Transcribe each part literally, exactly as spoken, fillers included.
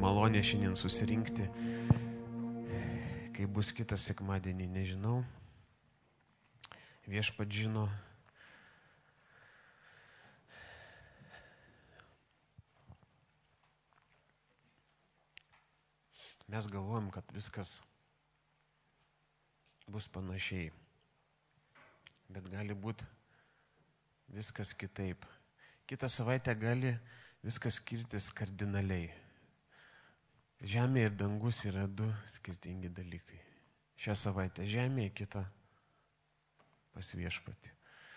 malonė šiandien susirinkti. Kai bus kitą sekmadienį, nežinau. Viešpats žino. Mes galvojam, kad viskas bus panašiai. Bet gali būti viskas kitaip. Kitą savaitę gali viskas skirtis kardinaliai. Žemė ir dangus yra du skirtingi dalykai. Šią savaitę žemė, kitą pas Viešpatį.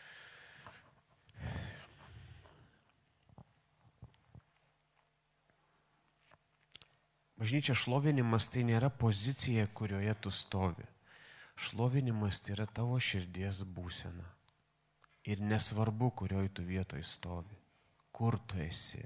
Bažnyčia šlovinimas tai nėra pozicija, kurioje tu stovi. Šlovinimas tai yra tavo širdies būsena. Ir nesvarbu, kurioj tu vietoj stovi, kur tu esi.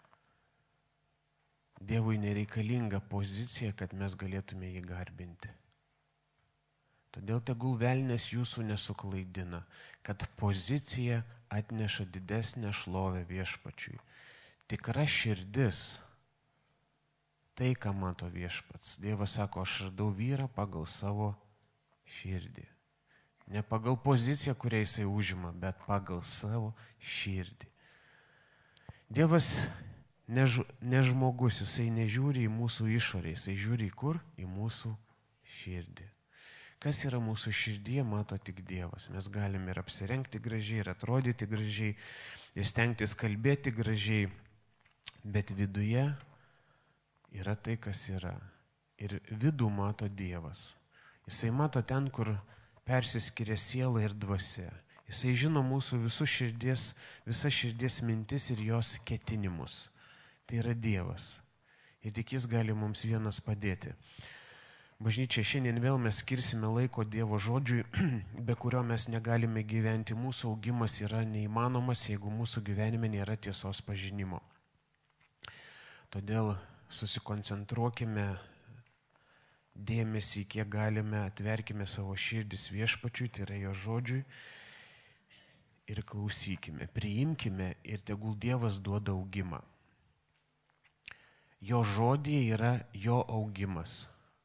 Dievui nereikalinga pozicija, kad mes galėtume jį garbinti. Todėl tegul velnias jūsų nesuklaidina, kad pozicija atneša didesnę šlovę Viešpačiui. Tikra širdis, tai, ką mato Viešpats. Dievas sako, aš radau vyrą pagal savo širdį. Ne pagal poziciją, kurią jisai užima, bet pagal savo širdį. Dievas ne, ne žmogus, jisai nežiūri į mūsų išorę, jisai žiūri į kur? Į mūsų širdį. Kas yra mūsų širdyje, mato tik Dievas. Mes galime ir apsirengti gražiai, ir atrodyti gražiai, ir stengtis kalbėti gražiai, bet viduje yra tai, kas yra. Ir vidų mato Dievas. Jisai mato ten, kur persiskiria siela ir dvasia. Jisai žino mūsų visų širdies, visas širdies mintis ir jos ketinimus. Tai yra Dievas. Ir tik Jis gali mums vienas padėti. Bažnyčia, šiandien vėl mes skirsime laiko Dievo žodžiui, be kurio mes negalime gyventi. Mūsų augimas yra neįmanomas, jeigu mūsų gyvenime nėra tiesos pažinimo. Todėl susikoncentruokime dėmesį, kiek galime, atverkime savo širdis Viešpačiui, tai yra jo žodžiui, ir klausykime, priimkime ir tegul Dievas duoda augimą. Jo žodė yra jo augimas.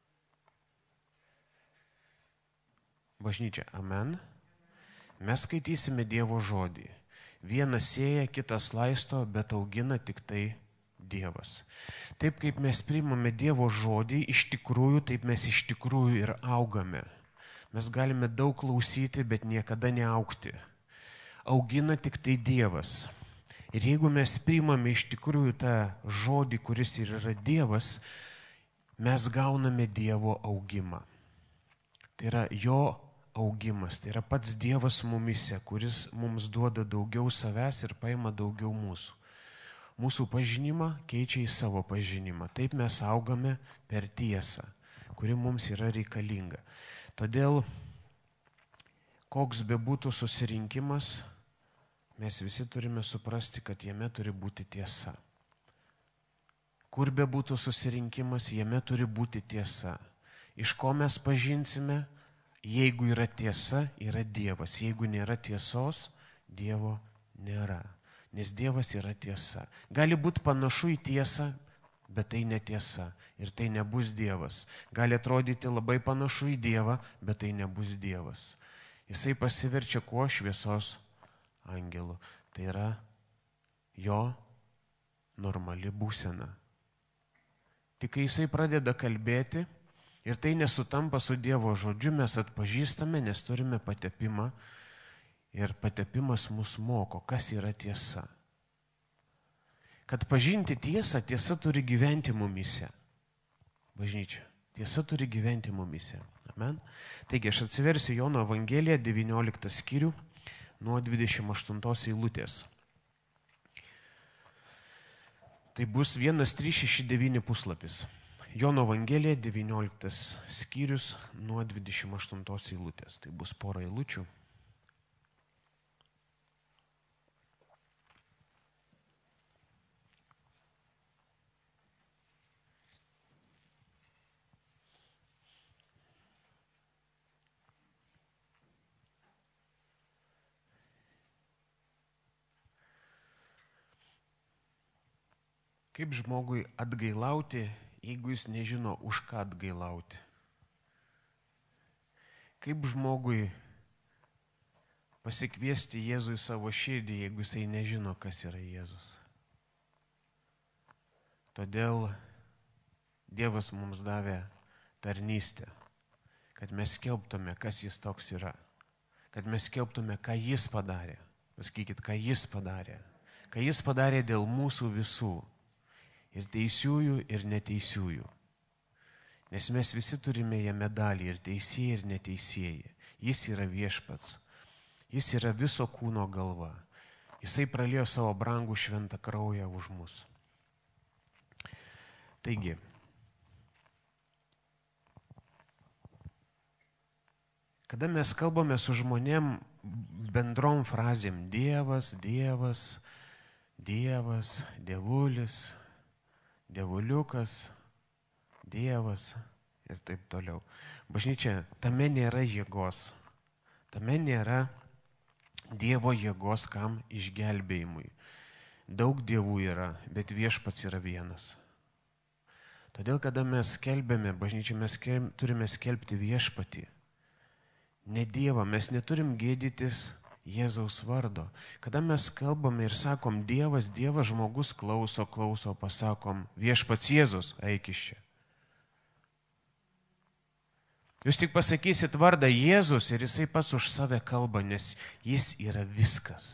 Bažnyčia, amen. Mes skaitysime Dievo žodį. Vienas sėja, kitas laisto, bet augina tik tai Dievas. Taip kaip mes priimame Dievo žodį, iš tikrųjų, taip mes iš tikrųjų ir augame. Mes galime daug klausyti, bet niekada neaugti. Augina tik tai Dievas. Ir jeigu mes priimame iš tikrųjų tą žodį, kuris ir yra Dievas, mes gauname Dievo augimą. Tai yra jo augimas, tai yra pats Dievas mumise, kuris mums duoda daugiau savęs ir paima daugiau mūsų. Mūsų pažinimą keičia į savo pažinimą. Taip mes augame per tiesą, kuri mums yra reikalinga. Todėl, koks bebūtų susirinkimas, mes visi turime suprasti, kad jame turi būti tiesa. Kur bebūtų susirinkimas, jame turi būti tiesa. Iš ko mes pažinsime? Jeigu yra tiesa, yra Dievas. Jeigu nėra tiesos, Dievo nėra. Nes Dievas yra tiesa. Gali būti panašu į tiesą, bet tai netiesa. Ir tai nebus Dievas. Gali atrodyti labai panašu į Dievą, bet tai nebus Dievas. Jisai pasiverčia kuo? Šviesos angelu. Tai yra jo normali būsena. Tik kai jisai pradeda kalbėti, ir tai nesutampa su Dievo žodžiu, mes atpažįstame, nes turime patepimą. Ir patepimas mus moko, kas yra tiesa. Kad pažinti tiesą, tiesa turi gyventi mumise. Bažnyčia, tiesa turi gyventi mumise. Amen. Taigi aš atsiversiu Jono Evangeliją, devynioliktą skyrių, nuo dvidešimt aštuntos eilutės. Tai bus vienas trys šeši devyni puslapis. Jono Evangelija, devynioliktas skyrius, nuo dvidešimt aštuntos eilutės. Tai bus pora eilučių. Kaip žmogui atgailauti, jeigu jis nežino, už ką atgailauti? Kaip žmogui pasikviesti Jėzų į savo širdį, jeigu jisai nežino, kas yra Jėzus? Todėl Dievas mums davė tarnystę, kad mes skelbtume, kas jis toks yra, kad mes skelbtume, ką jis padarė. Pasakykit, ką jis padarė. Ką jis padarė dėl mūsų visų, ir teisiųjų, ir neteisiųjų. Nes mes visi turime jame dalį, ir teisėjai, ir neteisėjai. Jis yra viešpats. Jis yra viso kūno galva. Jisai praliejo savo brangų šventą kraują už mus. Taigi, kada mes kalbame su žmonėm bendrom frazėm Dievas, Dievas, Dievas, Dievulis, Dievuliukas, Dievas ir taip toliau. Bažnyčia, tame nėra jėgos. Tame nėra Dievo jėgos kam išgelbėjimui. Daug dievų yra, bet viešpats yra vienas. Todėl, kada mes skelbėme, bažnyčia, mes skelb, turime skelbti viešpatį. Ne Dievą, mes neturim gėdytis Jėzaus vardo. Kada mes kalbame ir sakom Dievas, Dievas, žmogus klauso, klauso, pasakom viešpats Jėzus, eik iš čia. Jūs tik pasakysit vardą Jėzus ir jisai pats už save kalba, nes jis yra viskas.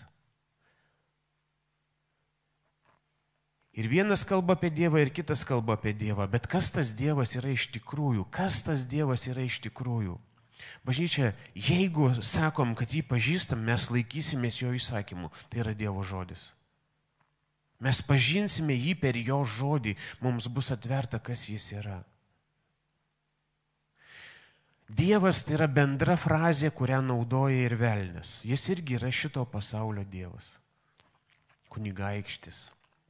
Ir vienas kalba apie Dievą, ir kitas kalba apie Dievą. Bet kas tas Dievas yra iš tikrųjų? Kas tas Dievas yra iš tikrųjų? Bažnyčia, jeigu sakom, kad jį pažįstam, mes laikysimės jo įsakymų. Tai yra Dievo žodis. Mes pažinsime jį per jo žodį. Mums bus atverta, kas jis yra. Dievas tai yra bendra frazė, kurią naudoja ir velnias. Jis irgi yra šito pasaulio Dievas. Kunigaikštis.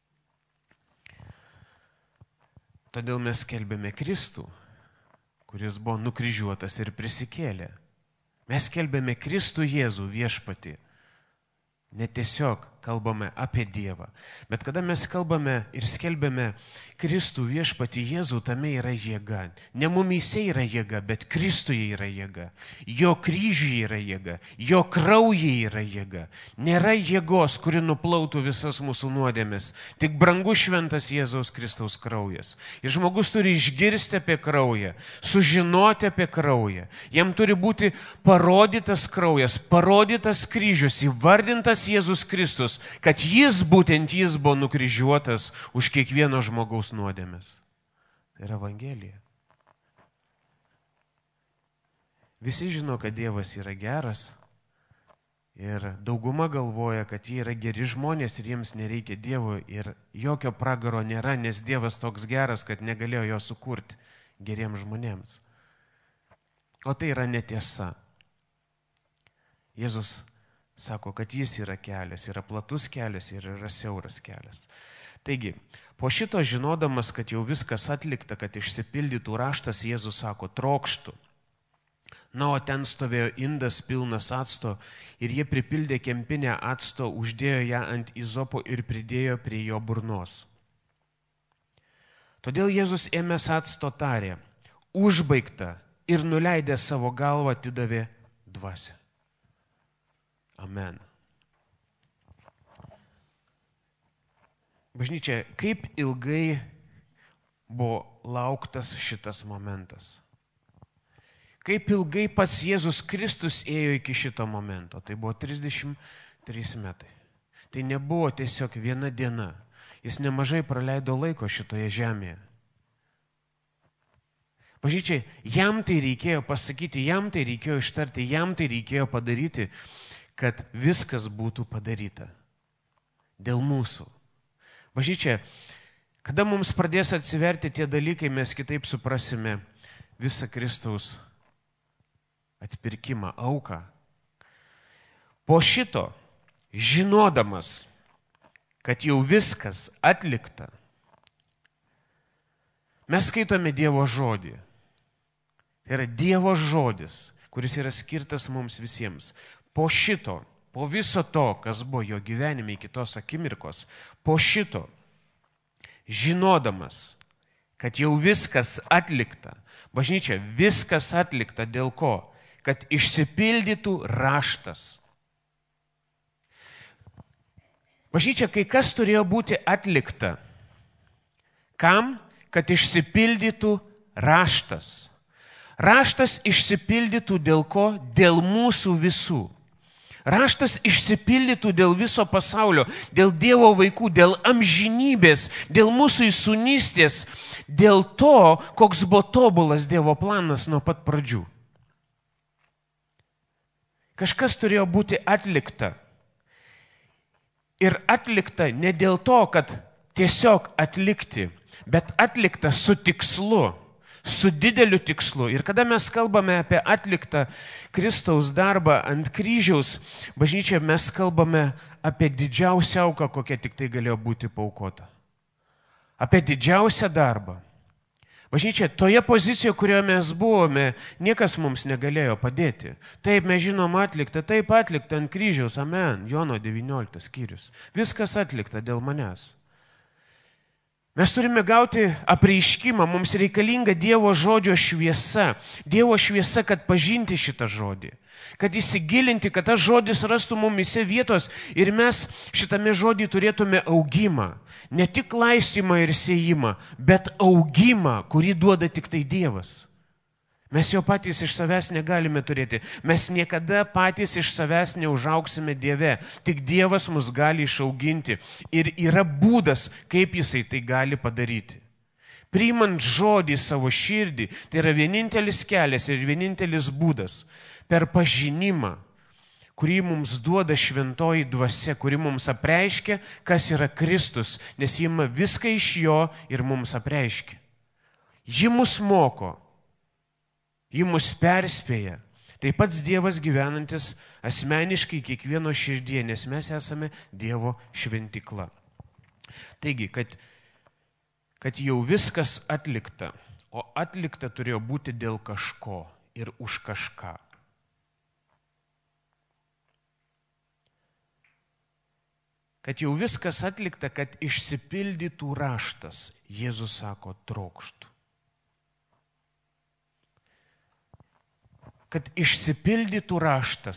Todėl mes skelbėme Kristų, kuris buvo nukryžiuotas ir prisikėlė. Mes skelbėme Kristų Jėzų viešpatį. Ne tiesiog kalbame apie Dievą. Bet kada mes kalbame ir skelbėme Kristų viešpatį Jėzų, tame yra jėga. Ne mumyse yra jėga, bet Kristuje yra jėga. Jo kryžiuje yra jėga. Jo kraujye yra jėga. Nėra jėgos, kuri nuplautų visas mūsų nuodėmes. Tik brangus šventas Jėzaus Kristaus kraujas. Ir žmogus turi išgirsti apie kraują, sužinoti apie kraują. Jam turi būti parodytas kraujas, parodytas kryžius, įvardintas Jėzus Kristus, kad jis, būtent jis buvo nukryžiuotas už kiekvieno žmogaus nuodėmes. Tai yra Evangelija. Visi žino, kad Dievas yra geras ir dauguma galvoja, kad jie yra geri žmonės ir jiems nereikia Dievo ir jokio pragaro nėra, nes Dievas toks geras, kad negalėjo jo sukurti geriems žmonėms. O tai yra netiesa. Jėzus sako, kad jis yra kelias, yra platus kelias ir yra siauras kelias. Taigi, po šito žinodamas, kad jau viskas atlikta, kad išsipildytų raštas, Jėzus sako, trokštų. Na, o ten stovėjo indas pilnas acto ir jie pripildė kempinę acto, uždėjo ją ant izopo ir pridėjo prie jo burnos. Todėl Jėzus ėmęs acto tarė, užbaigta, ir nuleidęs savo galvą atidavė dvasią. Amen. Bažnyčia, kaip ilgai buvo lauktas šitas momentas? Kaip ilgai pats Jėzus Kristus ėjo iki šito momento? Tai buvo trisdešimt trys metai. Tai nebuvo tiesiog viena diena. Jis nemažai praleido laiko šitoje žemėje. Bažnyčia, jam tai reikėjo pasakyti, jam tai reikėjo ištarti, jam tai reikėjo padaryti, kad viskas būtų padaryta dėl mūsų. Bažnyčia, kada mums pradės atsiverti tie dalykai, mes kitaip suprasime visą Kristaus atpirkimą, auką. Po šito, žinodamas, kad jau viskas atlikta, mes skaitome Dievo žodį. Tai yra Dievo žodis, kuris yra skirtas mums visiems. Po šito, po viso to, kas buvo jo gyvenime iki tos akimirkos, po šito, žinodamas, kad jau viskas atlikta. Bažnyčia, viskas atlikta dėl ko? Kad išsipildytų raštas. Bažnyčia, kai kas turėjo būti atlikta. Kam? Kad išsipildytų raštas. Raštas išsipildytų dėl ko? Dėl mūsų visų. Raštas išsipildytų dėl viso pasaulio, dėl Dievo vaikų, dėl amžinybės, dėl mūsų įsūnystės, dėl to, koks buvo tobulas Dievo planas nuo pat pradžių. Kažkas turėjo būti atlikta. Ir atlikta ne dėl to, kad tiesiog atlikti, bet atlikta su tikslu. Su dideliu tikslu. Ir kada mes kalbame apie atliktą Kristaus darbą ant kryžiaus, bažnyčia, mes kalbame apie didžiausią auką, kokia tik tai galėjo būti paaukota. Apie didžiausią darbą. Bažnyčia, toje pozicijoje, kurioje mes buvome, niekas mums negalėjo padėti. Taip, mes žinom atliktą, taip atliktą ant kryžiaus, amen, Jono devynioliktas skyrius. Viskas atlikta dėl manęs. Mes turime gauti apreiškimą, mums reikalinga Dievo žodžio šviesa. Dievo šviesa, kad pažinti šitą žodį. Kad įsigilinti, kad tas žodis rastų mumise vietos ir mes šitame žodį turėtume augimą. Ne tik laistymą ir sėjimą, bet augimą, kurį duoda tik tai Dievas. Mes jo patys iš savęs negalime turėti. Mes niekada patys iš savęs neužaugsime Dieve. Tik Dievas mus gali išauginti. Ir yra būdas, kaip jisai tai gali padaryti. Priimant žodį savo širdį, tai yra vienintelis kelias ir vienintelis būdas. Per pažinimą, kurį mums duoda šventoji dvasia, kuri mums apreiškia, kas yra Kristus, nes ji ima viską iš jo ir mums apreiškia. Ji mus moko. Ji mus perspėja. Tai pats Dievas gyvenantis asmeniškai kiekvieno širdie, nes mes esame Dievo šventykla. Taigi, kad, kad jau viskas atlikta, o atlikta turėjo būti dėl kažko ir už kažką. Kad jau viskas atlikta, kad išsipildytų raštas, Jėzus sako, trokštų. Kad išsipildytų raštas.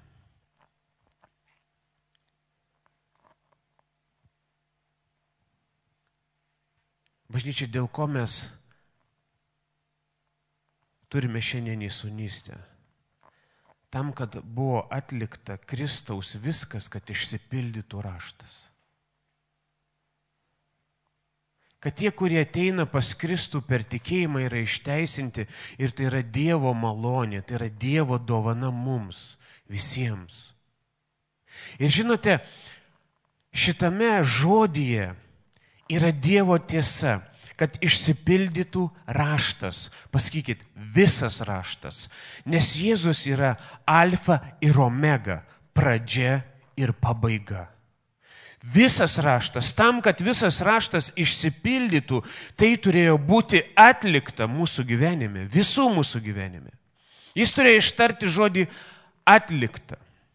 Bažnyčia, dėl ko mes turime šiandien įsūnystę? Tam, kad buvo atlikta Kristaus viskas, kad išsipildytų raštas. Kad tie, kurie ateina pas Kristų per tikėjimą, yra išteisinti ir tai yra Dievo malonė, tai yra Dievo dovana mums, visiems. Ir žinote, šitame žodyje yra Dievo tiesa, kad išsipildytų raštas. Pasakykit, visas raštas. Nes Jėzus yra alfa ir omega, pradžia ir pabaiga. Visas raštas, tam, kad visas raštas išsipildytų, tai turėjo būti atlikta mūsų gyvenime, visų mūsų gyvenime. Jis turėjo ištarti žodį atlikta.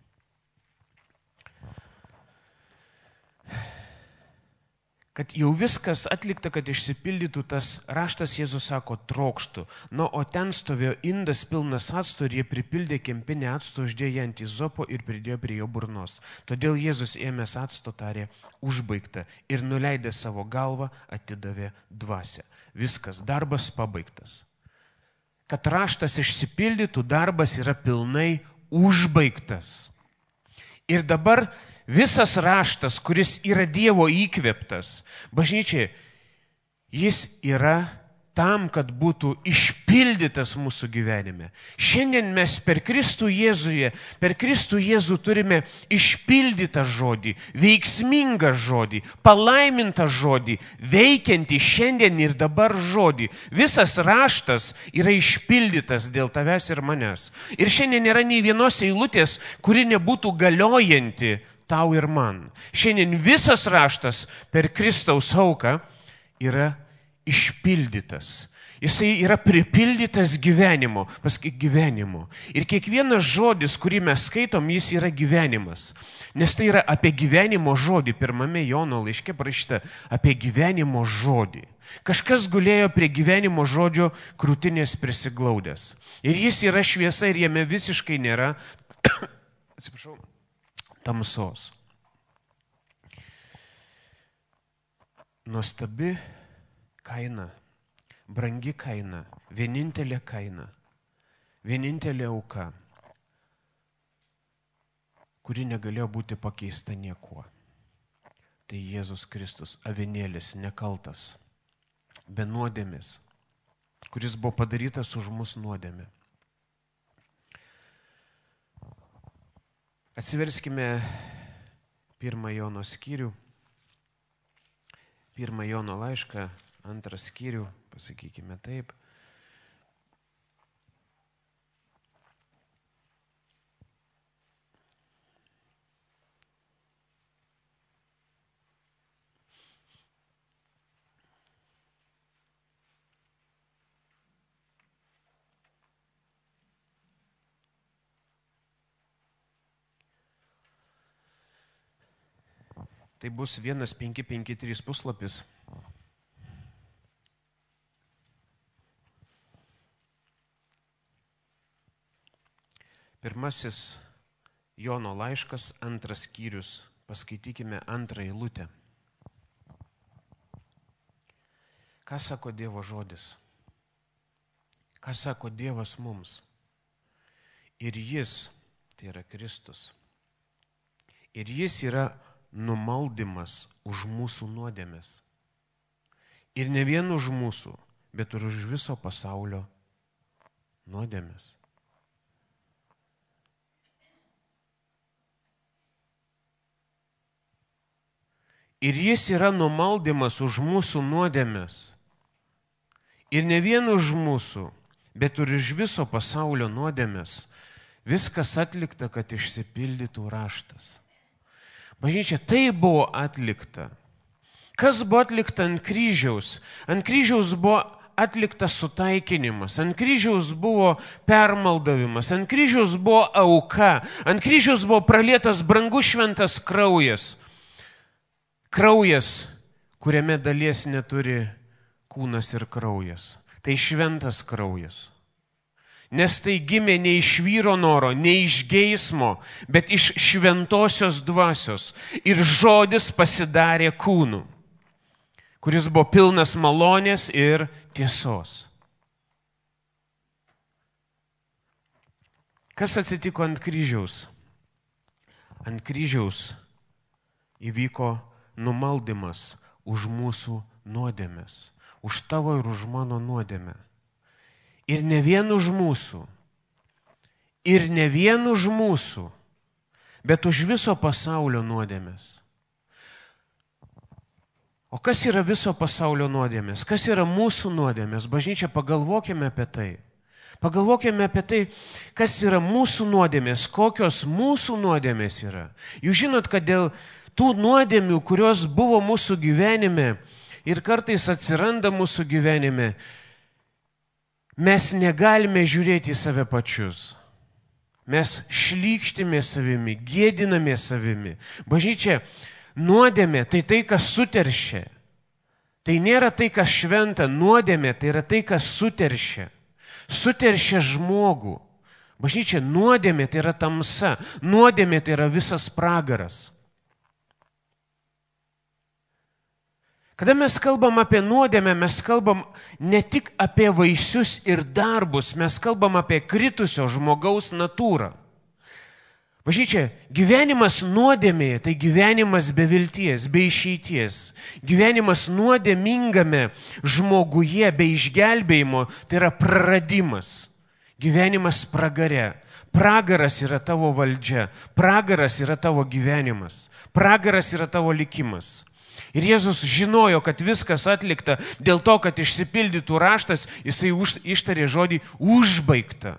Kad jau viskas atlikta, kad išsipildytų tas raštas, Jėzus sako, trokštų. Nu, o ten stovėjo indas pilnas acto ir jie pripildė kempinę acto, uždėjo ant izopo ir pridėjo prie jo burnos. Todėl Jėzus ėmęs acto tarė, užbaigta, ir nuleidė savo galvą, atidavė dvasią. Viskas, darbas pabaigtas. Kad raštas išsipildytų, darbas yra pilnai užbaigtas. Ir dabar visas raštas, kuris yra Dievo įkvėptas, bažnyčiai, jis yra tam, kad būtų išpildytas mūsų gyvenime. Šiandien mes per Kristų Jėzuje, per Kristų Jėzų turime išpildytą žodį, veiksmingą žodį, palaimintą žodį, veikiantį šiandien ir dabar žodį. Visas raštas yra išpildytas dėl tavęs ir manęs. Ir šiandien nėra nei vienos eilutės, kuri nebūtų galiojanti tau ir man. Šiandien visas raštas per Kristaus auką yra išpildytas. Jisai yra pripildytas gyvenimo, pasakyk gyvenimo. Ir kiekvienas žodis, kurį mes skaitom, jis yra gyvenimas. Nes tai yra apie gyvenimo žodį. Pirmame Jono laiške parašyta apie gyvenimo žodį. Kažkas gulėjo prie gyvenimo žodžio krūtinės prisiglaudęs. Ir jis yra šviesa ir jame visiškai nėra atsiprašau, tamsos. Nuostabi kaina. Brangi kaina, vienintelė kaina, vienintelė auka, kuri negalėjo būti pakeista niekuo. Tai Jėzus Kristus, avinėlis, nekaltas, be nuodėmės, kuris buvo padarytas už mus nuodėmę. Atsiverskime pirmą Jono skyrių, pirmą Jono laišką, antrą skyrių, pasakykime taip. Tai bus vienas penki penki trys puslapis. Pirmasis Jono laiškas, antras skyrius. Paskaitykime antrą eilutę. Ką sako Dievo žodis? Ką sako Dievas mums? Ir jis, tai yra Kristus, ir jis yra numaldymas už mūsų nuodėmes. Ir ne vien už mūsų, bet ir už viso pasaulio nuodėmes. Ir jis yra numaldymas už mūsų nuodėmes. Ir ne vien už mūsų, bet ir už viso pasaulio nuodėmes. Viskas atlikta, kad išsipildytų raštas. Bažnyčia, tai buvo atlikta. Kas buvo atlikta ant kryžiaus? Ant kryžiaus buvo atliktas sutaikinimas, ant kryžiaus buvo permaldavimas, ant kryžiaus buvo auka, ant kryžiaus buvo pralietas brangus šventas kraujas. Kraujas, kuriame dalies neturi kūnas ir kraujas. Tai šventas kraujas. Nes tai gimė ne iš vyro noro, ne iš geismo, bet iš šventosios dvasios. Ir žodis pasidarė kūnu, kuris buvo pilnas malonės ir tiesos. Kas atsitiko ant kryžiaus? Ant kryžiaus įvyko numaldymas už mūsų nuodėmes, už tavo ir už mano nuodėmę. Ir ne vien už mūsų, ir ne vien už mūsų, bet už viso pasaulio nuodėmės. O kas yra viso pasaulio nuodėmės? Kas yra mūsų nuodėmės? Bažnyčia, pagalvokime apie tai. Pagalvokime apie tai, kas yra mūsų nuodėmės, kokios mūsų nuodėmės yra. Jūs žinot, kad dėl tų nuodėmių, kurios buvo mūsų gyvenime ir kartais atsiranda mūsų gyvenime, mes negalime žiūrėti į save pačius. Mes šlykštime savimi, gėdiname savimi. Bažnyčia, nuodėmė tai tai, kas suteršia. Tai nėra tai, kas šventa. Nuodėmė tai yra tai, kas suteršia. Suteršia žmogų. Bažnyčia, nuodėmė tai yra tamsa. Nuodėmė tai yra visas pragaras. Kada mes kalbam apie nuodėmę, mes kalbam ne tik apie vaisius ir darbus, mes kalbam apie kritusio žmogaus natūrą. Bažnyčia, gyvenimas nuodėmėje tai gyvenimas be vilties, be išeities. Gyvenimas nuodėmingame žmoguje be išgelbėjimo tai yra praradimas. Gyvenimas pragare. Pragaras yra tavo valdžia, pragaras yra tavo gyvenimas, pragaras yra tavo likimas. Ir Jėzus žinojo, kad viskas atlikta dėl to, kad išsipildytų raštas, jisai už, ištarė žodį užbaigta.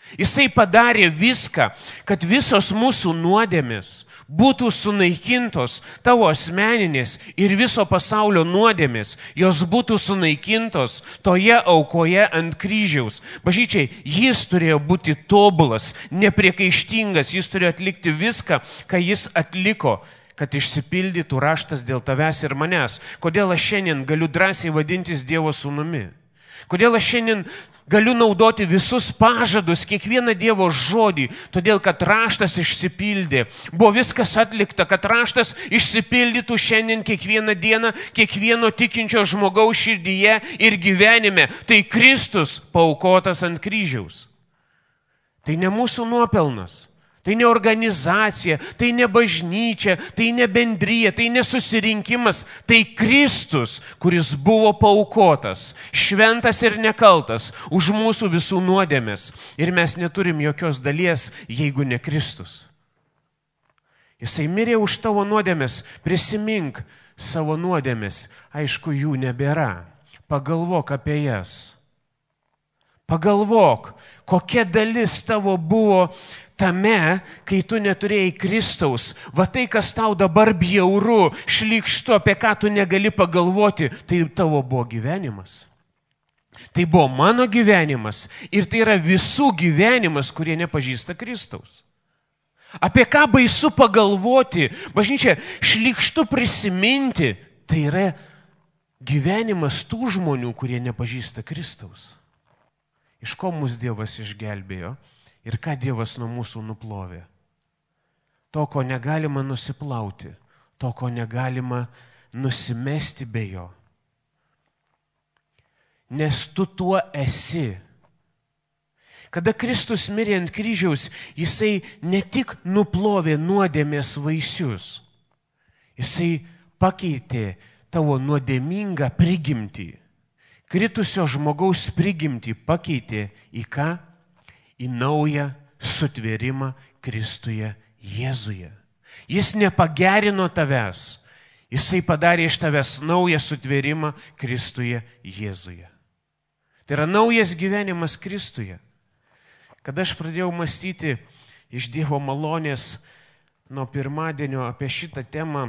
Jisai padarė viską, kad visos mūsų nuodėmės būtų sunaikintos, tavo asmeninės ir viso pasaulio nuodėmės, jos būtų sunaikintos toje aukoje ant kryžiaus. Bažnyčiai, jis turėjo būti tobulas, nepriekaištingas, jis turėjo atlikti viską, ką jis atliko, kad išsipildytų raštas dėl tavęs ir manęs. Kodėl aš šiandien galiu drąsiai vadintis Dievo sūnumi? Kodėl aš šiandien galiu naudoti visus pažadus, kiekvieną Dievo žodį, todėl kad raštas išsipildė. Buvo viskas atlikta, kad raštas išsipildytų šiandien kiekvieną dieną, kiekvieno tikinčio žmogaus širdyje ir gyvenime. Tai Kristus paaukotas ant kryžiaus. Tai ne mūsų nuopelnas. Tai ne organizacija, tai ne bažnyčia, tai ne bendryja, tai ne susirinkimas, tai Kristus, kuris buvo paaukotas, šventas ir nekaltas už mūsų visų nuodėmės. Ir mes neturim jokios dalies, jeigu ne Kristus. Jisai mirė už tavo nuodėmės, prisimink savo nuodėmės, aišku, jų nebėra. Pagalvok apie jas. Pagalvok, kokia dalis tavo buvo tame, kai tu neturėjai Kristaus. Va tai, kas tau dabar bjauru, šlykštu, apie ką tu negali pagalvoti, tai tavo buvo gyvenimas. Tai buvo mano gyvenimas ir tai yra visų gyvenimas, kurie nepažįsta Kristaus. Apie ką baisu pagalvoti, bažnyčia, šlykštu prisiminti, tai yra gyvenimas tų žmonių, kurie nepažįsta Kristaus. Iš ko mus Dievas išgelbėjo? Ir ką Dievas nuo mūsų nuplovė? To, ko negalima nusiplauti, to, ko negalima nusimesti be jo. Nes tu tuo esi. Kada Kristus mirė ant kryžiaus, jisai ne tik nuplovė nuodėmės vaisius, jisai pakeitė tavo nuodėmingą prigimtį. Kritusio žmogaus prigimtį pakeitė į ką? Į naują sutvėrimą Kristuje Jėzuje. Jis nepagerino tavęs, jisai padarė iš tavęs naują sutvėrimą Kristuje Jėzuje. Tai yra naujas gyvenimas Kristuje. Kada aš pradėjau mąstyti iš Dievo malonės nuo pirmadienio apie šitą temą,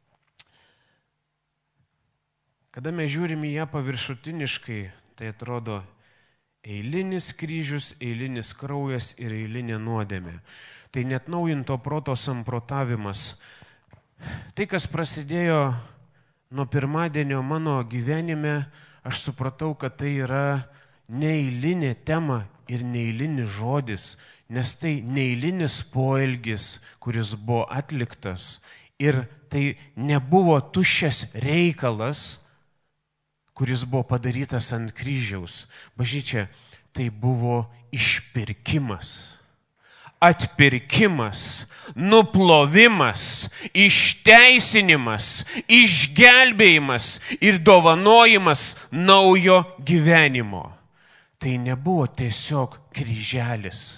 kada mes žiūrim į ją paviršutiniškai, tai atrodo eilinis kryžius, eilinis kraujas ir eilinė nuodėmė. Tai net naujinto proto samprotavimas. Tai, kas prasidėjo nuo pirmadienio mano gyvenime, aš supratau, kad tai yra neeilinė tema ir neeilinis žodis, nes tai neeilinis poelgis, kuris buvo atliktas. Ir tai nebuvo tuščias reikalas, kuris buvo padarytas ant kryžiaus. Bažnyčia, tai buvo išpirkimas, atpirkimas, nuplovimas, išteisinimas, išgelbėjimas ir dovanojimas naujo gyvenimo. Tai nebuvo tiesiog kryželis.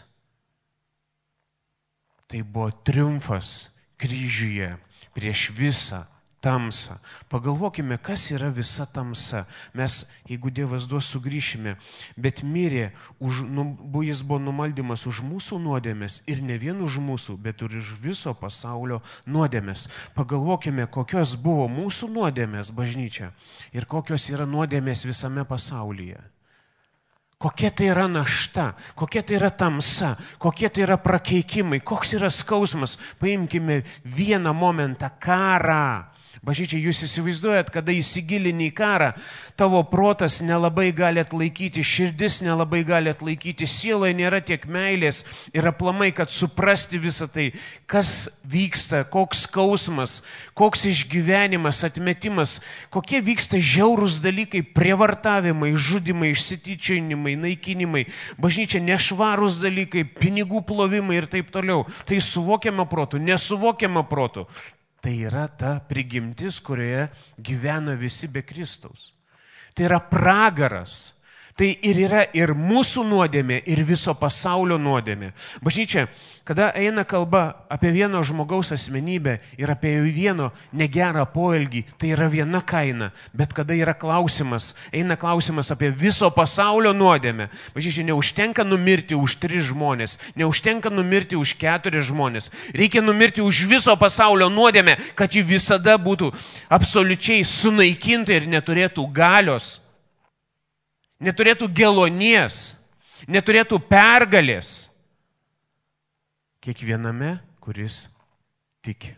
Tai buvo triumfas kryžiuje prieš visą tamsą. Pagalvokime, kas yra visa tamsa. Mes, jeigu Dievas duos, sugrįšime, bet mirė, už, nu, jis buvo numaldymas už mūsų nuodėmės ir ne vien už mūsų, bet ir už viso pasaulio nuodėmės. Pagalvokime, kokios buvo mūsų nuodėmės, bažnyčia, ir kokios yra nuodėmės visame pasaulyje. Kokia tai yra našta, kokia tai yra tamsa, kokie tai yra prakeikimai, koks yra skausmas. Paimkime vieną momentą – karą. Bažnyčia, jūs įsivaizduojat, kada įsigilini į karą, tavo protas nelabai gali atlaikyti, širdis nelabai gali atlaikyti, sieloje nėra tiek meilės ir aplamai, kad suprasti visą tai, kas vyksta, koks skausmas, koks išgyvenimas, atmetimas, kokie vyksta žiaurūs dalykai, prievartavimai, žudimai, išsityčinimai, naikinimai, bažnyčia, nešvarūs dalykai, pinigų plovimai ir taip toliau. Tai suvokiama protu, nesuvokiama protu. Tai yra ta prigimtis, kurioje gyvena visi be Kristaus. Tai yra pragaras. tai ir yra ir mūsų nuodėmė, ir viso pasaulio nuodėmė. Bažnyčia, kada eina kalba apie vieno žmogaus asmenybę ir apie vieno negerą poelgį, tai yra viena kaina. Bet kada yra klausimas, eina klausimas apie viso pasaulio nuodėmę. Bažnyčia, neužtenka numirti už tris žmonės, neužtenka numirti už keturis žmonės. Reikia numirti už viso pasaulio nuodėmę, kad ji visada būtų absoliučiai sunaikinta ir neturėtų galios. Neturėtų gelonies, neturėtų pergalės kiekviename, kuris tiki.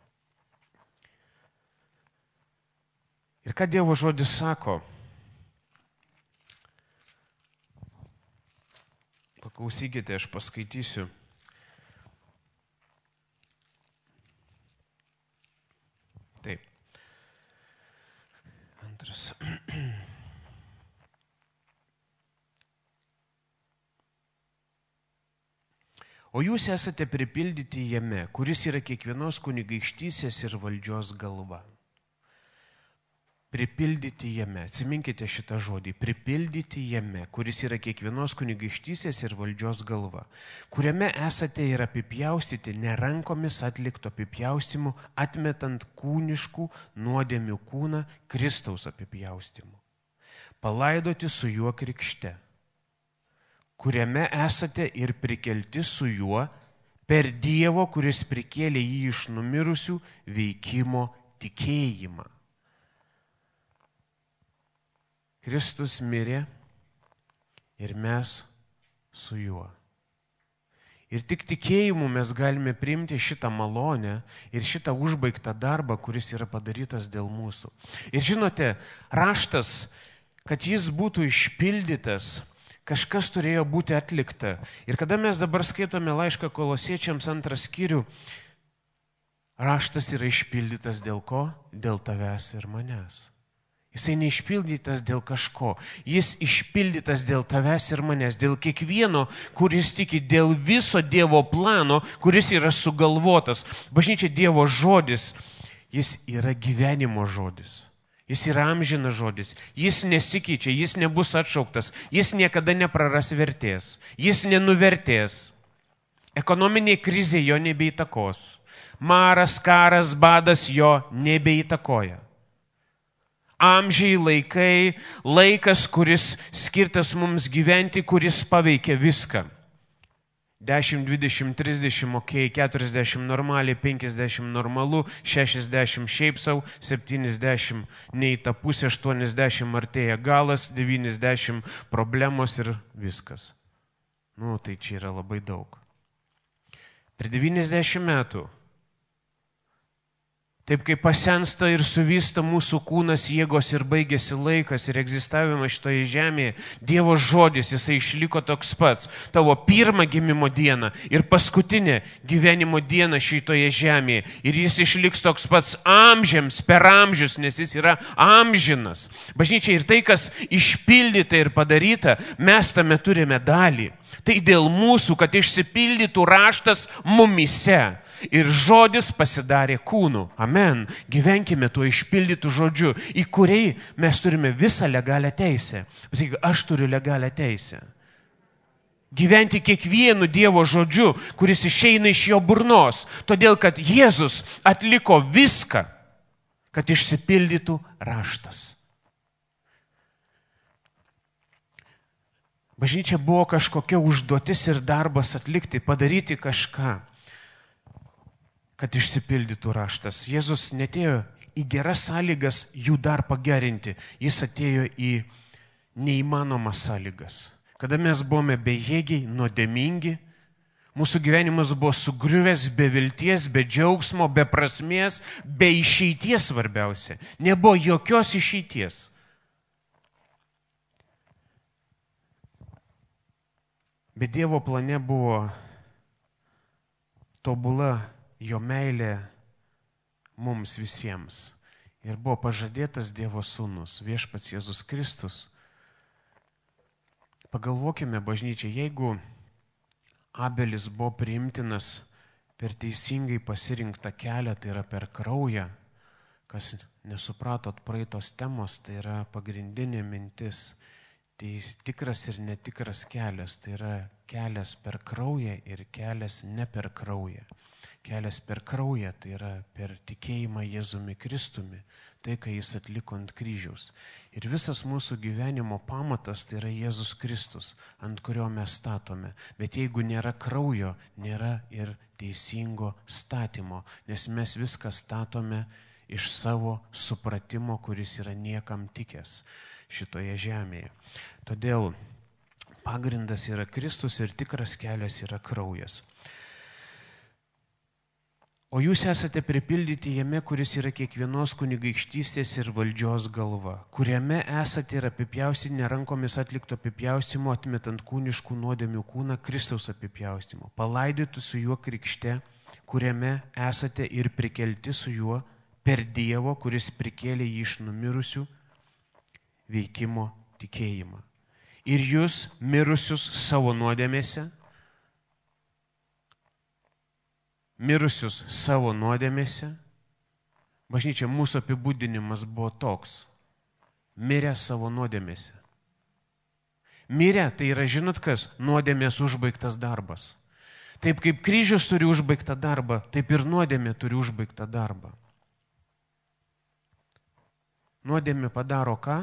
Ir ką Dievo žodis sako? Paklausykite, aš paskaitysiu. Taip. Antras. O jūs esate pripildyti jame, kuris yra kiekvienos kunigaikštystės ir valdžios galva. Pripildyti jame, atsiminkite šitą žodį, pripildyti jame, kuris yra kiekvienos kunigaikštystės ir valdžios galva, kuriame esate ir apipjaustyti ne rankomis atlikto apipjaustimu, atmetant kūniškų nuodėmių kūną Kristaus apipjaustimu. Palaidoti su juo krikšte, kuriame esate ir prikelti su juo per Dievo, kuris prikėlė jį iš numirusių veikimo tikėjimą. Kristus mirė ir mes su juo. Ir tik tikėjimu mes galime priimti šitą malonę ir šitą užbaigtą darbą, kuris yra padarytas dėl mūsų. Ir žinote, raštas, kad jis būtų išpildytas, kažkas turėjo būti atlikta. Ir kada mes dabar skaitome laišką Kolosiečiams antrą skyrių, raštas yra išpildytas dėl ko? Dėl tavęs ir manęs. Jisai neišpildytas dėl kažko. Jis išpildytas dėl tavęs ir manęs, dėl kiekvieno, kuris tiki, dėl viso Dievo plano, kuris yra sugalvotas. Bažnyčia, Dievo žodis, jis yra gyvenimo žodis. Jis yra amžinas žodis, jis nesikeičia, jis nebus atšauktas, jis niekada nepraras vertės, jis nenuvertės. Ekonominė krizė jo nebeįtakos, maras, karas, badas jo nebeįtakoja. Amžiai, laikai, laikas, kuris skirtas mums gyventi, kuris paveikia viską. dešimt, dvidešimt, trisdešimt, ok, keturiasdešimt normaliai, penkiasdešimt normalu, šešiasdešimt šiaip savo, septyniasdešimt ne į tą pusę, aštuoniasdešimt artėja galas, devyniasdešimt problemos ir viskas. Nu, tai čia yra labai daug. Per devyniasdešimt metų, taip kaip pasensta ir suvysta mūsų kūnas, jėgos ir baigėsi laikas ir egzistavimas šitoje žemėje, Dievo žodis, jisai išliko toks pats. Tavo pirmą gimimo dieną ir paskutinę gyvenimo dieną šitoje žemėje. Ir jis išliks toks pats amžiams, per amžius, nes jis yra amžinas. Bažnyčia, ir tai, kas išpildyta ir padaryta, mes tame turime dalį. Tai dėl mūsų, kad išsipildytų raštas mumyse. Ir žodis pasidarė kūnu. Amen. Gyvenkime tuo išpildytų žodžiu, į kurį mes turime visą legalią teisę. Pasakyk, aš turiu legalią teisę. Gyventi kiekvienu Dievo žodžiu, kuris išeina iš jo burnos. Todėl, kad Jėzus atliko viską, kad išsipildytų raštas. Bažnyčia buvo kažkokia užduotis ir darbas atlikti, padaryti kažką, kad išsipildytų raštas. Jėzus netėjo į geras sąlygas jų dar pagerinti. Jis atėjo į neįmanomas sąlygas. Kada mes buvome bejėgiai, nuodėmingi, mūsų gyvenimas buvo sugriuvęs, be vilties, be džiaugsmo, be prasmės, be išeities svarbiausia. Nebuvo jokios išeities. Bet Dievo plane buvo tobula jo meilė mums visiems. Ir buvo pažadėtas Dievo sūnus, viešpats Jėzus Kristus. Pagalvokime, bažnyčia, jeigu Abelis buvo priimtinas per teisingai pasirinktą kelią, tai yra per kraują, kas nesupratot praeitos temos, tai yra pagrindinė mintis. Tai tikras ir netikras kelias, tai yra kelias per kraują ir kelias ne per kraują. Kelias per kraują tai yra per tikėjimą Jėzumi Kristumi, tai, ką jis atliko ant kryžiaus. Ir visas mūsų gyvenimo pamatas tai yra Jėzus Kristus, ant kurio mes statome. Bet jeigu nėra kraujo, nėra ir teisingo statymo, nes mes viską statome iš savo supratimo, kuris yra niekam tikęs šitoje žemėje. Todėl pagrindas yra Kristus ir tikras kelias yra kraujas. O jūs esate pripildyti jame, kuris yra kiekvienos kunigaikštystės ir valdžios galva, kuriame esate ir apipjaustyti nerankomis atlikto apipjaustimo, atmetant kūniškų nuodėmių kūną Kristaus apipjaustimo, palaidoti su juo krikšte, kuriame esate ir prikelti su juo per Dievo, kuris prikėlė jį iš numirusių veikimo tikėjimą. Ir jūs, mirusius savo nuodėmėse, mirusius savo nuodėmėse, bažnyčia, mūsų apibūdinimas buvo toks: mirę savo nuodėmėse. Mirę, tai yra, žinot kas, nuodėmės užbaigtas darbas. Taip kaip kryžius turi užbaigtą darbą, taip ir nuodėmė turi užbaigtą darbą. Nuodėmė padaro ką?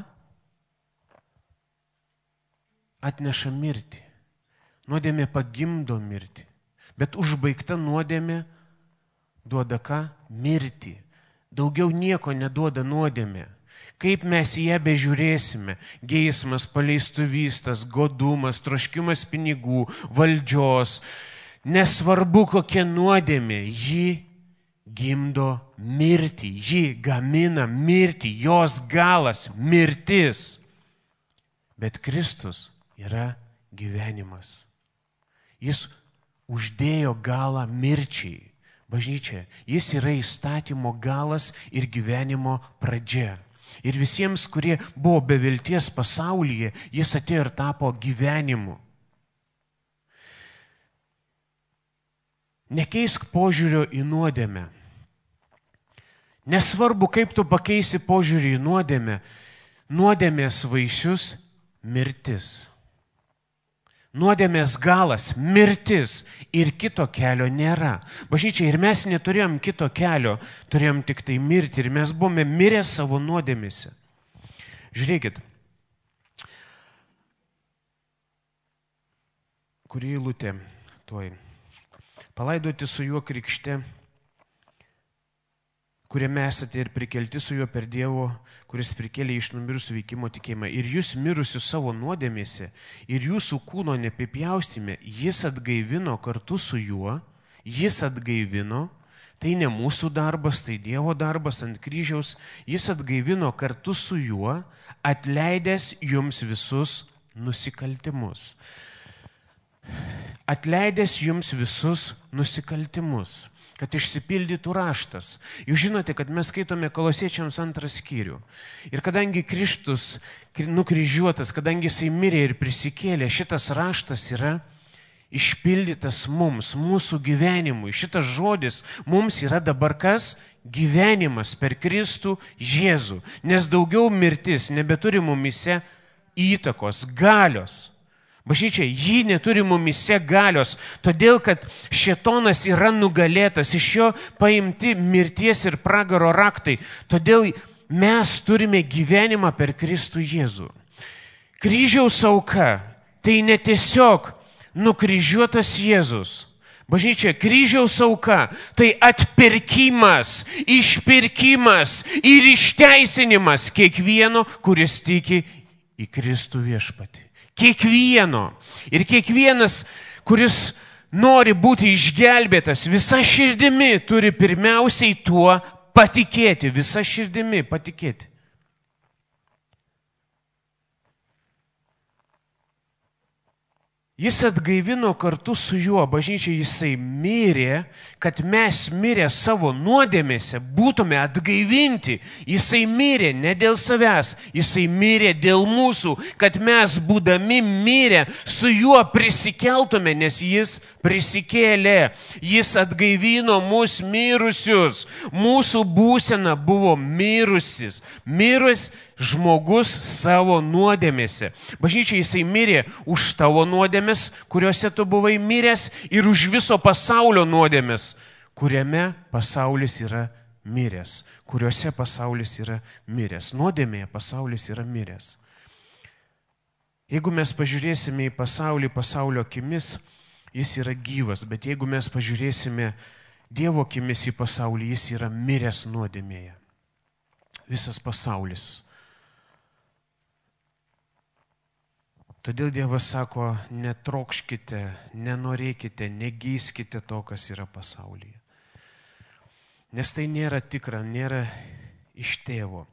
Atneša mirtį. Nuodėmė pagimdo mirtį. Bet užbaigta nuodėmė duoda ką? Mirtį. Daugiau nieko neduoda nuodėmė. Kaip mes į ją bežiūrėsime, geismas, paleistuvystas, godumas, troškimas pinigų, valdžios, nesvarbu kokia nuodėmė, ji gimdo mirtį, ji gamina mirtį, jos galas mirtis. Bet Kristus yra gyvenimas. Jis uždėjo galą mirčiai. Bažnyčia, jis yra įstatymo galas ir gyvenimo pradžia. Ir visiems, kurie buvo be vilties pasaulyje, jis atėjo ir tapo gyvenimu. Nekeisk požiūrio į nuodėmę. Nesvarbu, kaip tu pakeisi požiūrį į nuodėmę, nuodėmės vaisius mirtis. Nuodėmės galas mirtis ir kito kelio nėra. Bažnyčia, ir mes neturėjom kito kelio, turėjom tik tai mirti ir mes buvome mirę savo nuodėmėse. Žiūrėkit, kuri eilutė tuoj. Palaidoti su juo krikšte, kuriame esate ir prikelti su juo per Dievo, kuris prikėlė iš numirusių veikimo tikėjimą. Ir jūs mirusius savo nuodėmėse ir jūsų kūno nepipjaustime, jis atgaivino kartu su juo, jis atgaivino, tai ne mūsų darbas, tai Dievo darbas ant kryžiaus, jis atgaivino kartu su juo, atleidęs jums visus nusikaltimus. Atleidęs jums visus nusikaltimus, kad išsipildytų raštas. Jūs žinote, kad mes skaitome Kolosiečiams antrą skyrių. Ir kadangi Kristus nukryžiuotas, kadangi jisai mirė ir prisikėlė, šitas raštas yra išpildytas mums, mūsų gyvenimui. Šitas žodis mums yra dabar kas? Gyvenimas per Kristų Jėzų. Nes daugiau mirtis nebeturi mumise įtakos, galios. Bažnyčia, jį neturi mumise galios, todėl kad šėtonas yra nugalėtas, iš jo paimti mirties ir pragaro raktai, todėl mes turime gyvenimą per Kristų Jėzų. Kryžiaus auka tai ne tiesiog nukryžiuotas Jėzus. Bažnyčia, kryžiaus auka tai atpirkimas, išpirkimas ir išteisinimas kiekvieno, kuris tiki į Kristų viešpatį. Kiekvieno. Ir kiekvienas, kuris nori būti išgelbėtas, visa širdimi turi pirmiausiai tuo patikėti. Visa širdimi patikėti. Jis atgaivino kartu su juo, bažnyčia, jisai mirė, kad mes mirę savo nuodėmėse būtume atgaivinti. Jisai mirė ne dėl savęs, jisai mirė dėl mūsų, kad mes būdami mirę su juo prisikeltume, nes jis prisikėlė. Jis atgaivino mus mirusius. Mūsų būsena buvo mirusis. Mirus žmogus savo nuodėmėse. Bažnyčia jisai mirė už tavo nuodėmės, kuriuose tu buvai miręs, ir už viso pasaulio nuodėmės, kuriame pasaulis yra miręs, kuriuose pasaulis yra miręs. Nuodėmėje pasaulis yra miręs. Jeigu mes pažiūrėsime į pasaulį pasaulio akimis, jis yra gyvas, bet jeigu mes pažiūrėsime Dievo akimis į pasaulį, jis yra miręs nuodėmėje. Visas pasaulis. Todėl Dievas sako, netrokškite, nenorėkite, negeiskite to, kas yra pasaulyje. Nes tai nėra tikra, nėra iš tėvo.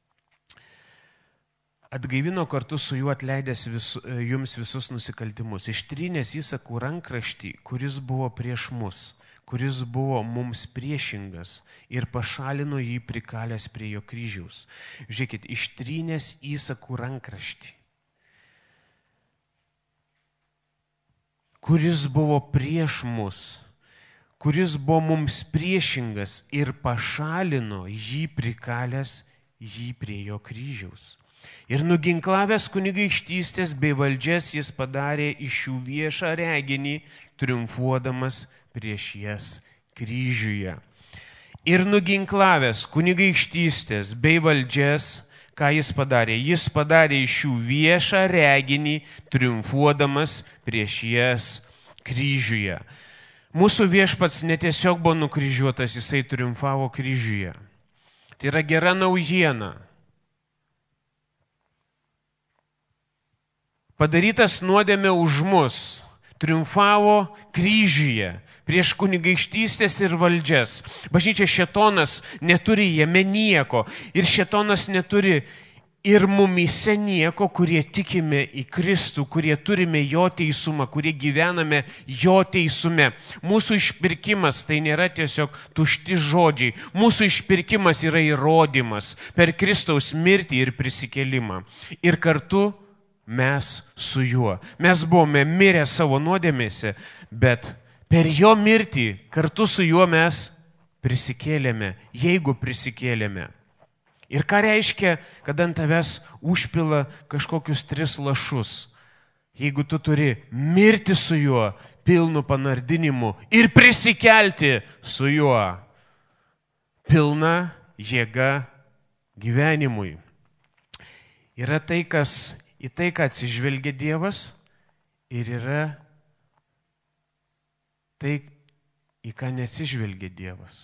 Atgaivino kartu su juo atleidęs vis, jums visus nusikaltimus. Ištrynęs įsakų rankraštį, kuris buvo prieš mus, kuris buvo mums priešingas, ir pašalino jį prikalęs prie jo kryžiaus. Žiūrėkit, ištrynęs įsakų rankraštį, kuris buvo prieš mus, kuris buvo mums priešingas, ir pašalino jį prikalęs jį prie jo kryžiaus. Ir nuginklavęs kunigaikštystės bei valdžias jis padarė iš jų viešą reginį, triumfuodamas prieš jas kryžiuje. Ir nuginklavęs kunigaikštystės bei valdžias, ką jis padarė? Jis padarė iš jų viešą reginį, triumfuodamas prieš jas kryžiuje. Mūsų viešpats netiesiog buvo nukryžiuotas, jisai triumfavo kryžiuje. Tai yra gera naujiena. Padarytas nuodėmė už mus, triumfavo kryžiuje prieš kunigaikštystės ir valdžias. Bažnyčia, šėtonas neturi jame nieko, ir šėtonas neturi ir mumyse nieko, kurie tikime į Kristų, kurie turime jo teisumą, kurie gyvename jo teisume. Mūsų išpirkimas tai nėra tiesiog tušti žodžiai. Mūsų išpirkimas yra įrodymas per Kristaus mirtį ir prisikėlimą. Ir kartu mes su juo. Mes buvome mirę savo nuodėmėse, bet per jo mirtį kartu su juo mes prisikėlėme, jeigu prisikėlėme. Ir ką reiškia, kad ant tavęs užpila kažkokius tris lašus? Jeigu tu turi mirti su juo pilnu panardinimu ir prisikelti su juo pilna jėga gyvenimui. Yra tai, kas į tai, ką atsižvelgia Dievas, ir yra tai, į ką neatsižvelgia Dievas.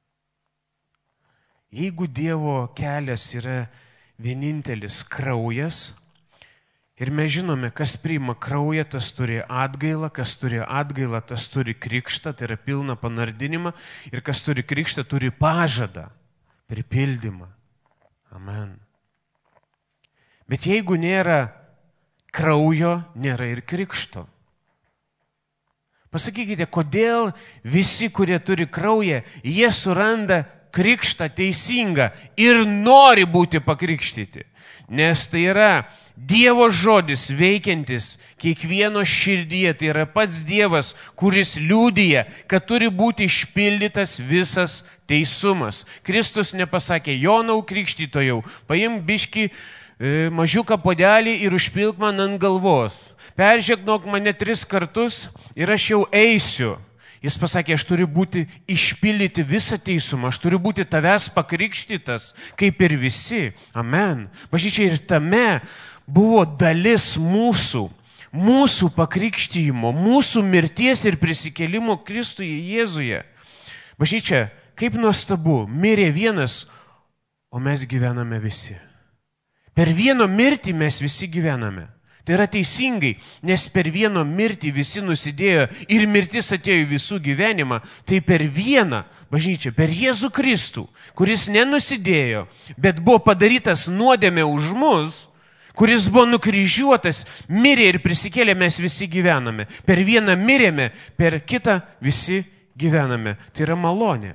Jeigu Dievo kelias yra vienintelis kraujas, ir mes žinome, kas priima kraują, tas turi atgailą, kas turi atgailą, tas turi krikštą, tai yra pilną panardinimą, ir kas turi krikštą, turi pažadą, pripildymą. Amen. Bet jeigu nėra kraujo, nėra ir krikšto. Pasakykite, kodėl visi, kurie turi kraują, jie suranda krikštą teisingą ir nori būti pakrikštyti. Nes tai yra Dievo žodis veikiantis kiekvieno širdyje. Tai yra pats Dievas, kuris liudija, kad turi būti išpildytas visas teisumas. Kristus nepasakė, Jonau krikštytojau, paimk biškį mažiuką puodelį ir užpilk man ant galvos. Peržegnok mane tris kartus ir aš jau eisiu. Jis pasakė, aš turiu būti išpildyti visą teisumą, aš turiu būti tavęs pakrikštytas, kaip ir visi. Amen. Bažnyčia, ir tame buvo dalis mūsų, mūsų pakrikštymo, mūsų mirties ir prisikėlimo Kristuje Jėzuje. Bažnyčia, kaip nuostabu, mirė vienas, o mes gyvename visi. Per vieno mirtį mes visi gyvename. Tai yra teisingai, nes per vieno mirtį visi nusidėjo ir mirtis atėjo į visų gyvenimą. Tai per vieną, bažnyčia, per Jėzų Kristų, kuris nenusidėjo, bet buvo padarytas nuodėmė už mus, kuris buvo nukryžiuotas, mirė ir prisikėlė, mes visi gyvename. Per vieną mirėme, per kitą visi gyvename. Tai yra malonė.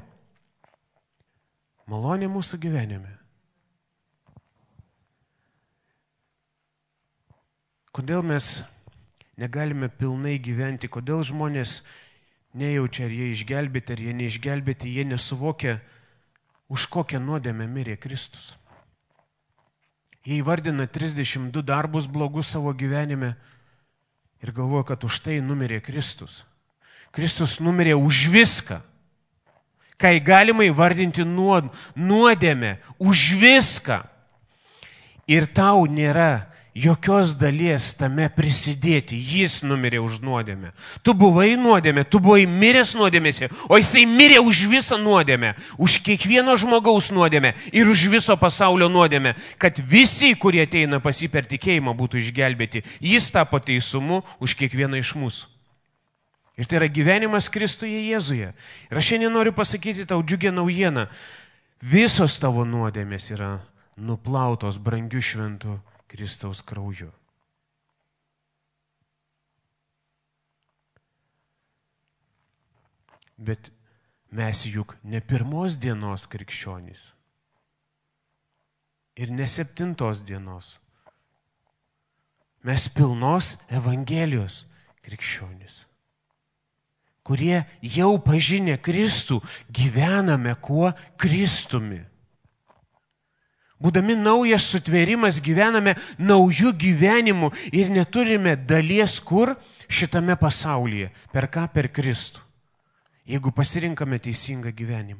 Malonė mūsų gyvenime. Kodėl mes negalime pilnai gyventi, kodėl žmonės nejaučia, ar jie išgelbėti, ar jie neišgelbėti, jie nesuvokia, už kokią nuodėmę mirė Kristus. Jie įvardina trisdešimt du darbus blogus savo gyvenime ir galvoja, kad už tai numirė Kristus. Kristus numirė už viską, ką galima įvardinti nuod, nuodėmę, už viską. Ir tau nėra jokios dalies tame prisidėti. Jis numirė už nuodėmę. Tu buvai nuodėmė, tu buvai miręs nuodėmėse, o jisai mirė už visą nuodėmę, už kiekvieno žmogaus nuodėmę ir už viso pasaulio nuodėmę, kad visi, kurie ateina pas jį per tikėjimą, būtų išgelbėti. Jis tapo teisumu už kiekvieną iš mūsų. Ir tai yra gyvenimas Kristuje Jėzuje. Ir aš šiandien noriu pasakyti tau džiugią naujieną. Visos tavo nuodėmės yra nuplautos brangių šventų Kristaus krauju. Bet mes juk ne pirmos dienos krikščionys ir ne septintos dienos. Mes pilnos Evangelijos krikščionys, kurie jau pažinę Kristų gyvename kuo Kristumi. Būdami naujas sutvėrimas gyvename naujų gyvenimų ir neturime dalies kur šitame pasaulyje. Per ką? Per Kristų. Jeigu pasirinkame teisingą gyvenimą.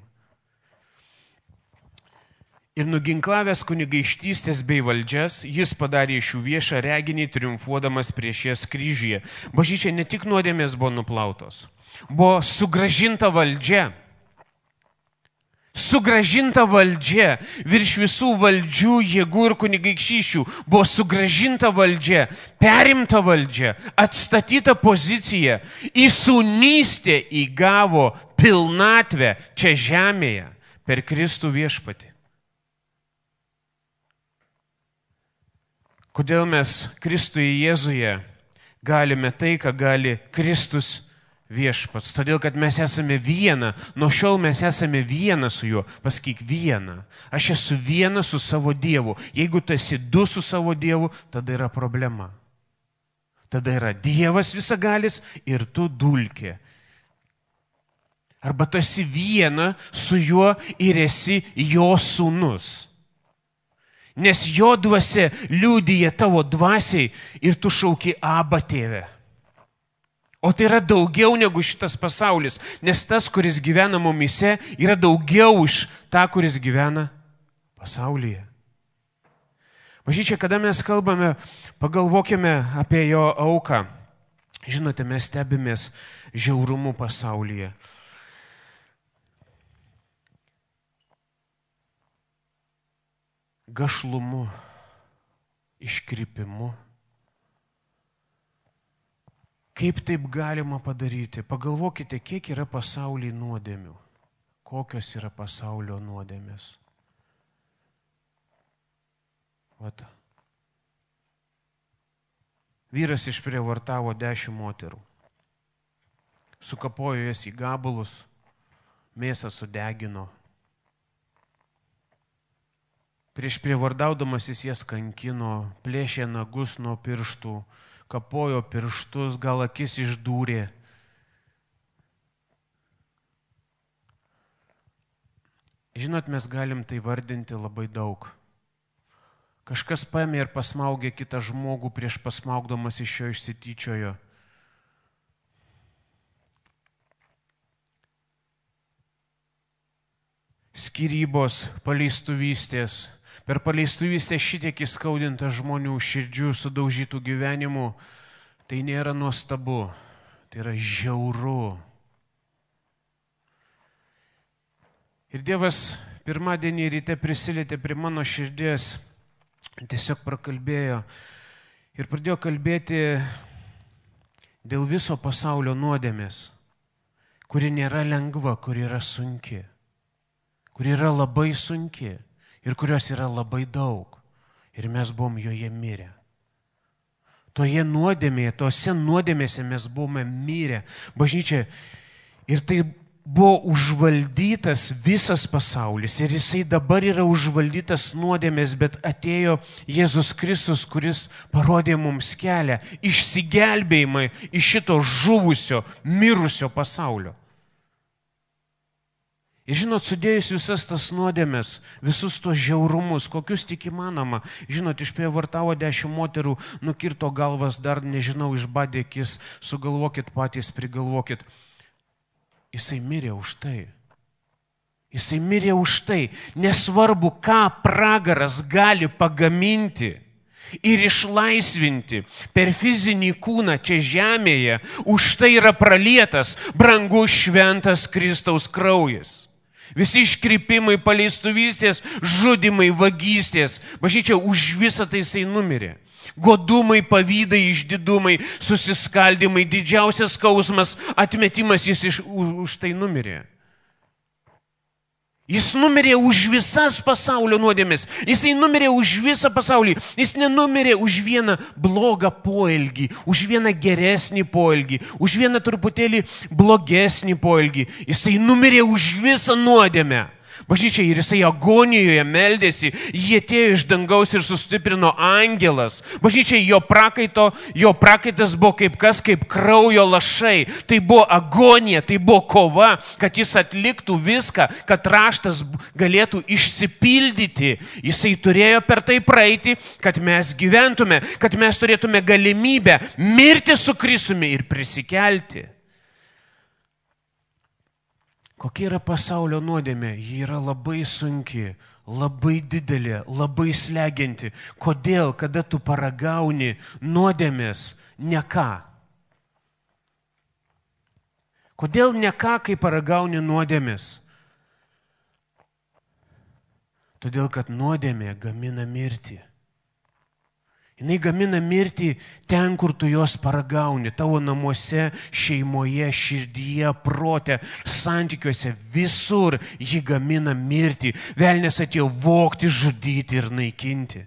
Ir nuginklavęs kunigaištystės bei valdžias, jis padarė iš jų viešą reginį, triumfuodamas prieš jas kryžiuje. Bažnyčia ne tik nuodėmės buvo nuplautos, buvo sugrąžinta valdžia. Sugrąžinta valdžia, virš visų valdžių, jėgų ir kunigaikščių buvo sugrąžinta valdžia, perimta valdžia, atstatyta pozicija, įsūnystė įgavo pilnatvę čia žemėje per Kristų viešpatį. Kodėl mes Kristuje Jėzuje galime tai, ką gali Kristus viešpats? Todėl, kad mes esame viena, nuo šiol mes esame viena su juo. Pasakyk viena. Aš esu viena su savo Dievu. Jeigu tu esi du su savo Dievu, tada yra problema. Tada yra Dievas visagalis ir tu dulkė. Arba tu esi viena su juo ir esi jo sūnus. Nes jo dvasia liudija tavo dvasiai ir tu šauki Abba tėve. O tai yra daugiau negu šitas pasaulis, nes tas, kuris gyvena mumyse, yra daugiau už tą, kuris gyvena pasaulyje. Bažnyčia, kada mes kalbame, pagalvokime apie jo auką. Žinote, mes stebimės žiaurumu pasaulyje. Gašlumu, iškrypimu. Kaip taip galima padaryti? Pagalvokite, kiek yra pasaulyje nuodėmių. Kokios yra pasaulio nuodėmės. Vat. Vyras išprievartavo dešimt moterų. Sukapojo jas į gabalus, mėsą sudegino. Prieš prievardaudamas jis jas kankino, plėšė nagus nuo pirštų, kapojo pirštus, gal akis išdūrė. Žinot, mes galim tai vardinti labai daug. Kažkas paėmė ir pasmaugė kitą žmogų, prieš pasmaugdamas iš jo išsityčiojo. Skyrybos, paleistuvystės. Per paleistuvystę šitiek įskaudinta žmonių širdžių, sudaužytų gyvenimų, tai nėra nuostabu, tai yra žiauru. Ir Dievas pirmadienį ryte prisilietė prie mano širdies, tiesiog prakalbėjo ir pradėjo kalbėti dėl viso pasaulio nuodėmės, kuri nėra lengva, kuri yra sunki, kuri yra labai sunki. Ir kurios yra labai daug. Ir mes buvom joje mirę. Toje nuodėmėje, tose nuodėmėse mes buvome mirę. Bažnyčia, ir tai buvo užvaldytas visas pasaulis. Ir jisai dabar yra užvaldytas nuodėmės, bet atėjo Jėzus Kristus, kuris parodė mums kelią, išsigelbėjimą iš šito žuvusio, mirusio pasaulio. Ir žinot, sudėjus visas tas nuodėmes, visus tos žiaurumus, kokius tik įmanoma, žinot, išprievartavo dešimt moterų, nukirto galvas, dar nežinau, išbadė akis, sugalvokit patys, prigalvokit. Jisai mirė už tai. Jisai mirė už tai. Nesvarbu, ką pragaras gali pagaminti ir išlaisvinti per fizinį kūną čia žemėje, už tai yra pralietas brangus šventas Kristaus kraujas. Visi iškrypimai, paleistuvystės, žudimai, vagystės. Bažnyčia, už visą tai jisai numirė. Godumai, pavydai, išdidumai, susiskaldimai, didžiausias skausmas, atmetimas, jis iš, už, už tai numirė. Jis numirė už visas pasaulio nuodėmes. Jisai numirė už visą pasaulį. Jis nenumirė už vieną blogą poelgį, už vieną geresnį poelgį, už vieną truputėlį blogesnį poelgį. Jisai numirė už visą nuodėmę. Bažnyčia, ir jisai agonijoje meldėsi, jie atėjo iš dangaus ir sustiprino angelas. Bažnyčia, jo prakaito, jo prakaitas buvo kaip kas, kaip kraujo lašai. Tai buvo agonija, tai buvo kova, kad jis atliktų viską, kad raštas galėtų išsipildyti. Jisai turėjo per tai praeiti, kad mes gyventume, kad mes turėtume galimybę mirti su Kristumi ir prisikelti. Kokia yra pasaulio nuodėmė? Ji yra labai sunki, labai didelė, labai slegianti. Kodėl, kada tu paragauni nuodėmės, ne ką? Kodėl ne ką, kai paragauni nuodėmės? Todėl, kad nuodėmė gamina mirtį. Jinai gamina mirtį ten, kur tu jos paragauni, tavo namuose, šeimoje, širdyje, prote, santykiuose, visur ji gamina mirtį. Velnias atėjo vogti, žudyti ir naikinti.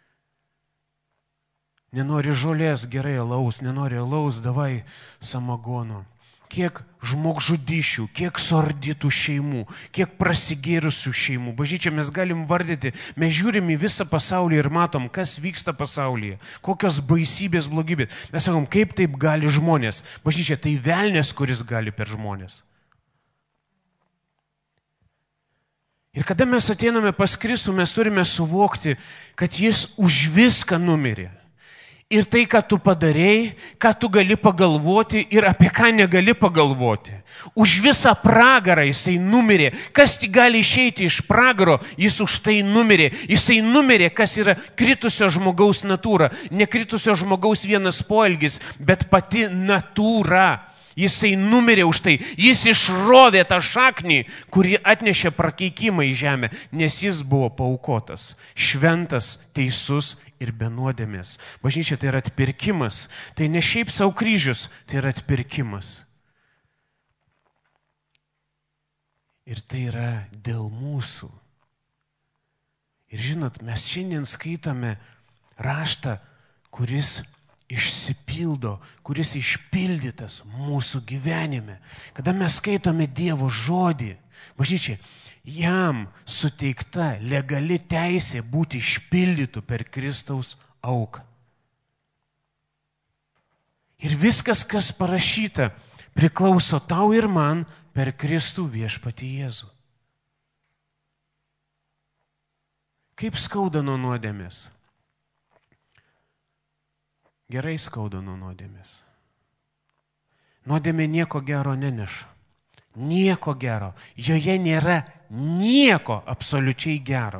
Nenori žolės, gerai alaus, nenori alaus, davai samagono. Kiek žmogžudyšių, kiek suardytų šeimų, kiek prasigėrusių šeimų. Bažnyčia, mes galim vardyti, mes žiūrim į visą pasaulį ir matom, kas vyksta pasaulyje, kokios baisybės, blogybės. Mes sakom, kaip taip gali žmonės. Bažnyčia, tai velnias, kuris gali per žmonės. Ir kada mes ateiname pas Kristų, mes turime suvokti, kad jis už viską numirė. Ir tai, ką tu padarėjai, ką tu gali pagalvoti ir apie ką negali pagalvoti. Už visą pragarą jisai numirė. Kas tik gali išeiti iš pragaro, jis už tai numirė. Jisai numirė, kas yra kritusio žmogaus natūra. Ne kritusio žmogaus vienas poelgis, bet pati natūra. Jisai numirė už tai. Jis išrovė tą šaknį, kuri atnešė prakeikimą į žemę, nes jis buvo paaukotas. Šventas, teisus ir be nuodėmės. Bažnyčia, tai yra atpirkimas. Tai ne šiaip savo kryžius, tai yra atpirkimas. Ir tai yra dėl mūsų. Ir žinot, mes šiandien skaitome raštą, kuris išsipildo, kuris išpildytas mūsų gyvenime. Kada mes skaitome Dievo žodį, bažnyčia, jam suteikta legali teisė būti išpildytų per Kristaus auką. Ir viskas, kas parašyta, priklauso tau ir man per Kristų viešpatį Jėzų. Kaip skauda nuo nuodėmės? Gerai skauda nuo nuodėmės. Nuodėmė nieko gero neneša. Nieko gero. Joje nėra nieko absoliučiai gero.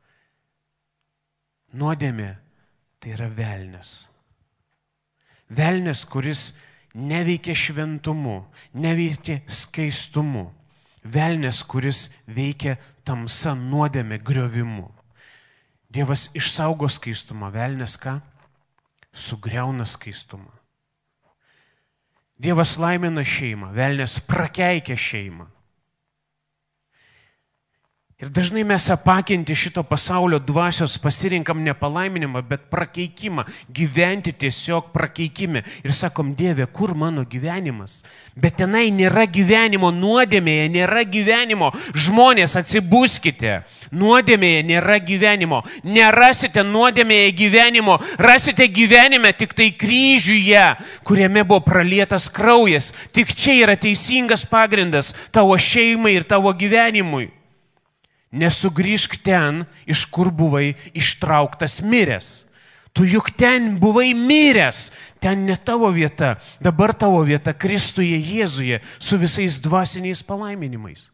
Nuodėmė tai yra velnias. Velnias, kuris neveikia šventumu, neveikia skaistumu. Velnias, kuris veikia tamsa, nuodėmė, griovimu. Dievas išsaugo skaistumą. Velnias ką? Sugriauna skaistumą. Dievas laimina šeimą, velnias prakeikia šeimą. Ir dažnai mes apakinti šito pasaulio dvasios pasirinkam ne palaiminimą, bet prakeikimą, gyventi tiesiog prakeikime. Ir sakom, Dieve, kur mano gyvenimas? Bet tenai nėra gyvenimo, nuodėmėje nėra gyvenimo. Žmonės, atsibuskite, nuodėmėje nėra gyvenimo. Nerasite nuodėmėje gyvenimo, rasite gyvenime tik tai kryžiuje, kuriame buvo pralietas kraujas. Tik čia yra teisingas pagrindas tavo šeimai ir tavo gyvenimui. Nesugrįžk ten, iš kur buvai ištrauktas miręs. Tu juk ten buvai miręs, ten ne tavo vieta, dabar tavo vieta Kristuje Jėzuje su visais dvasiniais palaiminimais.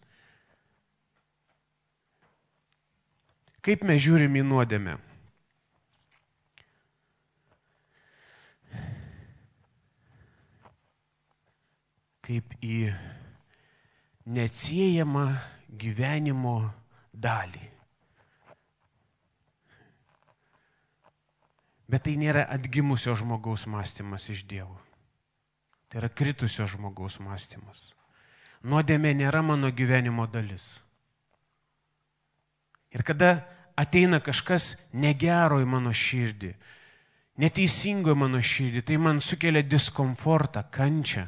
Kaip mes žiūrim į nuodėmę? Kaip į neatsiejamą gyvenimo dalį. Bet tai nėra atgimusio žmogaus mąstymas iš Dievo. Tai yra kritusio žmogaus mąstymas. Nuodėmė nėra mano gyvenimo dalis. Ir kada ateina kažkas negero į mano širdį, neteisingo į mano širdį, tai man sukelia diskomfortą, kančią,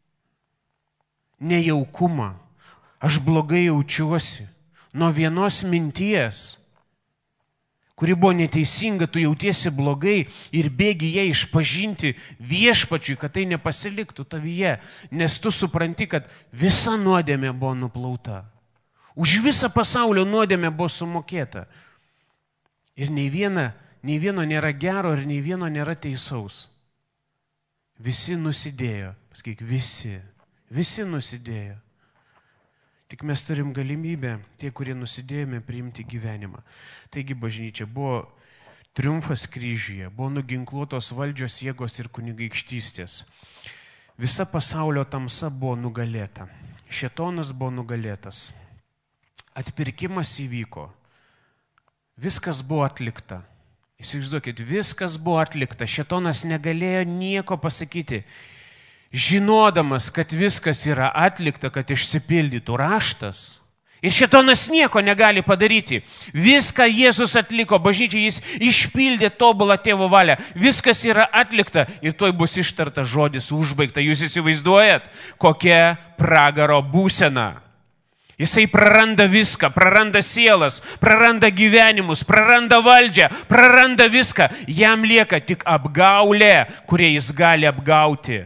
nejaukumą. Aš blogai jaučiuosi. Nuo vienos minties, kuri buvo neteisinga, tu jautiesi blogai ir bėgi ją išpažinti viešpačiui, kad tai nepasiliktų tavyje, nes tu supranti, kad visa nuodėmė buvo nuplauta. Už visą pasaulio nuodėmė buvo sumokėta. Ir nei, viena, nei vieno nėra gero ir nei vieno nėra teisaus. Visi nusidėjo. Pasakyk, visi. Visi nusidėjo. Tik mes turim galimybę, tie, kurie nusidėjome, priimti gyvenimą. Taigi bažnyčia buvo triumfas kryžiuje, buvo nuginkluotos valdžios jėgos ir kunigaikštystės. Visa pasaulio tamsa buvo nugalėta. Šėtonas buvo nugalėtas. Atpirkimas įvyko. Viskas buvo atlikta. Įsivaizduokit, viskas buvo atlikta. Šėtonas negalėjo nieko pasakyti. Žinodamas, kad viskas yra atlikta, kad išsipildytų raštas. Ir šėtonas nieko negali padaryti. Viską Jėzus atliko, bažnyčia jis išpildė tobulą tėvo valią. Viskas yra atlikta ir tuoj bus ištartas žodis užbaigta. Jūs įsivaizduojat, kokia pragaro būsena. Jisai praranda viską, praranda sielas, praranda gyvenimus, praranda valdžią, praranda viską. Jam lieka tik apgaulė, kurie jis gali apgauti.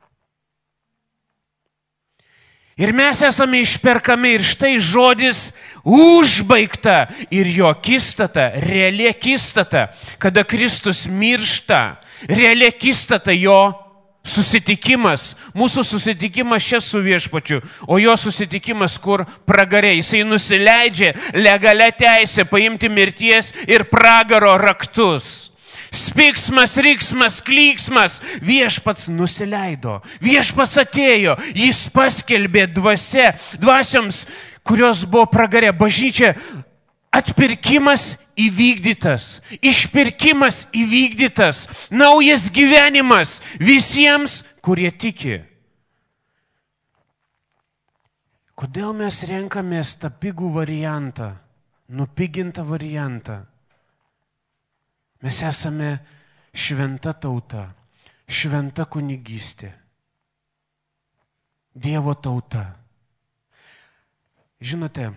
Ir mes esame išperkami ir štai žodis užbaigta ir jo akistata, reali akistata, kada Kristus miršta, reali akistata jo susitikimas, mūsų susitikimas čia su viešpačiu, o jo susitikimas kur pragare, jisai nusileidžia legalia teisė paimti mirties ir pragaro raktus. Spiksmas, riksmas, klyksmas, viešpats nusileido, viešpats atėjo, jis paskelbė dvasia, dvasioms, kurios buvo pragare. Bažnyčia, atpirkimas įvykdytas, išpirkimas įvykdytas, naujas gyvenimas visiems, kurie tiki. Kodėl mes renkamės tą pigų variantą, nupigintą variantą? Mes esame šventa tauta, šventa kunigystė, Dievo tauta. Žinote,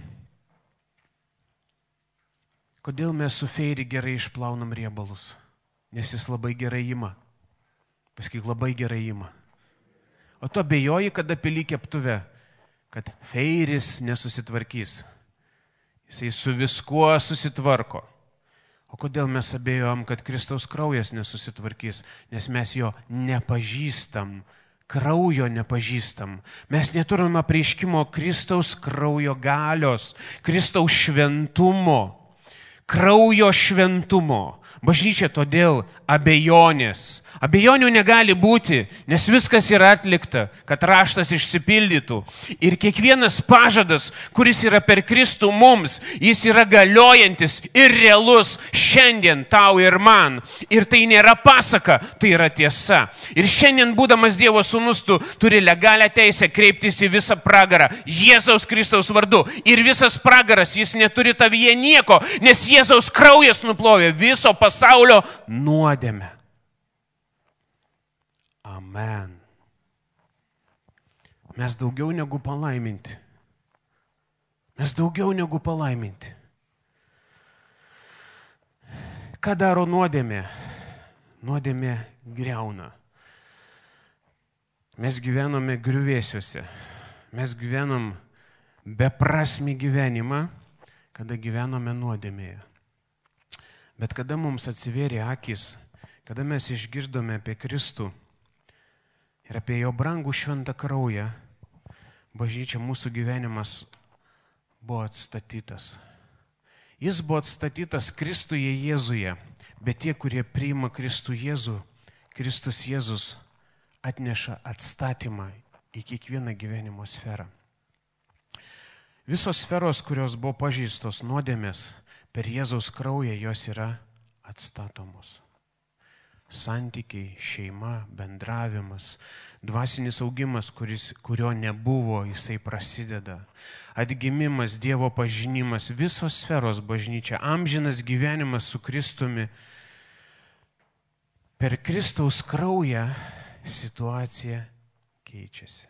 kodėl mes su Feiri gerai išplaunam riebalus? Nes jis labai gerai ima. Pasakyk, labai gerai ima. O tu abejoji, kada pili keptuve, kad Feiris nesusitvarkys. Jisai su viskuo susitvarko. O kodėl mes abejojom, kad Kristaus kraujas nesusitvarkys? Nes mes jo nepažįstam, kraujo nepažįstam. Mes neturim apreiškimo Kristaus kraujo galios, Kristaus šventumo, kraujo šventumo. Bažnyčia todėl abejonės. Abejonių negali būti, nes viskas yra atlikta, kad raštas išsipildytų. Ir kiekvienas pažadas, kuris yra per Kristų mums, jis yra galiojantis ir realus šiandien tau ir man. Ir tai nėra pasaka, tai yra tiesa. Ir šiandien, būdamas Dievo sūnus, tu turi legalią teisę kreiptis į visą pragarą Jėzaus Kristaus vardu. Ir visas pragaras, jis neturi tavyje nieko, nes Jėzaus kraujas nuplovė viso pasaulio nuodėmę. Amen. Mes daugiau negu palaiminti. Mes daugiau negu palaiminti. Ką daro nuodėmė? Nuodėmė griauna. Mes gyvenome griuvėsiuose. Mes gyvenom beprasmį gyvenimą, kada gyvenome nuodėmėje. Bet kada mums atsivėrė akis, kada mes išgirdome apie Kristų ir apie jo brangų šventą kraują, bažnyčia, mūsų gyvenimas buvo atstatytas. Jis buvo atstatytas Kristuje Jėzuje, bet tie, kurie priima Kristų Jėzų, Kristus Jėzus atneša atstatymą į kiekvieną gyvenimo sferą. Visos sferos, kurios buvo pažeistos nuodėmės, per Jėzaus kraują jos yra atstatomos. Santykiai, šeima, bendravimas, dvasinis augimas, kuris, kurio nebuvo, jisai prasideda. Atgimimas, Dievo pažinimas, visos sferos bažnyčia, amžinas gyvenimas su Kristumi. Per Kristaus kraują situacija keičiasi.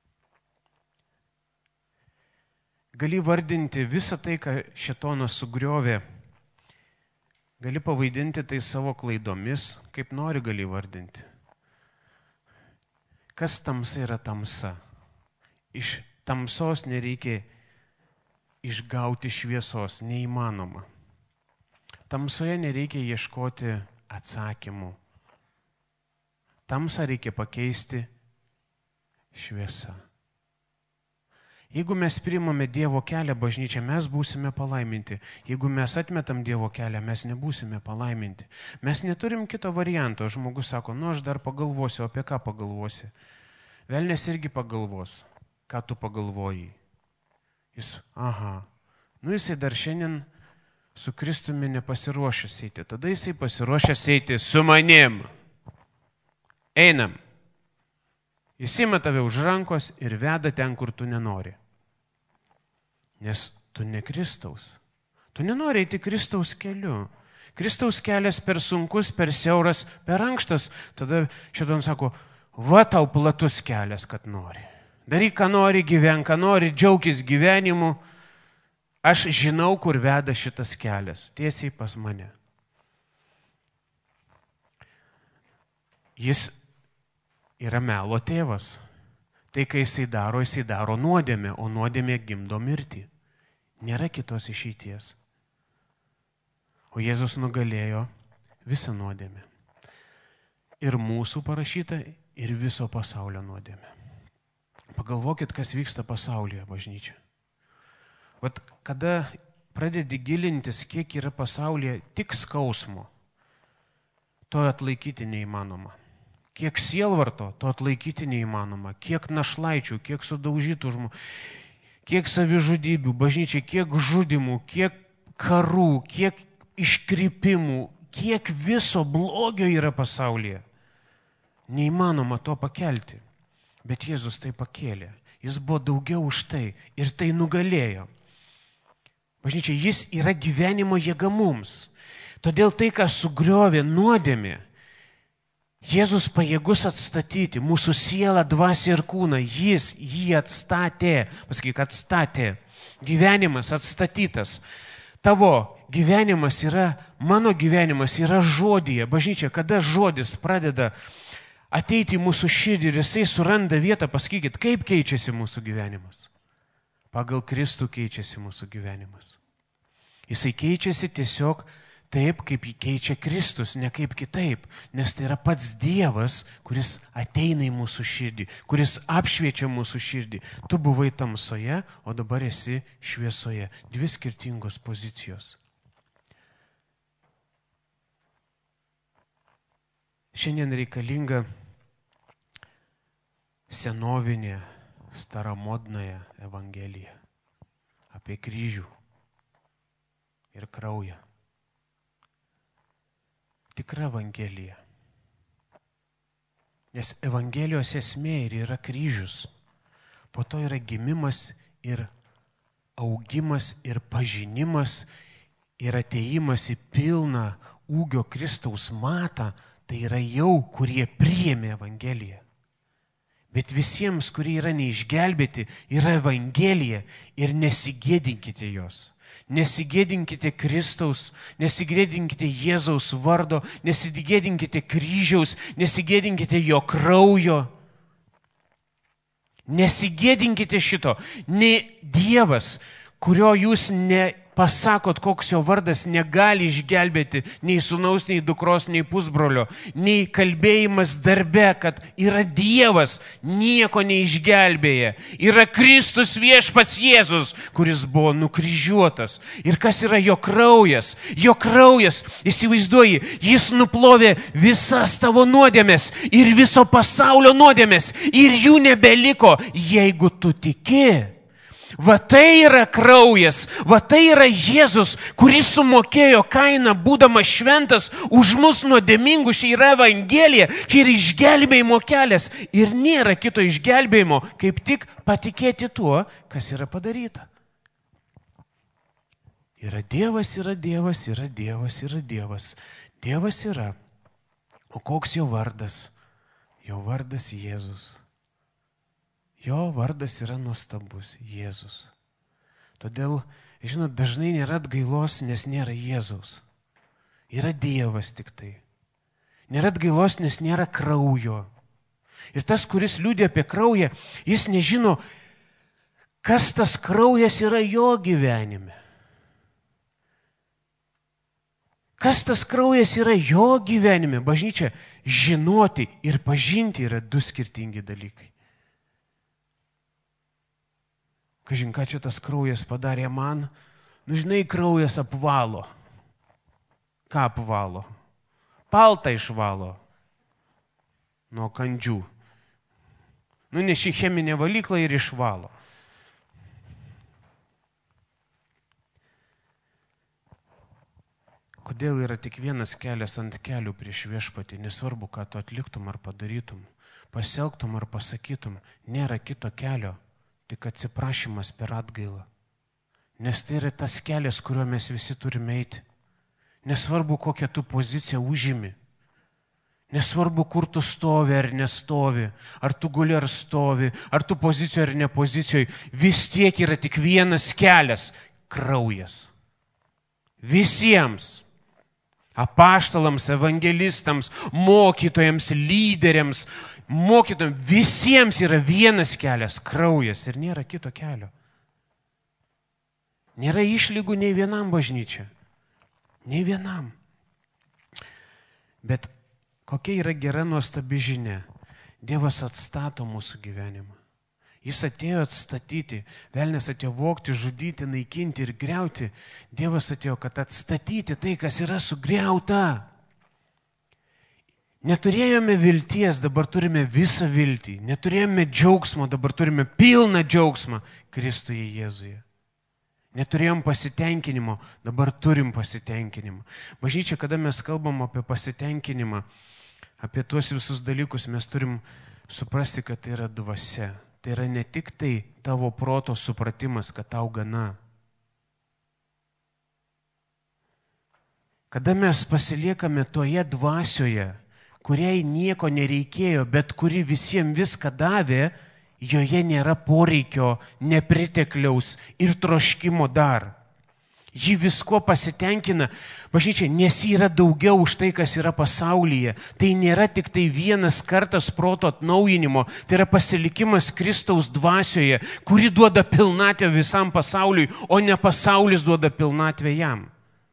Gali vardinti visą tai, ką šėtonas sugriovė. Gali pavaidinti tai savo klaidomis, kaip nori gali vardinti. Kas tamsa yra tamsa? Iš tamsos nereikia išgauti šviesos, neįmanoma. Tamsoje nereikia ieškoti atsakymų. Tamsą reikia pakeisti šviesa. Jeigu mes priimame Dievo kelią bažnyčią, mes būsime palaiminti. Jeigu mes atmetam Dievo kelią, mes nebūsime palaiminti. Mes neturim kito varianto. Žmogus sako, nu aš dar pagalvosiu, apie ką pagalvosi. Velnias irgi pagalvos, ką tu pagalvoji. Jis, aha, nu jisai dar šiandien su Kristumi nepasiruošęs eiti. Tada jisai pasiruošęs eiti su manim. Einam. Jis ima tave už rankos ir veda ten, kur tu nenori. Nes tu ne Kristaus. Tu nenori eiti Kristaus keliu. Kristaus kelias per sunkus, per siauras, per ankštas. Tada šėtonas sako, va tau platus kelias, kad nori. Daryk, ką nori, gyvenk, ką nori, džiaukis gyvenimu. Aš žinau, kur veda šitas kelias. Tiesiai pas mane. Jis yra melo tėvas. Tai, kai jisai daro, jisai daro nuodėmę, o nuodėmė gimdo mirtį. Nėra kitos išeities. O Jėzus nugalėjo visą nuodėmę. Ir mūsų parašyta, ir viso pasaulio nuodėmę. Pagalvokit, kas vyksta pasaulyje, bažnyčia. Vat kada pradedi gilintis, kiek yra pasaulyje tik skausmo, to atlaikyti neįmanoma. Kiek sielvarto, to atlaikyti neįmanoma. Kiek našlaičių, kiek sudaužytų žmonių, kiek savižudybių, bažnyčiai, kiek žudimų, kiek karų, kiek iškrypimų, kiek viso blogio yra pasaulyje. Neįmanoma to pakelti. Bet Jėzus tai pakėlė. Jis buvo daugiau už tai ir tai nugalėjo. Bažnyčiai, jis yra gyvenimo jėga mums. Todėl tai, ką sugriovė nuodėmė, Jėzus pajėgus atstatyti mūsų sielą, dvasią ir kūną. Jis jį atstatė. Pasakyk, atstatė. Gyvenimas atstatytas. Tavo gyvenimas yra, mano gyvenimas yra žodyje. Bažnyčia, kada žodis pradeda ateiti į mūsų širdį ir jisai suranda vietą, pasakykit, kaip keičiasi mūsų gyvenimas. Pagal Kristų keičiasi mūsų gyvenimas. Jisai keičiasi tiesiog taip, kaip jį keičia Kristus, ne kaip kitaip, nes tai yra pats Dievas, kuris ateina į mūsų širdį, kuris apšviečia mūsų širdį. Tu buvai tamsoje, o dabar esi šviesoje. Dvi skirtingos pozicijos. Šiandien reikalinga senovinė, staramodnąją evangeliją apie kryžių ir kraują. Tikra evangelija. Nes evangelijos esmė ir yra kryžius. Po to yra gimimas ir augimas ir pažinimas ir atėjimas į pilną ūgio Kristaus matą. Tai yra jau, kurie priėmė evangeliją. Bet visiems, kurie yra neišgelbėti, yra evangelija ir nesigėdinkite jos. Nesigėdinkite Kristaus, nesigėdinkite Jėzaus vardo, nesigėdinkite kryžiaus, nesigėdinkite jo kraujo. Nesigėdinkite šito. Nei Dievas, kurio jūs nepasakot, koks jo vardas, negali išgelbėti nei sūnaus, nei dukros, nei pusbrolio, nei kalbėjimas darbe, kad yra Dievas, nieko neišgelbėja. Yra Kristus viešpats Jėzus, kuris buvo nukryžiuotas. Ir kas yra jo kraujas? Jo kraujas, įsivaizduoji, jis nuplovė visas tavo nuodėmes ir viso pasaulio nuodėmes ir jų nebeliko, jeigu tu tiki. Va tai yra kraujas, va tai yra Jėzus, kuris sumokėjo kainą, būdamas šventas, už mus nuodėmingus. Čia yra evangelija, čia yra išgelbėjimo kelias ir nėra kito išgelbėjimo, kaip tik patikėti tuo, kas yra padaryta. Yra Dievas, yra Dievas, yra Dievas, yra Dievas. Dievas yra. O koks jo vardas? Jo vardas Jėzus. Jo vardas yra nuostabus, Jėzus. Todėl, žinot, dažnai nėra atgailos, nes nėra Jėzaus. Yra Dievas tik tai. Nėra atgailos, nes nėra kraujo. Ir tas, kuris liūdė apie kraują, jis nežino, kas tas kraujas yra jo gyvenime. Kas tas kraujas yra jo gyvenime? Bažnyčia, žinoti ir pažinti yra du skirtingi dalykai. Kažin, ką čia tas kraujas padarė man? Nu, žinai, kraujas apvalo. Ką apvalo? Paltą išvalo nuo kandžių. Nuneši cheminę valyklą ir išvalo. Kodėl yra tik vienas kelias ant kelių prieš viešpatį? Nesvarbu, ką tu atliktum ar padarytum, pasielgtum ar pasakytum, nėra kito kelio. Tik atsiprašymas per atgailą. Nes tai yra tas kelias, kuriuo mes visi turime eiti. Nesvarbu, kokią tu poziciją užimi. Nesvarbu, kur tu stovi ar nestovi. Ar tu guli ar stovi. Ar tu pozicijoje ar nepozicijoje. Vis tiek yra tik vienas kelias – kraujas. Visiems. Apaštalams, evangelistams, mokytojams, lyderiams, mokytojams, visiems yra vienas kelias, kraujas ir nėra kito kelio. Nėra išlygų nei vienam bažnyčia. Nei vienam. Bet kokia yra gera nuostabi žinia? Dievas atstato mūsų gyvenimą. Jis atėjo atstatyti, velnias atėjo vogti, žudyti, naikinti ir griauti. Dievas atėjo, kad atstatyti tai, kas yra sugriauta. Neturėjome vilties, dabar turime visą viltį. Neturėjome džiaugsmo, dabar turime pilną džiaugsmą Kristuje Jėzuje. Neturėjom pasitenkinimo, dabar turim pasitenkinimą. Bažnyčia, kada mes kalbam apie pasitenkinimą, apie tuos visus dalykus, mes turim suprasti, kad tai yra dvasia. Tai yra ne tik tai tavo proto supratimas, kad tau gana. Kada mes pasiliekame toje dvasioje, kuriai nieko nereikėjo, bet kuri visiems viską davė, joje nėra poreikio, nepritekliaus ir troškimo dar. Ji visko pasitenkina, bažnyčia, nes ji yra daugiau už tai, kas yra pasaulyje. Tai nėra tik tai vienas kartas proto atnaujinimo, tai yra pasilikimas Kristaus dvasioje, kuri duoda pilnatvę visam pasauliui, o ne pasaulis duoda pilnatvę jam.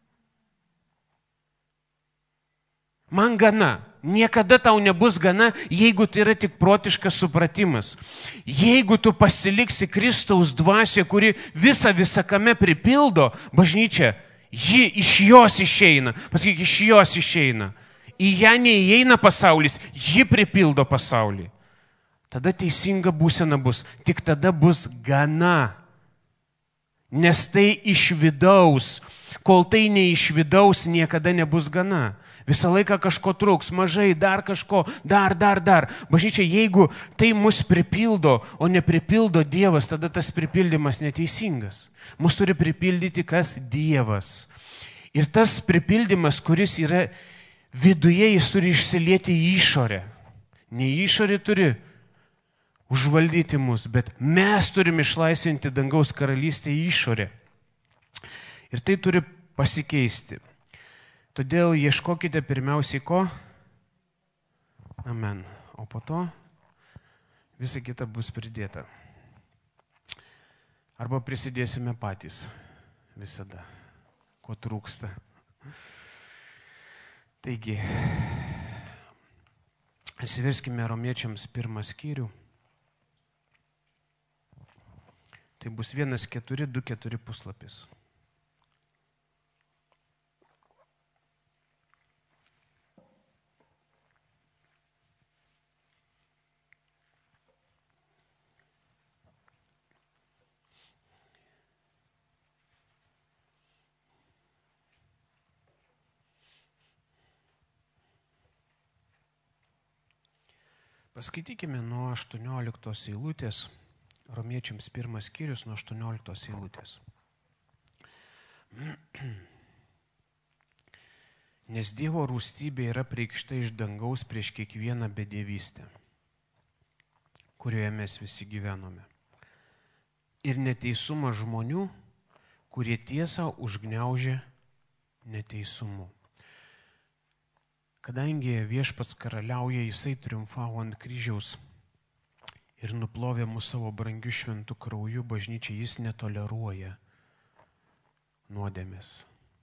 Man gana. Niekada tau nebus gana, jeigu tai yra tik protiškas supratimas. Jeigu tu pasiliksi Kristaus dvasioje, kuri visą visakame pripildo, bažnyčia, ji iš jos išeina. Pasakyk, iš jos išeina. į ją neįeina pasaulis, ji pripildo pasaulį. Tada teisinga būsena bus, tik tada bus gana. Nes tai iš vidaus, kol tai ne iš vidaus, niekada nebus gana. Visą laiką kažko trūks, mažai, dar kažko, dar, dar, dar. Bažnyčia, jeigu tai mus pripildo, o nepripildo Dievas, tada tas pripildymas neteisingas. Mus turi pripildyti kas? Dievas. Ir tas pripildymas, kuris yra viduje, jis turi išsilieti į išorę. Ne išorė turi užvaldyti mus, bet mes turim išlaisvinti dangaus karalystę į išorę. Ir tai turi pasikeisti. Todėl ieškokite pirmiausiai ko? Amen. O po to visa kita bus pridėta. Arba prisidėsime patys visada, ko trūksta. Taigi, atsiverskime Romiečiams pirmą skyrių. Tai bus vienas keturi, du keturi puslapis. Paskaitykime nuo aštuonioliktos eilutės. Romiečiams pirmas skyrius nuo aštuonioliktos eilutės. Nes Dievo rūstybė yra preikšta iš dangaus prieš kiekvieną bedievystę, kurioje mes visi gyvenome. Ir neteisumą žmonių, kurie tiesą užgniaužė neteisumu. Kadangi viešpats karaliauja, jisai triumfavo ant kryžiaus ir nuplovė mūsų savo brangių šventų krauju, bažnyčia jis netoleruoja nuodėmės.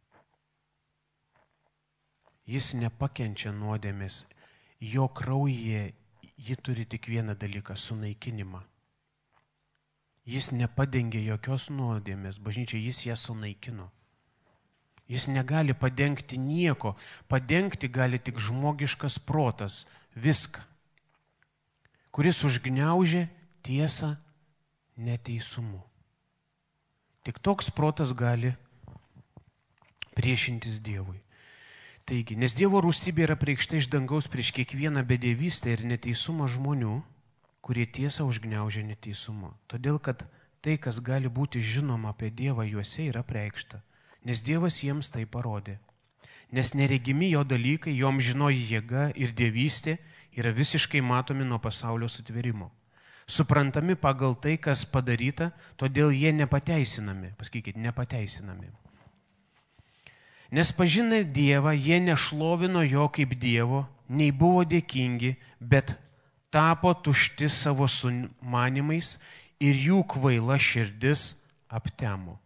Jis nepakenčia nuodėmės. Jo kraujyje ji turi tik vieną dalyką – sunaikinimą. Jis nepadengia jokios nuodėmės, bažnyčia jis ją sunaikino. Jis negali padengti nieko, padengti gali tik žmogiškas protas, viską, kuris užgniaužė tiesą neteisumu. Tik toks protas gali priešintis Dievui. Taigi, nes Dievo rūstybė yra preikšta iš dangaus prieš kiekvieną bedievystę ir neteisumą žmonių, kurie tiesą užgniaužė neteisumu. Todėl, kad tai, kas gali būti žinoma apie Dievą, juose yra preikšta. Nes Dievas jiems tai parodė. Nes neregimi jo dalykai, jom žinoji jėga ir dievystė yra visiškai matomi nuo pasaulio sutvėrimo. Suprantami pagal tai, kas padaryta, todėl jie nepateisinami. Pasakykit, nepateisinami. Nes pažinę Dievą, jie nešlovino jo kaip Dievo, nei buvo dėkingi, bet tapo tušti savo sumanimais ir jų kvaila širdis aptemo.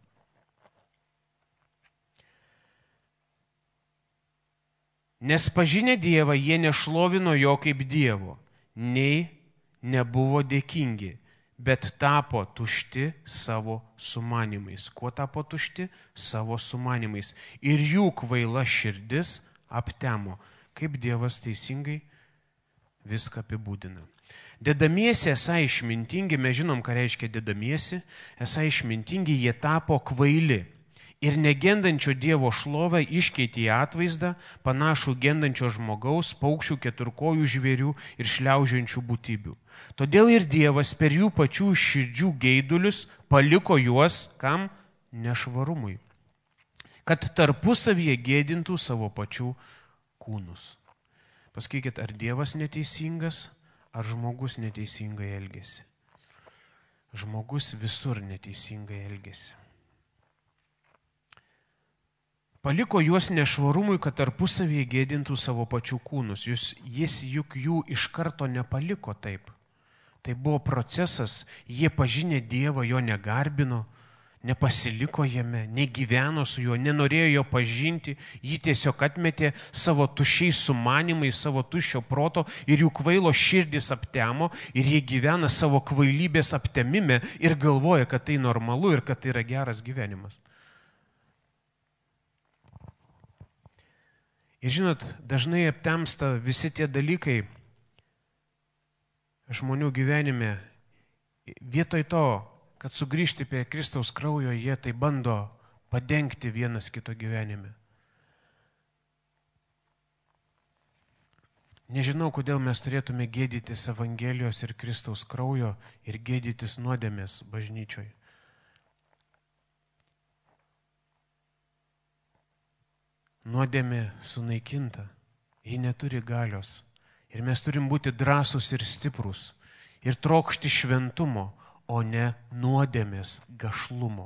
Nes pažinę Dievą, jie nešlovino jo kaip Dievo, nei nebuvo dėkingi, bet tapo tušti savo sumanimais. Kuo tapo tušti? Savo sumanimais. Ir jų kvaila širdis aptemo. Kaip Dievas teisingai viską apibūdina. Dedamiesi esą išmintingi, mes žinom, ką reiškia dedamiesi, esą išmintingi, jie tapo kvaili. Ir negendančio Dievo šlovę iškeitė į atvaizdą, panašų gendančio žmogaus, paukščių, keturkojų žvėrių ir šliaužiančių būtybių. Todėl ir Dievas per jų pačių širdžių geidulius paliko juos, kam? Nešvarumui. Kad tarpusavyje gėdintų savo pačių kūnus. Pasakykit, ar Dievas neteisingas, ar žmogus neteisingai elgesi? Žmogus visur neteisingai elgesi. Paliko juos nešvarumui, kad tarpusavyje gėdintų savo pačių kūnus. Jis, jis juk jų iš karto nepaliko taip. Tai buvo procesas, jie pažinę Dievą, jo negarbino, nepasiliko jame, negyveno su juo, nenorėjo jo pažinti, jį tiesiog atmetė savo tuščiais sumanimais, savo tuščio proto ir jų kvailo širdis aptemo ir jie gyvena savo kvailybės aptemime ir galvoja, kad tai normalu ir kad tai yra geras gyvenimas. Ir žinot, dažnai aptemsta visi tie dalykai žmonių gyvenime. Vietoj to, kad sugrįžti prie Kristaus kraujo, jie tai bando padengti vienas kito gyvenime. Nežinau, kodėl mes turėtume gėdytis Evangelijos ir Kristaus kraujo ir gėdytis nuodėmės bažnyčioj. Nuodėmė sunaikinta, ji neturi galios. Ir mes turim būti drąsūs ir stiprūs ir trokšti šventumo, o ne nuodėmės gašlumo.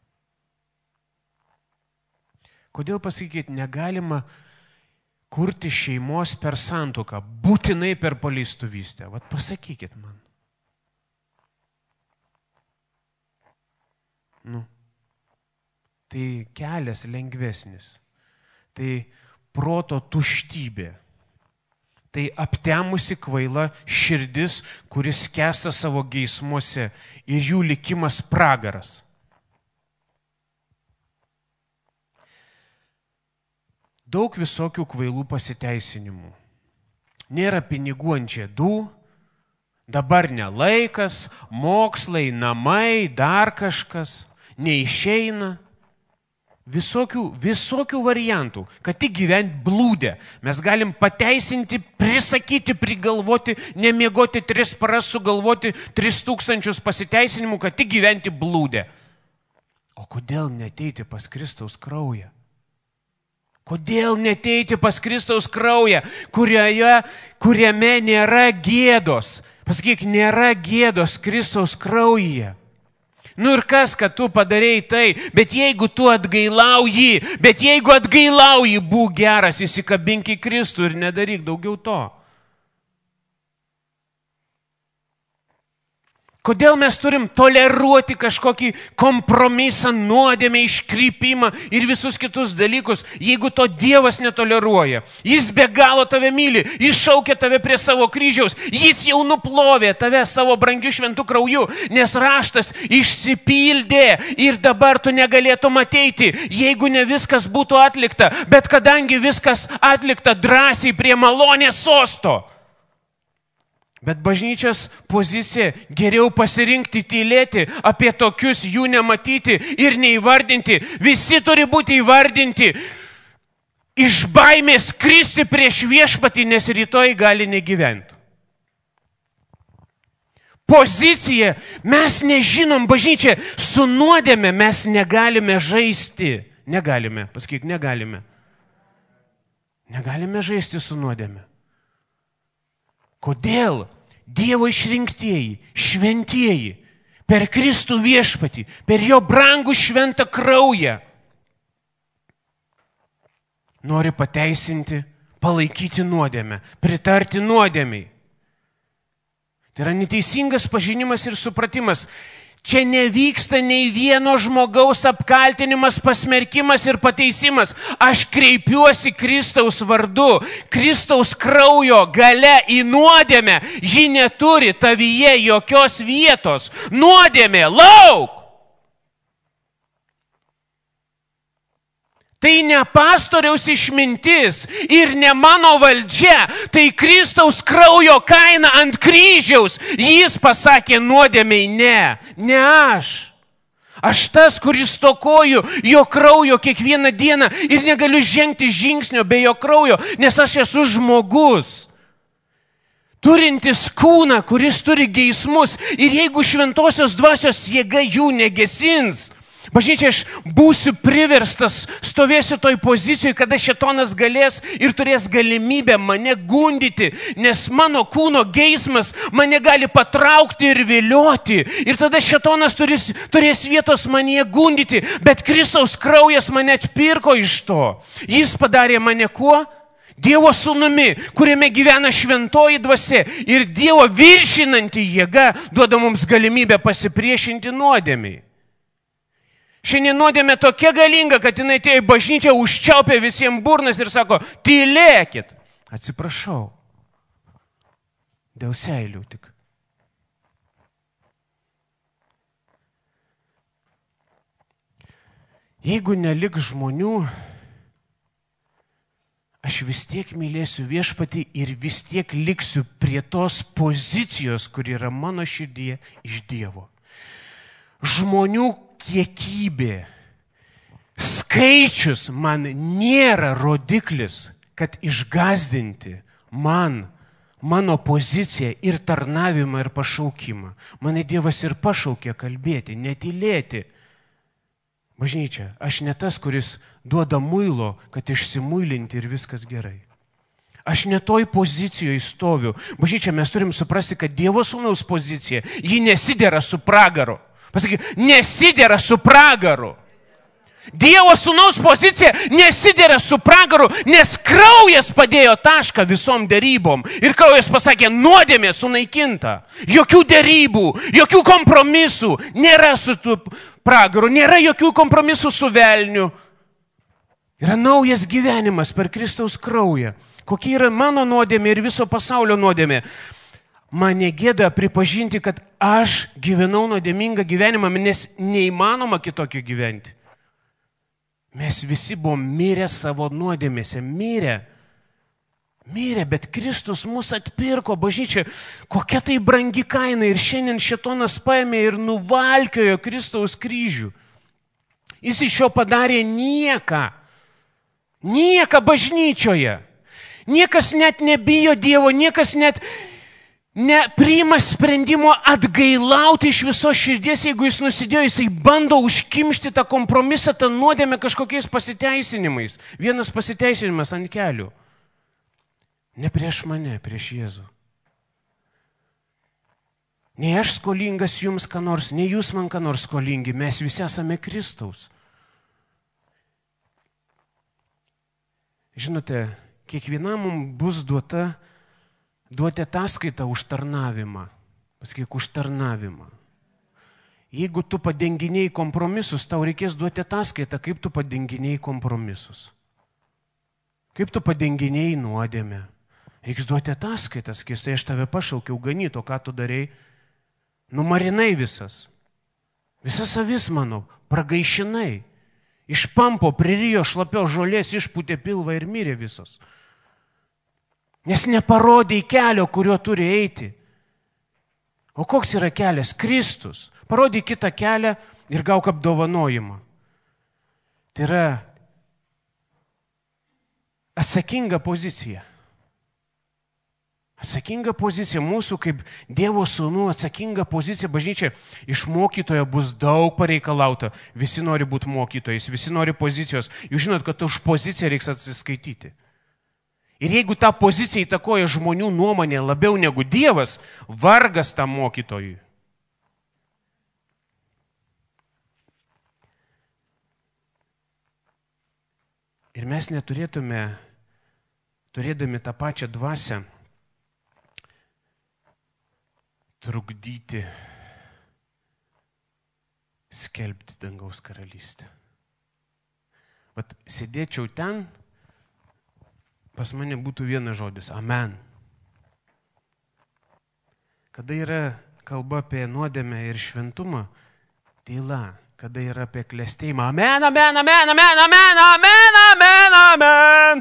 Kodėl, pasakykit, negalima kurti šeimos per santuoką, būtinai per paleistuvystę? Vat pasakykit man. Nu, tai kelias lengvesnis. Tai proto tuštybė. Tai aptemusi kvaila širdis, kuris skęsta savo geismuose ir jų likimas pragaras. Daug visokių kvailų pasiteisinimų. Nėra pinigų ant žiedų, dabar nelaikas, mokslai, namai, dar kažkas, neišeina. Visokių, visokių variantų, kad tik gyventi blūdę. Mes galim pateisinti, prisakyti, prigalvoti, nemiegoti tris paras, sugalvoti tris tūkstančius pasiteisinimų, kad tik gyventi blūdę. O kodėl neteiti pas Kristaus kraują? Kodėl neteiti pas Kristaus kraują, kurioje, kuriame nėra gėdos? Pasakyk, nėra gėdos Kristaus kraujyje. Nu ir kas, kad tu padarei tai, bet jeigu tu atgailauji, bet jeigu atgailauji, būk geras, įsikabink į Kristų ir nedaryk daugiau to. Kodėl mes turim toleruoti kažkokį kompromisą, nuodėmę, iškrypimą ir visus kitus dalykus, jeigu to Dievas netoleruoja? Jis be galo tave myli, jis šaukia tave prie savo kryžiaus, jis jau nuplovė tave savo brangiu šventu krauju, nes raštas išsipildė ir dabar tu negalėtum ateiti, jeigu ne viskas būtų atlikta, bet kadangi viskas atlikta drąsiai prie malonės sosto. Bet bažnyčios pozicija geriau pasirinkti tylėti, apie tokius jų nematyti ir neįvardinti. Visi turi būti įvardinti. Iš baimės kristi prieš viešpatį, nes rytoj gali negyventi. Pozicija, mes nežinom, bažnyčia, su nuodėme mes negalime žaisti. Negalime, pasakyk, negalime. Negalime žaisti su nuodėme. Kodėl Dievo išrinktieji, šventieji, per Kristų viešpatį, per jo brangų šventą kraują nori pateisinti, palaikyti nuodėmę, pritarti nuodėmiai? Tai yra neteisingas pažinimas ir supratimas. Čia nevyksta nei vieno žmogaus apkaltinimas, pasmerkimas ir pateisimas. Aš kreipiuosi Kristaus vardu, Kristaus kraujo gale į nuodėmę. Ji neturi tavyje jokios vietos. Nuodėmė, lauk! Tai ne pastoriaus išmintis ir ne mano valdžia, tai Kristaus kraujo kaina ant kryžiaus. Jis pasakė nuodėmei ne, ne aš. Aš tas, kuris stokoju jo kraujo kiekvieną dieną ir negaliu žengti žingsnio be jo kraujo, nes aš esu žmogus, turintis kūną, kuris turi geismus. Ir jeigu šventosios dvasios jėga jų negesins, bažnyčia, aš būsiu priverstas, stovėsiu toj pozicijoje, kada šėtonas galės ir turės galimybę mane gundyti, nes mano kūno geismas mane gali patraukti ir vilioti. Ir tada šėtonas turės, turės vietos mane gundyti, bet Kristaus kraujas mane atpirko iš to. Jis padarė mane kuo? Dievo sūnumi, kuriame gyvena šventoji dvasia ir Dievo viršinanti jėga duoda mums galimybę pasipriešinti nuodėmei. Šiandien nuodėmė tokia galinga, kad jinai atėjo į bažnyčią, užčiaupė visiems burnas ir sako, tylėkit. Atsiprašau. Dėl seilių tik. Jeigu neliks žmonių, aš vis tiek mylėsiu viešpatį ir vis tiek liksiu prie tos pozicijos, kur yra mano širdyje iš Dievo. Žmonių kiekybė, skaičius man nėra rodiklis, kad išgazdinti man, mano poziciją ir tarnavimą ir pašaukimą. Mane Dievas ir pašaukė kalbėti, netylėti. Bažnyčia, aš ne tas, kuris duoda muilo, kad išsimuilinti ir viskas gerai. Aš ne toj pozicijoje stoviu. Bažnyčia, mes turim suprasti, kad Dievo sūnaus pozicija, ji nesidera su pragaru. Pasakyk, nesidera su pragaru. Dievo sūnaus pozicija nesidera su pragaru, nes kraujas padėjo tašką visom derybom. Ir kraujas pasakė, nuodėmė sunaikinta. Jokių derybų, jokių kompromisų nėra su tu pragaru, nėra jokių kompromisų su velniu. Yra naujas gyvenimas per Kristaus kraują. Kokia yra mano nuodėmė ir viso pasaulio nuodėmė? Mane gėda pripažinti, kad aš gyvenau nuodėmingą gyvenimą, nes neįmanoma kitokio gyventi. Mes visi buvom mirę savo nuodėmėse, mirę. Mirę, bet Kristus mus atpirko, bažnyčia, kokia tai brangi kaina. Ir šiandien šėtonas paėmė ir nuvalkiojo Kristaus kryžių. Jis iš jo padarė nieką. Nieką bažnyčioje. Niekas net nebijo Dievo, niekas net nepriima sprendimo atgailauti iš visos širdies, jeigu jis nusidėjo, jisai bando užkimšti tą kompromisą, tą nuodėmę kažkokiais pasiteisinimais. Vienas pasiteisinimas ant kelių. Ne prieš mane, prieš Jėzų. Nei aš skolingas jums ką nors, nei jūs man ką nors skolingi, mes visi esame Kristaus. Žinote, kiekvienam mums bus duota duoti ataskaitą už tarnavimą. Pasakyk, už tarnavimą. Jeigu tu padenginėjai kompromisus, tau reikės duoti ataskaitą, kaip tu padenginėjai kompromisus. Kaip tu padenginėjai nuodėmę. Reiks duoti ataskaitas, kai aš tave pašaukiau ganyti, o ką tu darei? Numarinai visas. Visas avis mano, pragaišinai. Iš pampo pririjo šlapio žolės, išpūtė pilvą ir mirė visos. Nes neparodai kelio, kuriuo turi eiti. O koks yra kelias? Kristus. Parodai kitą kelią ir gauk apdovanojimą. Tai yra atsakinga pozicija. Atsakinga pozicija mūsų kaip Dievo sūnų, atsakinga pozicija bažnyčia. Iš mokytojo bus daug pareikalauta. Visi nori būti mokytojais, visi nori pozicijos. Jūs žinot, kad už poziciją reiks atsiskaityti. Ir jeigu ta pozicija įtakoja žmonių nuomonę labiau negu Dievas, vargas tam mokytojui. Ir mes neturėtume, turėdami tą pačią dvasią, trukdyti skelbti dangaus karalystę. Vat sėdėčiau ten, pas mane būtų vienas žodis – amen. Kada yra kalba apie nuodėmę ir šventumą, tyla. Kada yra apie klestėjimą – amen, amen, amen, amen, amen, amen, amen, amen.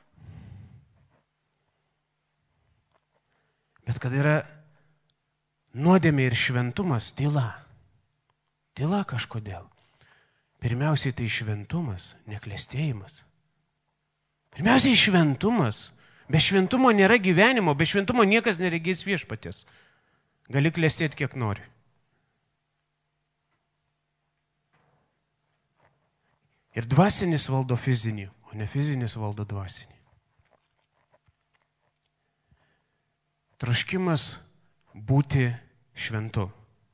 Bet kada yra nuodėmė ir šventumas – tyla. Tyla kažkodėl. Pirmiausiai tai šventumas, ne klestėjimas. Pirmiausiai šventumas. Be šventumo nėra gyvenimo, be šventumo niekas neregės viešpaties. Gali klestėti kiek nori. Ir dvasinis valdo fizinį, o ne fizinis valdo dvasinį. Troškimas būti šventu.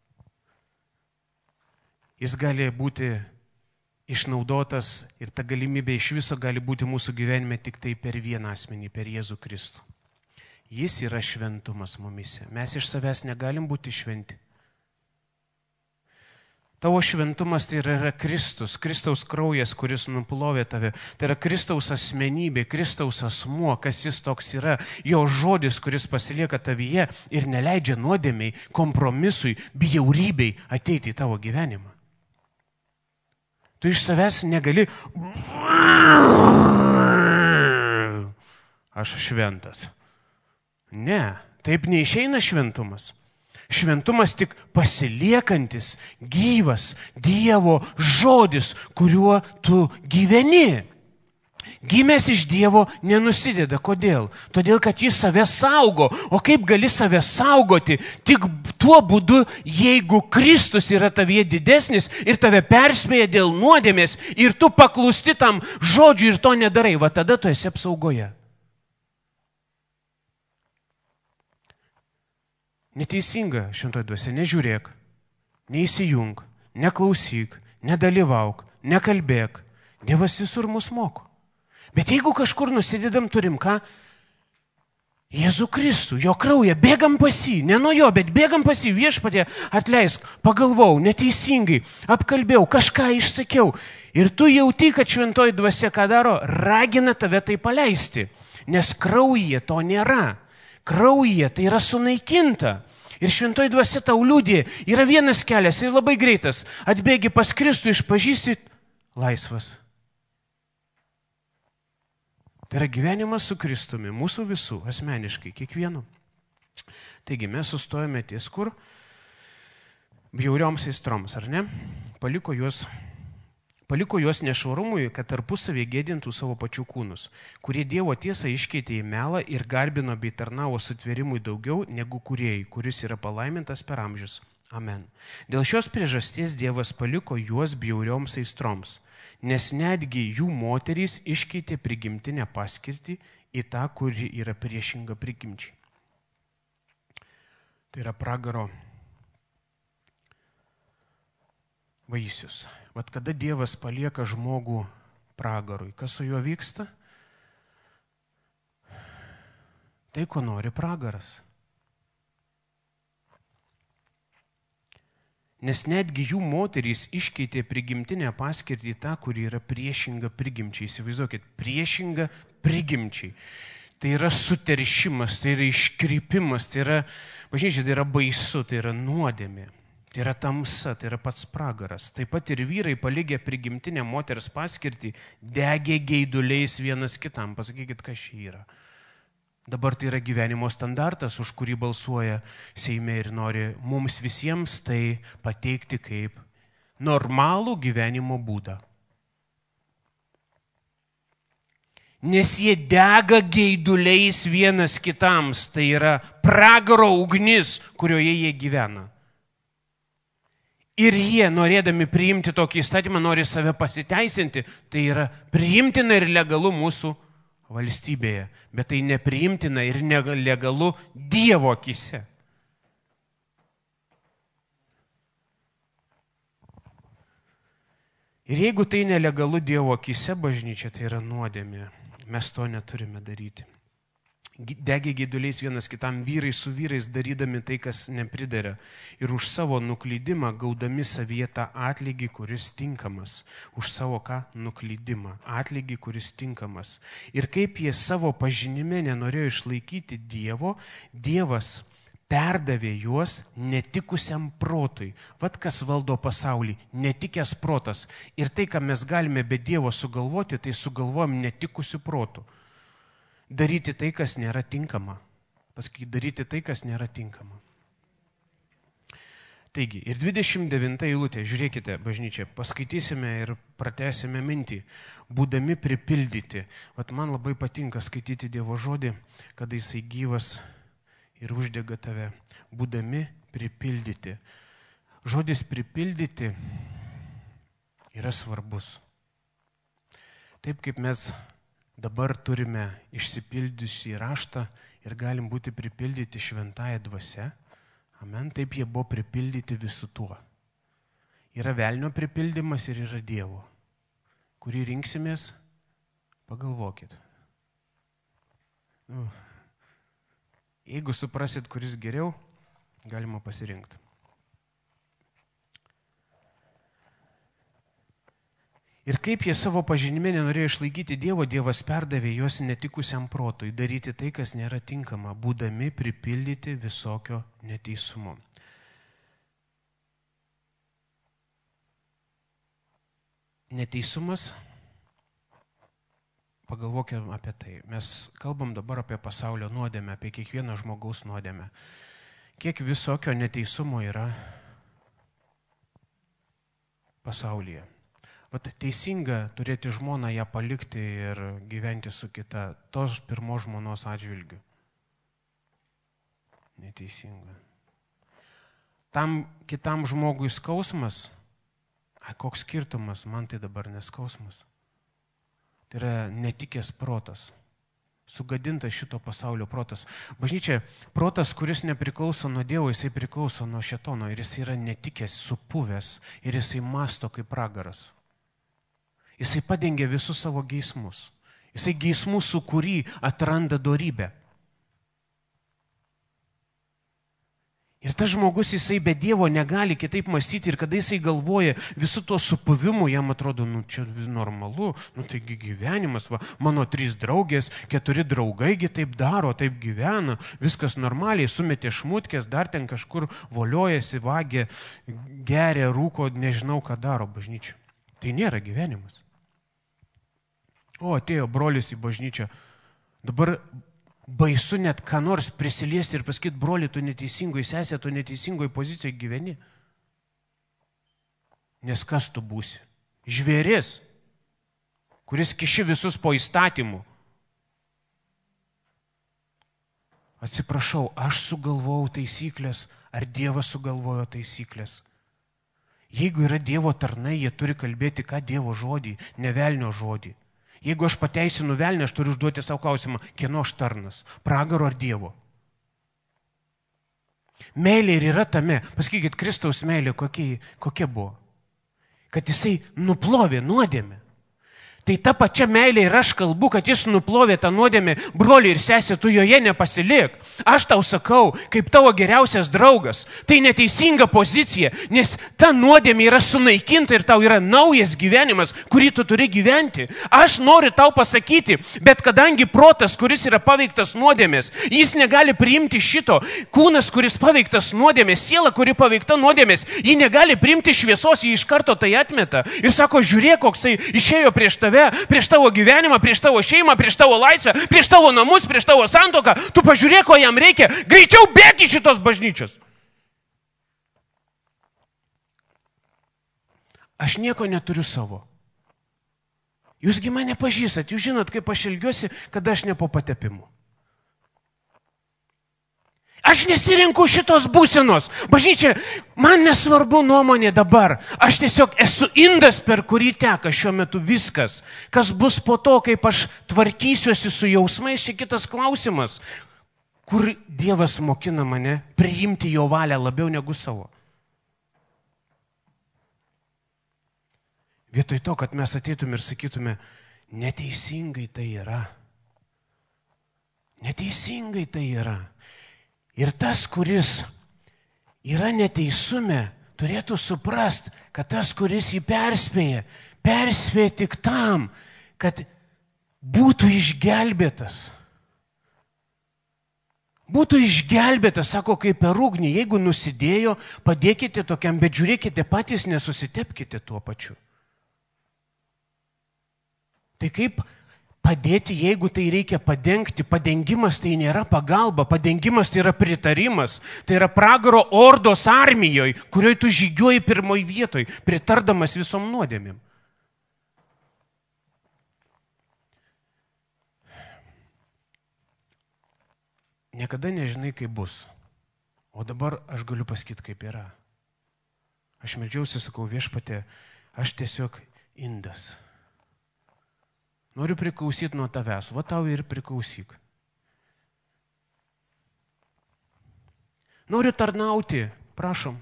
Jis gali būti išnaudotas ir ta galimybė iš viso gali būti mūsų gyvenime tik tai per vieną asmenį, per Jėzų Kristų. Jis yra šventumas mumise. Mes iš savęs negalim būti šventi. Tavo šventumas tai yra, yra Kristus, Kristaus kraujas, kuris nuplovė tave. Tai yra Kristaus asmenybė, Kristaus asmuo, kas jis toks yra. Jo žodis, kuris pasilieka tavyje ir neleidžia nuodėmiai, kompromisui, bjaurybei ateiti į tavo gyvenimą. Tu iš savęs negali aš šventas. Ne, taip neišeina šventumas. Šventumas tik pasiliekantis, gyvas Dievo žodis, kuriuo tu gyveni. Gimęs iš Dievo nenusideda. Kodėl? Todėl, kad jis save saugo. O kaip gali save saugoti? Tik tuo būdu, jeigu Kristus yra tavyje didesnis ir tave perspėja dėl nuodėmės ir tu paklūsti tam žodžiui ir to nedarai, va tada tu esi apsaugoje. Neteisinga šventoji dvasia, nežiūrėk, neįsijung, neklausyk, nedalyvauk, nekalbėk. Dievas visur mus moko. Bet jeigu kažkur nusidedam, turim ką? Jėzų Kristų, jo kraują, bėgam pas jį, ne nuo jo, bet bėgam pas jį, Viešpatie, atleisk, pagalvojau, neteisingai, apkalbėjau, kažką išsakiau. Ir tu jauti, kad šventoji dvasia ką daro, ragina tave tai paleisti, nes kraujyje to nėra. Kraujyje tai yra sunaikinta. Ir šventoji dvasia tau liudija, yra vienas kelias ir labai greitas. Atbėgi pas Kristų, išpažįsti, laisvas. Tai yra gyvenimas su Kristumi, mūsų visų, asmeniškai, kiekvienu. Taigi mes sustojame ties kur? Bjaurioms aistroms, ar ne? Paliko juos, paliko juos nešvarumui, kad tarpusavį gėdintų savo pačių kūnus, kurie Dievo tiesą iškeitė į melą ir garbino bei tarnavo sutvėrimui daugiau negu kūrėjai, kuris yra palaimintas per amžius. Amen. Dėl šios priežasties Dievas paliko juos bjaurioms aistroms, nes netgi jų moterys iškeitė prigimtinę paskirtį į tą, kuri yra priešinga prigimčiai. Tai yra pragaro vaisius. Vat kada Dievas palieka žmogų pragarui, kas su juo vyksta? Tai, ko nori pragaras. Nes netgi jų moterys iškeitė prigimtinę paskirtį tą, kuri yra priešinga prigimčiai. Įsivaizduokit, priešinga prigimčiai. Tai yra suteršimas, tai yra iškrypimas, tai yra, bažnyčia, tai yra baisu, tai yra nuodėmė, tai yra tamsa, tai yra pats pragaras. Taip pat ir vyrai paligę prigimtinę moters paskirtį, degė geiduliais vienas kitam. Pasakykit, kas čia yra. Dabar tai yra gyvenimo standartas, už kurį balsuoja Seime ir nori mums visiems tai pateikti kaip normalų gyvenimo būdą. Nes jie dega geiduliais vienas kitams, tai yra pragaro ugnis, kurioje jie gyvena. Ir jie, norėdami priimti tokį įstatymą, nori save pasiteisinti, tai yra priimtina ir legalu mūsų valstybėje, bet tai nepriimtina ir nelegalu Dievo akyse. Ir jeigu tai nelegalu Dievo akyse, bažnyčia, tai yra nuodėmė. Mes to neturime daryti. Degė geiduliais vienas kitam, vyrai su vyrais darydami tai, kas nepridera. Ir už savo nuklydimą gaudami savyje tą atlygį, kuris tinkamas. Už savo ką? Nuklydimą. Atlygį, kuris tinkamas. Ir kaip jie savo pažinime nenorėjo išlaikyti Dievo, Dievas perdavė juos netikusiam protui. Vat kas valdo pasaulį, netikęs protas. Ir tai, ką mes galime be Dievo sugalvoti, tai sugalvojam netikusių protų. Daryti tai, kas nėra tinkama. Pasakyti, daryti tai, kas nėra tinkama. Taigi, ir dvidešimt devinta eilutė, žiūrėkite, bažnyčia, paskaitysime ir pratęsime mintį, būdami pripildyti. Vat man labai patinka skaityti Dievo žodį, kada jisai gyvas ir uždega tave. Būdami pripildyti. Žodis pripildyti yra svarbus. Taip kaip mes dabar turime išsipildžiusį raštą ir galim būti pripildyti šventąją dvasia. Amen. Taip jie buvo pripildyti visų tuo. Yra velnio pripildymas ir yra Dievo. Kurį rinksimės, pagalvokit. Nu, jeigu suprasit, kuris geriau, galima pasirinkti. Ir kaip jie savo pažinime nenorėjo išlaikyti Dievo, Dievas perdavė juos netikusiam protui, daryti tai, kas nėra tinkama, būdami pripildyti visokio neteisumo. Neteisumas pagalvokime apie tai. Mes kalbam dabar apie pasaulio nuodėmę, apie kiekvieno žmogaus nuodėmę. Kiek visokio neteisumo yra pasaulyje. Vat teisinga turėti žmoną, ją palikti ir gyventi su kita, tos pirmos žmonos atžvilgiu. Neteisinga. Tam kitam žmogui skausmas, a, koks skirtumas, man tai dabar neskausmas. Tai yra netikęs protas, sugadintas šito pasaulio protas. Bažnyčia, protas, kuris nepriklauso nuo Dievo, jisai priklauso nuo šėtono ir jis yra netikęs, supuvęs ir jisai masto kaip pragaras. Jisai padengia visus savo geismus. Jisai geismų sukūrį atranda dorybę. Ir tas žmogus, jisai be Dievo negali kitaip mąstyti ir kada jisai galvoja visų to supuvimu, jam atrodo, nu čia normalu, nu taigi gyvenimas, va, mano trys draugės, keturi draugaigi taip daro, taip gyvena, viskas normaliai, sumetė šmutkės, dar ten kažkur voliojasi, vagė, geria, rūko, nežinau, ką daro bažnyčia. Tai nėra gyvenimas. O, atėjo brolis į bažnyčią. Dabar baisu net ką nors prisiliesti ir pasakyti, broli, tu neteisingoj sesė, tu neteisingoj pozicijoje gyveni. Nes kas tu būsi? Žvėris, kuris kiši visus po įstatymu. Atsiprašau, aš sugalvojau taisyklės, ar Dievas sugalvojo taisyklės? Jeigu yra Dievo tarnai, jie turi kalbėti ką Dievo žodį, ne velnio žodį. Jeigu aš pateisinu velnį, aš turiu užduoti savo klausimą, kieno aš tarnas, pragaro ar Dievo. Meilė ir yra tame, pasakykit, Kristaus meilė kokia, kokia buvo, kad jisai nuplovė nuodėmę. Tai ta pačia meilė ir aš kalbu, kad jis nuplovė tą nuodėmę, broli ir sesė, tu joje nepasilik. Aš tau sakau, kaip tavo geriausias draugas, tai neteisinga pozicija, nes ta nuodėmė yra sunaikinta ir tau yra naujas gyvenimas, kurį tu turi gyventi. Aš noriu tau pasakyti, bet kadangi protas, kuris yra paveiktas nuodėmės, jis negali priimti šito, kūnas, kuris paveiktas nuodėmės, siela, kuri paveikta nuodėmės, ji negali priimti šviesos, ji iš karto tai atmeta. Ir sako, žiūrėk, koksai išėjo prieš tave, prieš tavo gyvenimą, prieš tavo šeimą, prieš tavo laisvę, prieš tavo namus, prieš tavo santuoką. Tu pažiūrėk, ko jam reikia. Greičiau bėk iš šitos bažnyčios. Aš nieko neturiu savo. Jūsgi mane pažįstat, jūs žinot, kaip aš elgiuosi, kada aš ne po patepimu. Aš nesirinku šitos būsenos. Bažnyčia, man nesvarbu nuomonė dabar. Aš tiesiog esu indas, per kurį teka šiuo metu viskas. Kas bus po to, kaip aš tvarkysiuosi su jausmais, čia kitas klausimas. Kur Dievas mokina mane priimti jo valią labiau negu savo. Vietoj to, kad mes ateitume ir sakytume, neteisingai tai yra. Neteisingai tai yra. Ir tas, kuris yra neteisume, turėtų suprast, kad tas, kuris jį perspėja, perspėja tik tam, kad būtų išgelbėtas. Būtų išgelbėtas, sako, kaip per ugnį, jeigu nusidėjo, padėkite tokiam, bet žiūrėkite patys, nesusitepkite tuo pačiu. Tai kaip padėti, jeigu tai reikia padengti? Padengimas tai nėra pagalba, padengimas tai yra pritarimas, tai yra pragaro ordos armijoje, kurioje tu žygiuoji pirmoji vietoj, pritardamas visom nuodėmėm. Niekada nežinai, kaip bus. O dabar aš galiu pasakyti, kaip yra. Aš meldžiausi, sakau, viešpatie, aš tiesiog indas. Noriu priklausyti nuo tavęs, va tau ir priklausyk. Noriu tarnauti, prašom.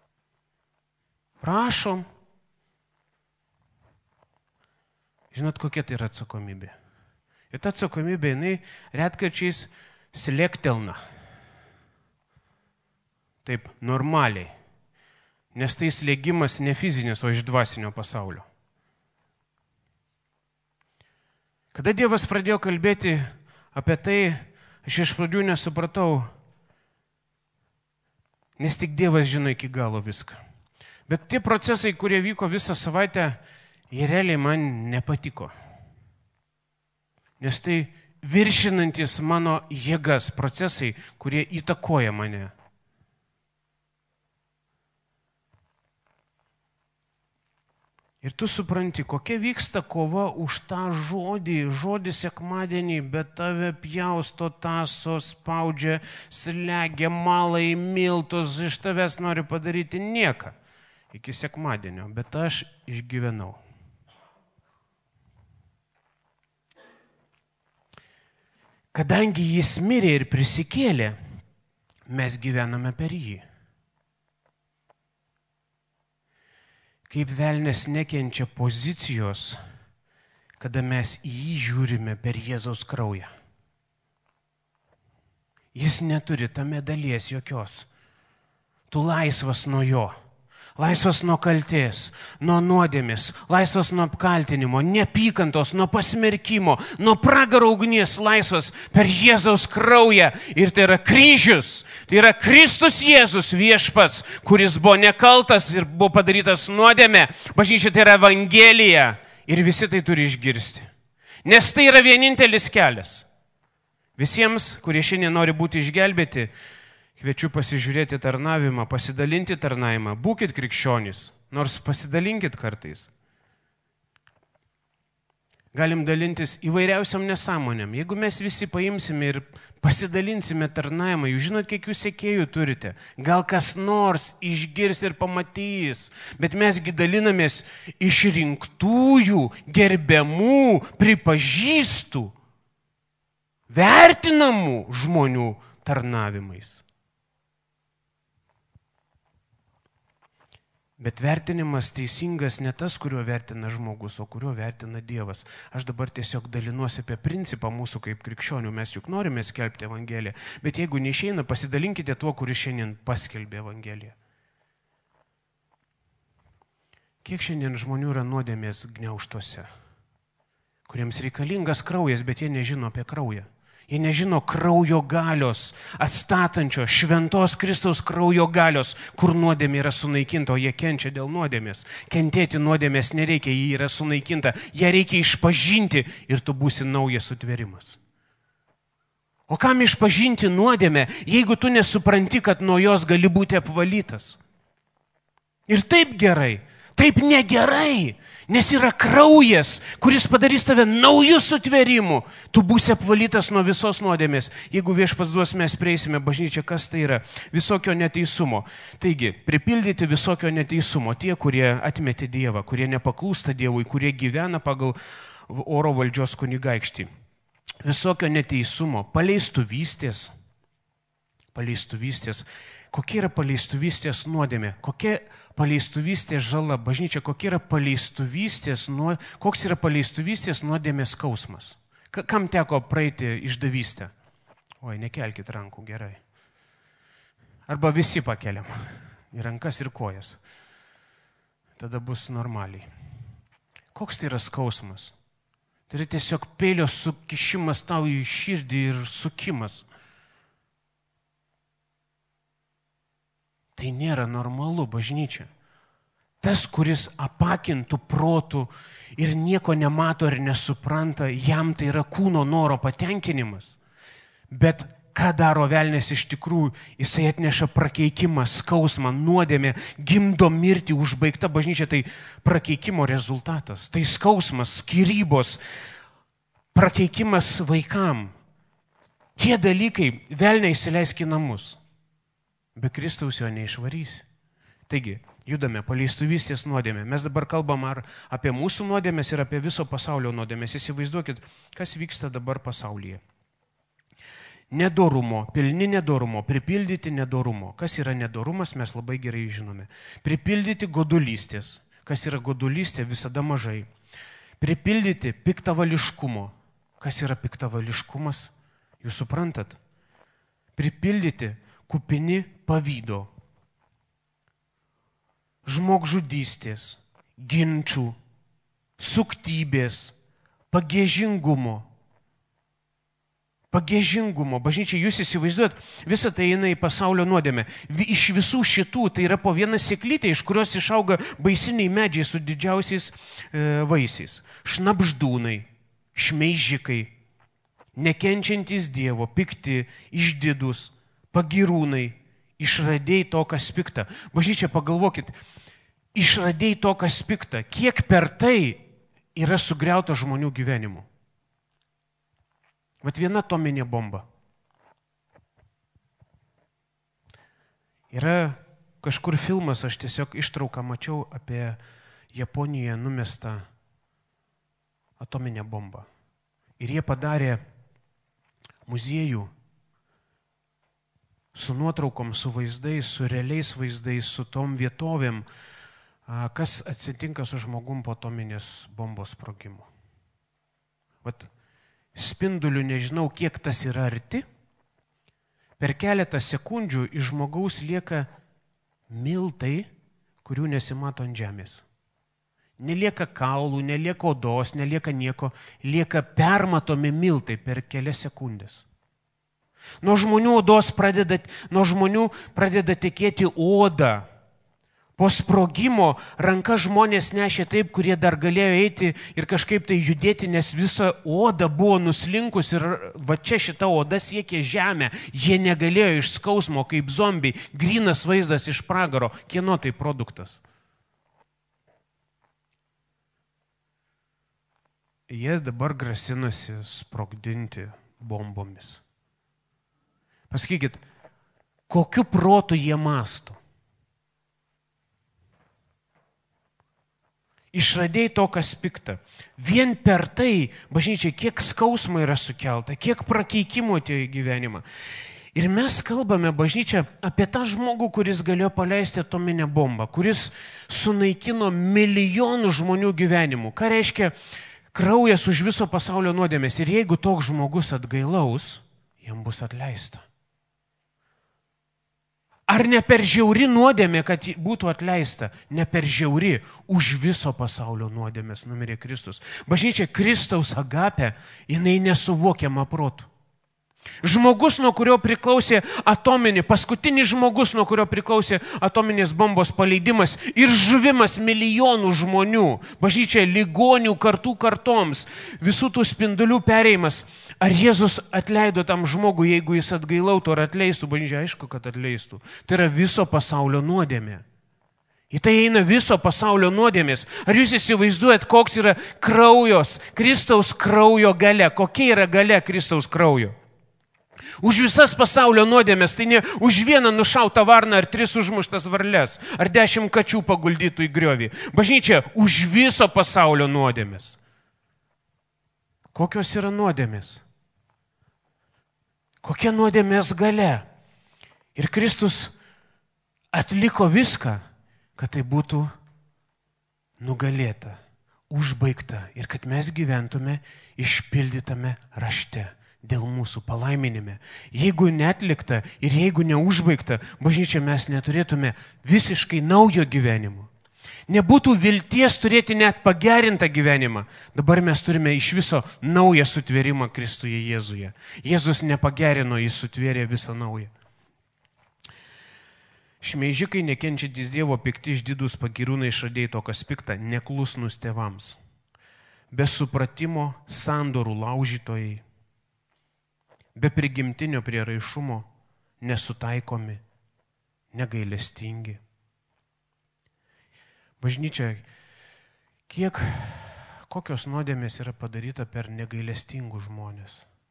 Prašom. Žinot, kokia tai yra atsakomybė. Ir ta atsakomybė, jinai retkarčiais slėktelna. Taip, normaliai. Nes tai slėgimas ne fizinis, o iš dvasinio pasaulio. Kada Dievas pradėjo kalbėti apie tai, aš iš pradžių nesupratau, nes tik Dievas žino iki galo viską. Bet tie procesai, kurie vyko visą savaitę, jie realiai man nepatiko. nes tai viršinantis mano jėgas, procesai, kurie įtakoja mane. Ir tu supranti, kokia vyksta kova už tą žodį, žodį sekmadienį, bet tave pjausto, taso, spaudžia, slegia, malai, miltus, iš tavęs nori padaryti nieką iki sekmadienio, bet aš išgyvenau. Kadangi jis mirė ir prisikėlė, mes gyvename per jį. Kaip velnias nekenčia pozicijos, kada mes į jį žiūrime per Jėzaus kraują. Jis neturi tame dalies jokios. Tu laisvas nuo jo. Laisvas nuo kaltės, nuo nuodėmės, laisvas nuo apkaltinimo, neapykantos, nuo pasmerkimo, nuo pragaro ugnies, laisvas per Jėzaus kraują. Ir tai yra kryžius, tai yra Kristus Jėzus viešpats, kuris buvo nekaltas ir buvo padarytas nuodėmė. Bažnyčia tai yra Evangelija ir visi tai turi išgirsti. Nes tai yra vienintelis kelias. Visiems, kurie šiandien nori būti išgelbėti, kviečiu pasižiūrėti tarnavimą, pasidalinti tarnavimą. Būkit krikščionys, nors pasidalinkit kartais. Galim dalintis įvairiausiam nesąmonėm. Jeigu mes visi paimsime ir pasidalinsime tarnavimą, jūs žinot, kiek jūs sekėjų turite. Gal kas nors išgirs ir pamatys, bet mesgi dalinamės išrinktųjų, gerbiamų, pripažįstų, vertinamų žmonių tarnavimais. Bet vertinimas teisingas ne tas, kuriuo vertina žmogus, o kuriuo vertina Dievas. Aš dabar tiesiog dalinuosi apie principą mūsų kaip krikščionių. Mes juk norime skelbti Evangeliją. Bet jeigu neišeina, pasidalinkite tuo, kuris šiandien paskelbė Evangeliją. Kiek šiandien žmonių yra nuodėmės gniaužtuose, kuriems reikalingas kraujas, bet jie nežino apie kraują. Jie nežino kraujo galios, atstatančio šventos Kristaus kraujo galios, kur nuodėmė yra sunaikinta, o jie kenčia dėl nuodėmės. Kentėti nuodėmės nereikia, ji yra sunaikinta. Ją reikia išpažinti ir tu būsi naujas sutvėrimas. O kam išpažinti nuodėmę, jeigu tu nesupranti, kad nuo jos gali būti apvalytas? Ir taip gerai, taip negerai. Nes yra kraujas, kuris padarys tave naujų sutvėrimų. Tu būsi apvalytas nuo visos nuodėmės. Jeigu viešpats duos, mes prieisime bažnyčią, kas tai yra? Visokio neteisumo. Taigi, pripildyti visokio neteisumo. Tie, kurie atmetė Dievą, kurie nepaklūsta Dievui, kurie gyvena pagal oro valdžios kunigaikštį. Visokio neteisumo, paleistuvystės. Paleistuvystės. Kokia yra paleistuvystės nuodėmė? Kokia paleistuvystės žala? Bažnyčia, kokia yra paleistuvystės, nuo, koks yra paleistuvystės nuodėmės skausmas? Kam teko praeiti išdavystę? Oi, nekelkit rankų, gerai. Arba visi pakeliam. Ir rankas, ir kojas. Tada bus normaliai. Koks tai yra skausmas? Tai yra tiesiog peilio sukišimas tau į širdį ir sukimas. Tai nėra normalu, bažnyčia. Tas, kuris apakintų protų ir nieko nemato ir nesupranta, jam tai yra kūno noro patenkinimas. Bet ką daro velnias iš tikrųjų? Jisai atneša prakeikimą, skausmą, nuodėmę, gimdo mirtį, užbaigta bažnyčia. Tai prakeikimo rezultatas. Tai skausmas, skyrybos, prakeikimas vaikam. Tie dalykai velniai įsileisk į namus. Be Kristaus jo neišvarys. Taigi, judame paleistuvystės nuodėmė. Mes dabar kalbam ar apie mūsų nuodėmės ir apie viso pasaulio nuodėmės. Įsivaizduokit, kas vyksta dabar pasaulyje. Nedorumo, pilni nedorumo, pripildyti nedorumo. Kas yra nedorumas, mes labai gerai žinome. Pripildyti godulystės. Kas yra godulystė, visada mažai. Pripildyti piktavališkumo. Kas yra piktavališkumas? Jūs suprantat? Pripildyti kupini pavydo, žmogžudystės, ginčių, suktybės, pagiežingumo. Pagiežingumo. Bažnyčia, jūs įsivaizduojat, visą tai eina į pasaulio nuodėmę. Iš visų šitų tai yra po vieną sėklytę, iš kurios išauga baisiniai medžiai su didžiausiais e, vaisiais. Šnapždūnai, šmeižikai, nekenčiantys Dievo, pikti, išdidus, pagirūnai, išradėjai to, kas pikta. Bažnyčia, pagalvokit, išradėjai to, kas pikta. Kiek per tai yra sugriauta žmonių gyvenimų? Vat viena atominė bomba. Yra kažkur filmas, aš tiesiog ištrauką mačiau apie Japonijoje numestą atominę bombą. Ir jie padarė muziejų su nuotraukom, su vaizdais, su realiais vaizdais, su tom vietovėm, kas atsitinka su žmogum po atominės bombos sprogimo. Vat spinduliu nežinau, kiek tas yra arti, per keletą sekundžių iš žmogaus lieka miltai, kurių nesimato ant žemės. Nelieka kaulų, nelieka odos, nelieka nieko, lieka permatomi miltai per kelias sekundės. Nuo žmonių odos pradeda, nuo žmonių pradeda tekėti oda. Po sprogimo ranka žmonės nešė taip, kurie dar galėjo eiti ir kažkaip tai judėti, nes visa oda buvo nuslinkus ir va čia šita oda siekė žemę. Jie negalėjo iš skausmo, kaip zombiai, grynas vaizdas iš pragaro. Kieno tai produktas? Jie dabar grasinasi sprogdinti bombomis. Pasakykit, kokiu protu jie mąsto? Išradėjai to, kas pikta. Vien per tai, bažnyčia, kiek skausmo yra sukelta, kiek prakeikimo atėjo į gyvenimą. Ir mes kalbame, bažnyčia, apie tą žmogų, kuris galėjo paleisti atominę bombą, kuris sunaikino milijonų žmonių gyvenimų. Ką reiškia kraujas už viso pasaulio nuodėmės? Ir jeigu toks žmogus atgailaus, jam bus atleista. Ar ne per žiauri nuodėmė, kad būtų atleista? Ne per žiauri, už viso pasaulio nuodėmės numirė Kristus. Bažnyčia, Kristaus agapė, jinai nesuvokiama protu. Žmogus, nuo kurio priklausė atominė, paskutinis žmogus, nuo kurio priklausė atominės bombos paleidimas ir žuvimas milijonų žmonių, bažnyčia, ligonių kartų kartoms, visų tų spindulių perėjimas. Ar Jėzus atleido tam žmogui, jeigu jis atgailautų ar atleistų? Bažnyčia, aišku, kad atleistų. Tai yra viso pasaulio nuodėmė. Į tai eina viso pasaulio nuodėmės. Ar jūs įsivaizduojat, koks yra kraujos, Kristaus kraujo galia? Kokia yra galia Kristaus kraujo? Už visas pasaulio nuodėmės, tai ne už vieną nušautą varną ar tris užmuštas varles, ar dešimt kačių paguldytų į griovį. Bažnyčia, už viso pasaulio nuodėmės. Kokios yra nuodėmės? Kokia nuodėmės galia? Ir Kristus atliko viską, kad tai būtų nugalėta, užbaigta ir kad mes gyventume išpildytame rašte. Dėl mūsų palaiminime. Jeigu netlikta ir jeigu neužbaigta, bažnyčia, mes neturėtume visiškai naujo gyvenimo. Nebūtų vilties turėti net pagerintą gyvenimą. Dabar mes turime iš viso naują sutvėrimą Kristuje Jėzuje. Jėzus nepagerino, jis sutvėrė visą naują. Šmeižikai, nekenčiantys Dievo, pikti, išdidūs, pagirūnai, išradėjai to, kas pikta, neklusnūs tėvams. Be supratimo sandorų laužytojai. Be prigimtinio prieraišumo, nesutaikomi, negailestingi. Bažnyčia, kiek, kokios nuodėmės yra padaryta per negailestingus žmonės,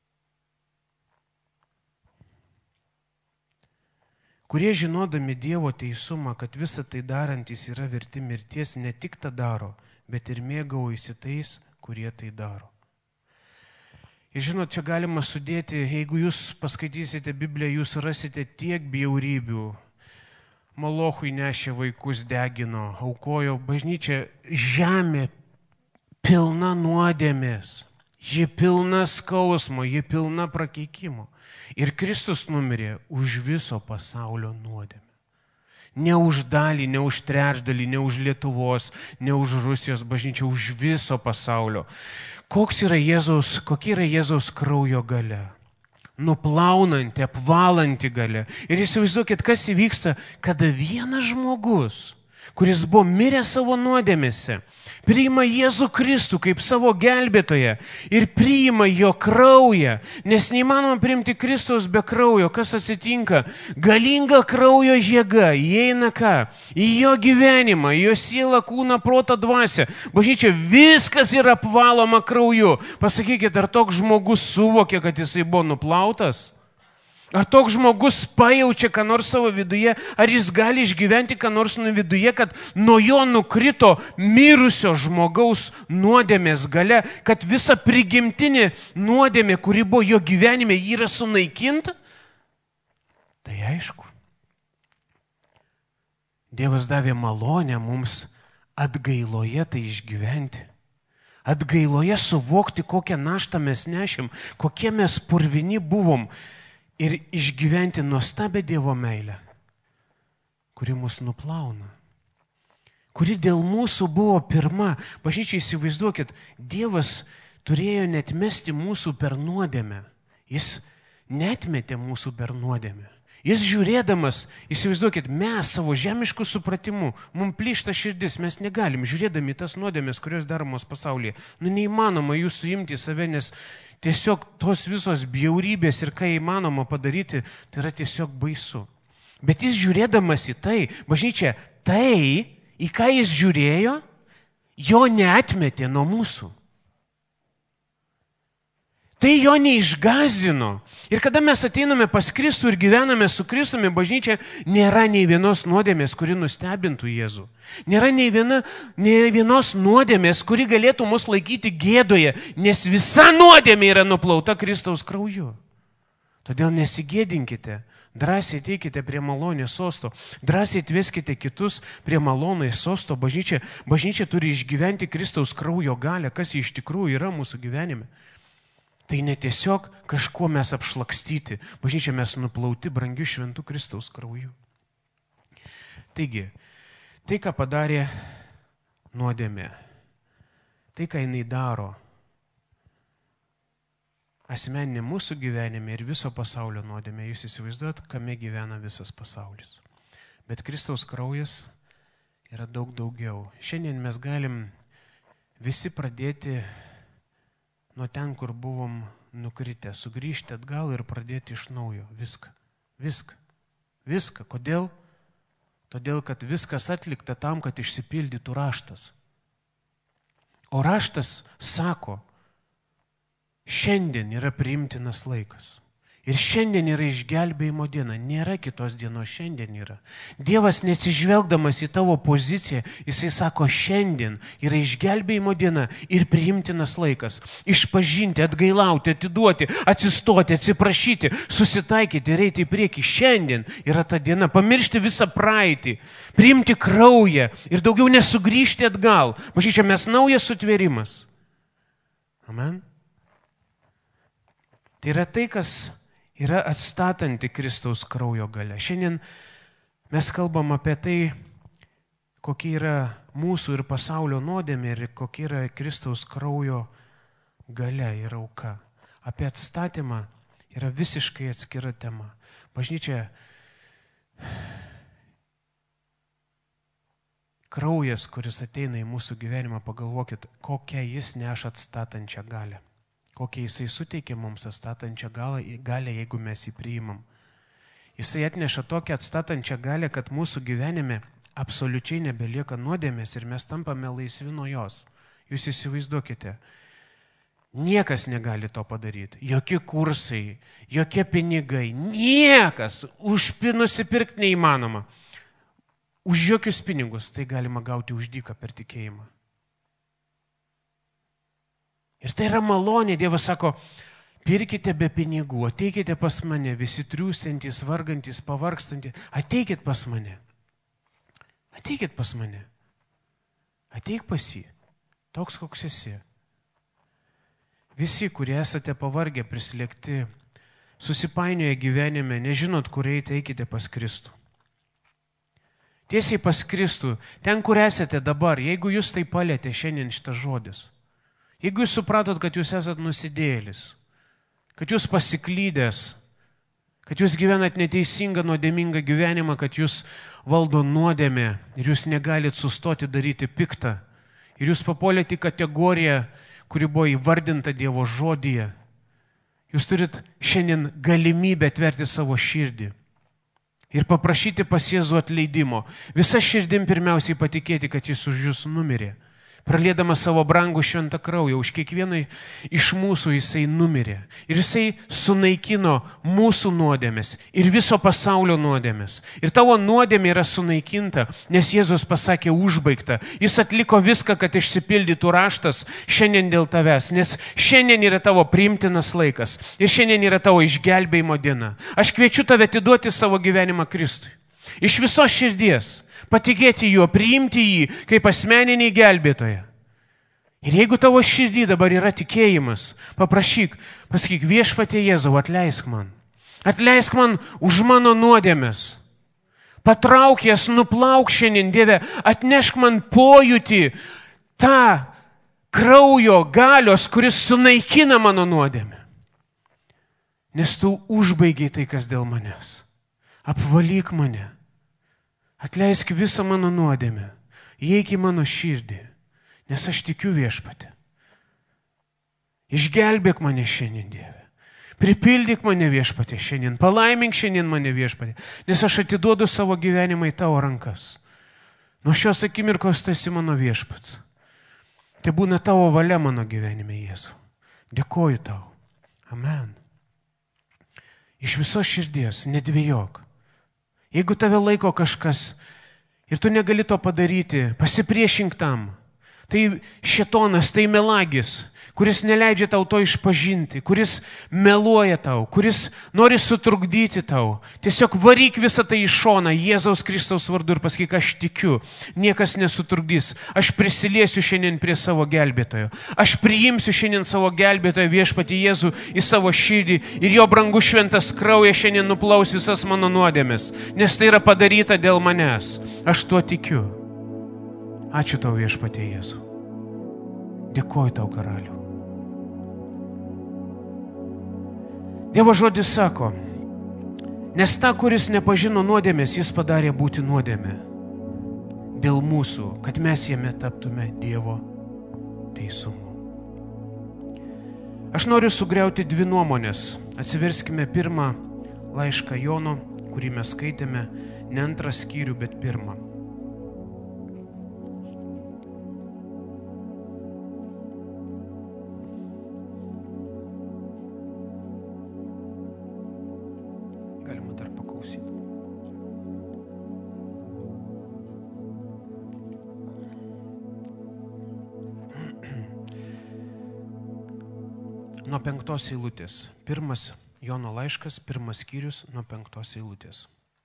kurie žinodami Dievo teisumą, kad visą tai darantys yra verti mirties, ne tik tą daro, bet ir mėgaujasi tais, kurie tai daro. Ir žinot, čia galima sudėti, jeigu jūs paskaitysite Bibliją, jūs rasite tiek bjaurybių. Molochui nešė vaikus, degino, aukojo. Bažnyčia, žemė pilna nuodėmės, ji pilna skausmo, ji pilna prakeikimo. Ir Kristus numirė už viso pasaulio nuodėmę. Ne už dalį, ne už trečdalį, ne už Lietuvos, ne už Rusijos bažnyčią, už viso pasaulio. Koks yra Jėzaus, kokia yra Jėzaus kraujo galia? Nuplaunanti, apvalanti galia. Ir įsivaizduokit, kas įvyksta, kada vienas žmogus, kuris buvo miręs savo nuodėmėse, priima Jėzų Kristų kaip savo gelbėtoją ir priima jo kraują, nes neįmanoma priimti Kristaus be kraujo. Kas atsitinka? Galinga kraujo jėga įeina ką? Į jo gyvenimą, į jo sielą, kūną, protą, dvasią. Bažnyčia, viskas yra apvaloma krauju. Pasakykit, ar toks žmogus suvokė, kad jisai buvo nuplautas? Ar toks žmogus pajaučia, ką nors savo viduje, ar jis gali išgyventi, ką nors nuo viduje, kad nuo jo nukrito mirusio žmogaus nuodėmės galia, kad visa prigimtinė nuodėmė, kuri buvo jo gyvenime, yra sunaikinta? Tai aišku. Dievas davė malonę mums atgailoje tai išgyventi. Atgailoje suvokti, kokią naštą mes nešėm, kokie mes purvini buvom. Ir išgyventi nuostabę Dievo meilę, kuri mus nuplauna, kuri dėl mūsų buvo pirma. Bažnyčiai, įsivaizduokit, Dievas turėjo netmesti mūsų per nuodėmę. Jis netmetė mūsų per nuodėmę. Jis žiūrėdamas, įsivaizduokit, mes savo žemiškų supratimu, mums plyšta širdis, mes negalim, žiūrėdami tas nuodėmės, kurios daromos pasaulyje. Nu, neįmanoma jų suimti į save, nes tiesiog tos visos bjaurybės ir ką įmanoma padaryti, tai yra tiesiog baisu. Bet jis žiūrėdamas į tai, bažnyčia, tai, į ką jis žiūrėjo, jo neatmetė nuo mūsų. Tai jo neišgąsdino. Ir kada mes ateiname pas Kristų ir gyvename su Kristumi, bažnyčia, nėra nei vienos nuodėmės, kuri nustebintų Jėzų. Nėra nei, viena, nei vienos nuodėmės, kuri galėtų mus laikyti gėdoje, nes visa nuodėmė yra nuplauta Kristaus krauju. Todėl nesigėdinkite, drąsiai teikite prie malonės sosto, drąsiai atveskite kitus prie malonės sosto. Bažnyčia, bažnyčia turi išgyventi Kristaus kraujo galią, kas iš tikrųjų yra mūsų gyvenime. Tai ne tiesiog kažkuo mes apšlakstyti. Bažnyčia, mes nuplauti brangių šventų Kristaus krauju. Taigi, tai, ką padarė nuodėmė, tai, ką jinai daro asmeninė mūsų gyvenime ir viso pasaulio nuodėmė, jūs įsivaizduojat, kame gyvena visas pasaulis. Bet Kristaus kraujas yra daug daugiau. Šiandien mes galim visi pradėti nuo ten, kur buvom nukritę, sugrįžti atgal ir pradėti iš naujo. Viską. Viską. Viską. Kodėl? Todėl, kad viskas atlikta tam, kad išsipildytų raštas. O raštas sako, šiandien yra priimtinas laikas. Ir šiandien yra išgelbėjimo diena. Nėra kitos dienos, šiandien yra. Dievas nesižvelgdamas į tavo poziciją, jisai sako, šiandien yra išgelbėjimo diena ir priimtinas laikas. Išpažinti, atgailauti, atiduoti, atsistoti, atsiprašyti, susitaikyti ir eiti į priekį. Šiandien yra ta diena. Pamiršti visą praeitį, priimti kraują ir daugiau nesugrįžti atgal. Bažnyčia, mes naujas sutvėrimas. Amen. Tai yra tai, kas yra atstatanti Kristaus kraujo galia. Šiandien mes kalbam apie tai, kokia yra mūsų ir pasaulio nuodėmė ir kokia yra Kristaus kraujo galia ir auka. Apie atstatymą yra visiškai atskira tema. Bažnyčia, kraujas, kuris ateina į mūsų gyvenimą, pagalvokit, kokią jis neša atstatančią galią. Kokią jisai suteikia mums atstatančią galę, jeigu mes jį priimam. Jisai atneša tokią atstatančią galę, kad mūsų gyvenime absoliučiai nebelieka nuodėmės ir mes tampame laisvi nuo jos. Jūs įsivaizduokite, niekas negali to padaryti. Jokie kursai, jokie pinigai, niekas. Už nusipirkti neįmanoma. Už jokius pinigus tai galima gauti už dyką per tikėjimą. Ir tai yra malonė. Dievas sako, pirkite be pinigų, ateikite pas mane, visi triūsiantys, vargantys, pavargstantys, ateikit pas mane. Ateikit pas mane. Ateik pas jį, toks koks esi. Visi, kurie esate pavargę, prislėgti, susipainioję gyvenime, nežinot, kur eiti, eikite pas Kristų. Tiesiai pas Kristų, ten, kur esate dabar, jeigu jūs tai palietė šiandien šitas žodis. Jeigu jūs supratot, kad jūs esat nusidėjėlis, kad jūs pasiklydęs, Kad jūs gyvenat neteisingą, nuodėmingą gyvenimą, kad jūs valdo nuodėmė ir jūs negalit sustoti daryti piktą. Ir jūs papolėte į kategoriją, kuri buvo įvardinta Dievo žodyje. Jūs turit šiandien galimybę atverti savo širdį ir paprašyti pas Jėzų atleidimo. Visa širdim pirmiausiai patikėti, kad Jis už jūs numirė. Praliedamas savo brangų šventą kraują, už kiekvieną iš mūsų Jisai numirė. Ir Jisai sunaikino mūsų nuodėmes ir viso pasaulio nuodėmes. Ir tavo nuodėmė yra sunaikinta, nes Jėzus pasakė užbaigta. Jis atliko viską, kad išsipildytų raštas šiandien dėl tavęs, nes šiandien yra tavo priimtinas laikas ir šiandien yra tavo išgelbėjimo diena. Aš kviečiu tave atiduoti savo gyvenimą Kristui. Iš visos širdies, patikėti juo, priimti jį kaip asmeninį gelbėtoją. Ir jeigu tavo širdį dabar yra tikėjimas, paprašyk, pasakyk, Viešpatie Jėzau, atleisk man. Atleisk man už mano nuodėmes. Patrauk jas, nuplauk šiandien, Dieve, atnešk man pojūtį tą kraujo galios, kuris sunaikina mano nuodėmę. Nes tu užbaigiai tai, kas dėl manęs. Apvalyk mane. Atleisk visą mano nuodėmę, įeik į mano širdį, nes aš tikiu Viešpatį. Išgelbėk mane šiandien, Dieve. Pripildyk mane Viešpatį šiandien, palaimink šiandien mane Viešpatį, nes aš atiduodu savo gyvenimą į tavo rankas. Nuo šios akimirkos tu esi mano Viešpats. Tai būna tavo valia mano gyvenime, Jėzau. Dėkoju tau. Amen. Iš visos širdies, nedvejok. Jeigu tave laiko kažkas ir tu negali to padaryti, pasipriešink tam. Tai šėtonas, tai melagis, kuris neleidžia tau to išpažinti, kuris meluoja tau, kuris nori sutrukdyti tau. Tiesiog varyk visą tai į šoną Jėzaus Kristaus vardu ir pasakyk, aš tikiu, niekas nesutrukdys. Aš prisiliesiu šiandien prie savo gelbėtojo. Aš priimsiu šiandien savo gelbėtojo Viešpatį Jėzų į savo širdį ir jo brangus šventas kraujas šiandien nuplaus visas mano nuodėmes, nes tai yra padaryta dėl manęs. Aš tuo tikiu. Ačiū tau, Viešpatie Jėzau. Dėkoju tau, karaliu. Dievo žodis sako, nes ta, kuris nepažino nuodėmės, jis padarė būti nuodėmė dėl mūsų, kad mes jame taptume Dievo teisumu. Aš noriu sugriauti dvi nuomonės. Atsiverskime pirmą laišką Jono, kurį mes skaitėme, ne antrą skyrių, bet pirmą. Nuo penktos eilutės. Pirmas Jono laiškas, pirmas skyrius nuo penktos eilutės.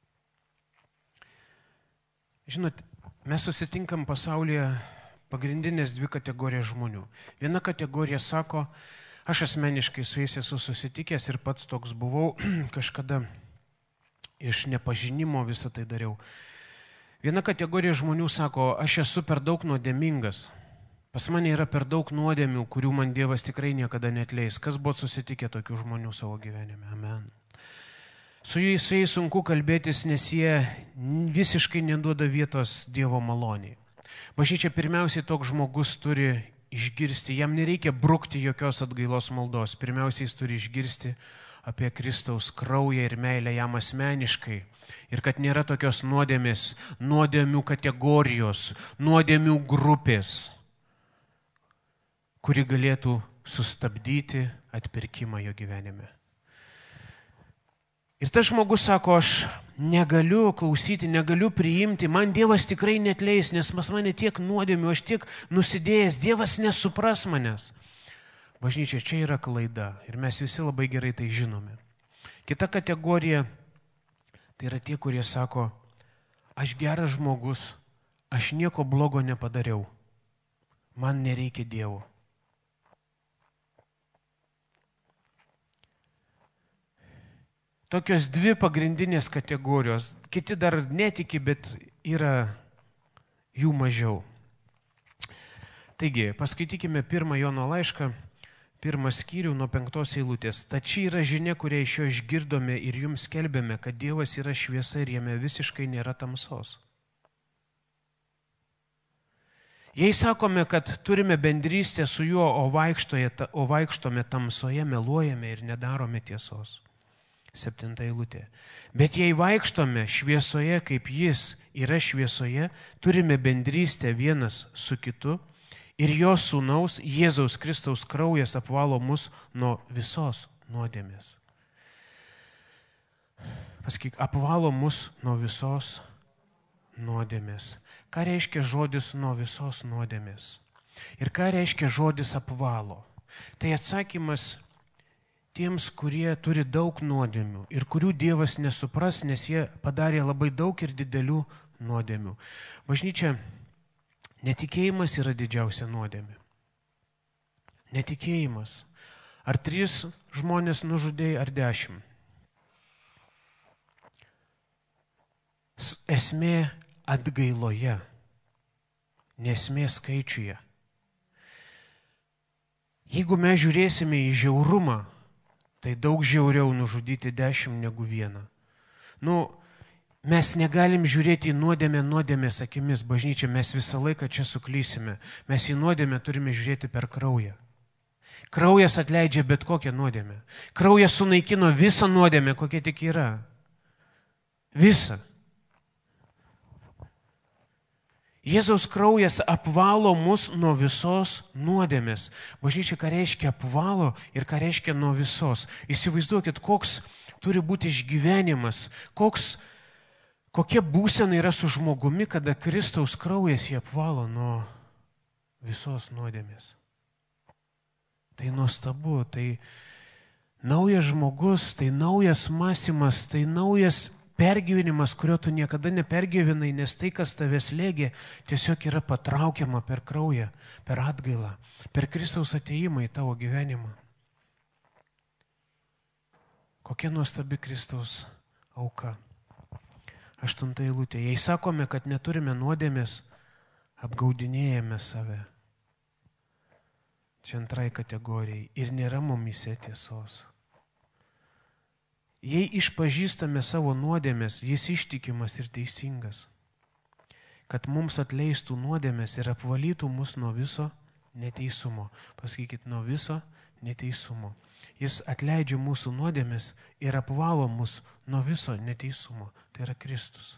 Žinot, mes susitinkam pasaulyje pagrindinės dvi kategorijas žmonių. Viena kategorija sako, aš asmeniškai su jais esu susitikęs ir pats toks buvau, kažkada iš nepažinimo visą tai dariau. Viena kategorija žmonių sako, aš esu per daug nuodėmingas. Pas mane yra per daug nuodėmių, kurių man Dievas tikrai niekada neatleis. Kas buvo susitikę tokių žmonių savo gyvenime? Amen. Su jais, su jais sunku kalbėtis, nes jie visiškai neduoda vietos Dievo maloniai. Bažnyčia pirmiausiai toks žmogus turi išgirsti, jam nereikia brukti jokios atgailos maldos. Pirmiausiai jis turi išgirsti apie Kristaus kraują ir meilę jam asmeniškai. Ir kad nėra tokios nuodėmės, nuodėmių kategorijos, nuodėmių grupės, kuri galėtų sustabdyti atpirkimą jo gyvenime. Ir tas žmogus sako, aš negaliu klausyti, negaliu priimti, man Dievas tikrai neatleis, nes pas mane tiek nuodėmių, aš tiek nusidėjęs, Dievas nesupras manęs. Bažnyčia, čia yra klaida ir mes visi labai gerai tai žinome. Kita kategorija, tai yra tie, kurie sako, aš geras žmogus, aš nieko blogo nepadariau, man nereikia Dievo. Tokios dvi pagrindinės kategorijos. Kiti dar netiki, bet yra jų mažiau. Taigi, paskaitykime pirmą Jono laišką, pirmą skyrių nuo penktos eilutės. Tad čia yra žinia, kurią iš jo išgirdome ir jums skelbėme, kad Dievas yra šviesa ir jame visiškai nėra tamsos. Jei sakome, kad turime bendrystę su juo, o, o vaikštome tamsoje, meluojame ir nedarome tiesos. Septinta eilutė. Bet jei vaikštome šviesoje, kaip jis yra šviesoje, turime bendrystę vienas su kitu ir jo sūnaus Jėzaus Kristaus kraujas apvalo mus nuo visos nuodėmės. Pasakyk, apvalo mus nuo visos nuodėmės. Ką reiškia žodis nuo visos nuodėmės? Ir ką reiškia žodis apvalo? Tai atsakymas tiems, kurie turi daug nuodėmių ir kurių Dievas nesupras, nes jie padarė labai daug ir didelių nuodėmių. Bažnyčia, netikėjimas yra didžiausia nuodėmė. Netikėjimas. Ar trys žmonės nužudė, ar dešimt? Esmė atgailoje, nesmė skaičiuje. Jeigu mes žiūrėsime į žiaurumą, tai daug žiauriau nužudyti dešimt negu vieną. Nu, mes negalim žiūrėti į nuodėmę nuodėmės akimis, bažnyčia, mes visą laiką čia suklysime. Mes į nuodėmę turime žiūrėti per kraują. Kraujas atleidžia bet kokią nuodėmę. Kraujas sunaikino visą nuodėmę, kokia tik yra. Visą. Jėzaus kraujas apvalo mus nuo visos nuodėmės. Bažnyčia, ką reiškia apvalo ir ką reiškia nuo visos. Įsivaizduokit, koks turi būti išgyvenimas, koks, kokia būsena yra su žmogumi, kada Kristaus kraujas jį apvalo nuo visos nuodėmės. Tai nuostabu, tai naujas žmogus, tai naujas mąstymas, tai naujas pergyvenimas, kurio tu niekada nepergyvenai, nes tai, kas tave slėgė, tiesiog yra patraukiama per kraują, per atgailą, per Kristaus ateimą į tavo gyvenimą. Kokia nuostabi Kristaus auka. Aštunta eilutė. Jei sakome, kad neturime nuodėmės, apgaudinėjame save. Čia antrai kategorijai. Ir nėra mumyse tiesos. Jei išpažįstame savo nuodėmės, jis ištikimas ir teisingas, kad mums atleistų nuodėmės ir apvalytų mus nuo viso neteisumo. Pasakykit, nuo viso neteisumo. Jis atleidžia mūsų nuodėmės ir apvalo mus nuo viso neteisumo. Tai yra Kristus.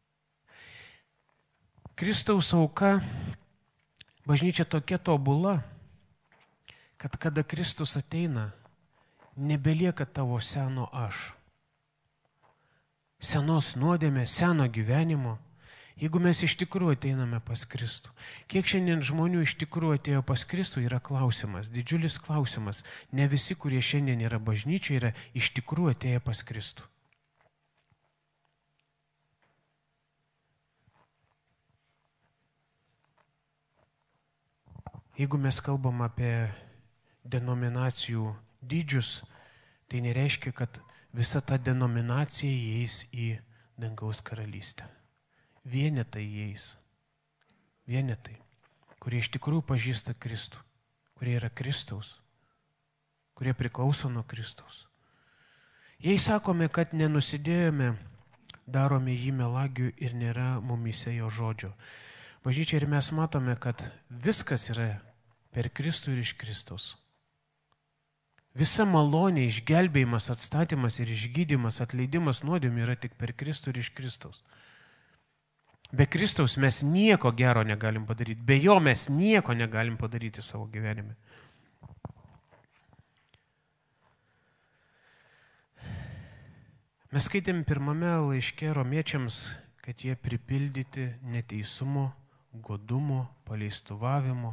Kristaus auka, bažnyčia tokia tobula, kad kada Kristus ateina, nebelieka tavo seno aš. Senos nuodėmės, seno gyvenimo. Jeigu mes iš tikrųjų ateiname pas Kristų. Kiek šiandien žmonių iš tikrųjų atėjo pas Kristų yra klausimas, didžiulis klausimas. Ne visi, kurie šiandien yra bažnyčia, yra iš tikrųjų atėję pas Kristų. Jeigu mes kalbam apie denominacijų dydžius, tai nereiškia, kad visa ta denominacija įeis į dangaus karalystę. Vienetai įeis. Vienetai, kurie iš tikrųjų pažįsta Kristų, kurie yra Kristaus, kurie priklauso nuo Kristaus. Jei sakome, kad nenusidėjome, darome jį melagiu ir nėra mumyse jo žodžio. Bažnyčia, ir mes matome, kad viskas yra per Kristų ir iš Kristaus. Visa malonė, išgelbėjimas, atstatymas ir išgydymas, atleidimas nuodėmių yra tik per Kristų ir iš Kristaus. Be Kristaus mes nieko gero negalim padaryti. Be jo mes nieko negalim padaryti savo gyvenime. Mes skaitėm pirmame laiške romiečiams, kad jie pripildyti neteisumo, godumo, paleistuvavimo.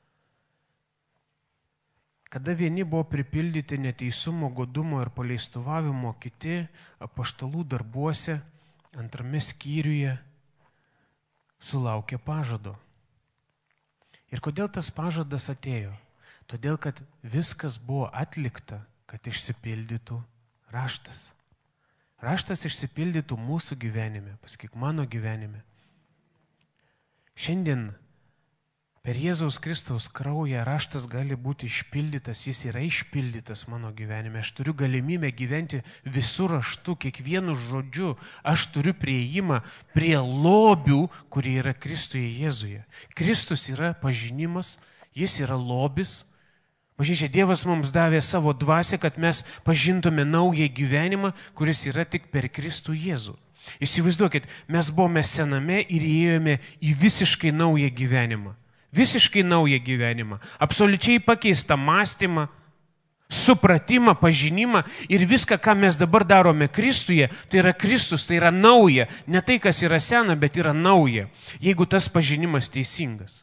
Kada vieni buvo pripildyti neteisumo, godumo ir paleistuvavimo, kiti apaštalų darbuose, antrame skyriuje, sulaukė pažado. Ir kodėl tas pažadas atėjo? Todėl, kad viskas buvo atlikta, kad išsipildytų raštas. Raštas išsipildytų mūsų gyvenime, pasakyk, mano gyvenime. Šiandien Per Jėzaus Kristaus kraują raštas gali būti išpildytas, jis yra išpildytas mano gyvenime. Aš turiu galimybę gyventi visų raštų, kiekvienu žodžiu. Aš turiu prieimą prie lobių, kurie yra Kristuje Jėzuje. Kristus yra pažinimas, jis yra lobis. Bažnyčia, Dievas mums davė savo dvasią, kad mes pažintume naują gyvenimą, kuris yra tik per Kristų Jėzų. Įsivaizduokit, mes buvome sename ir įėjome į visiškai naują gyvenimą. Visiškai naują gyvenimą, absoliučiai pakeistą mąstymą, supratimą, pažinimą ir viską, ką mes dabar darome Kristuje, tai yra Kristus, tai yra nauja. Ne tai, kas yra sena, bet yra nauja, jeigu tas pažinimas teisingas.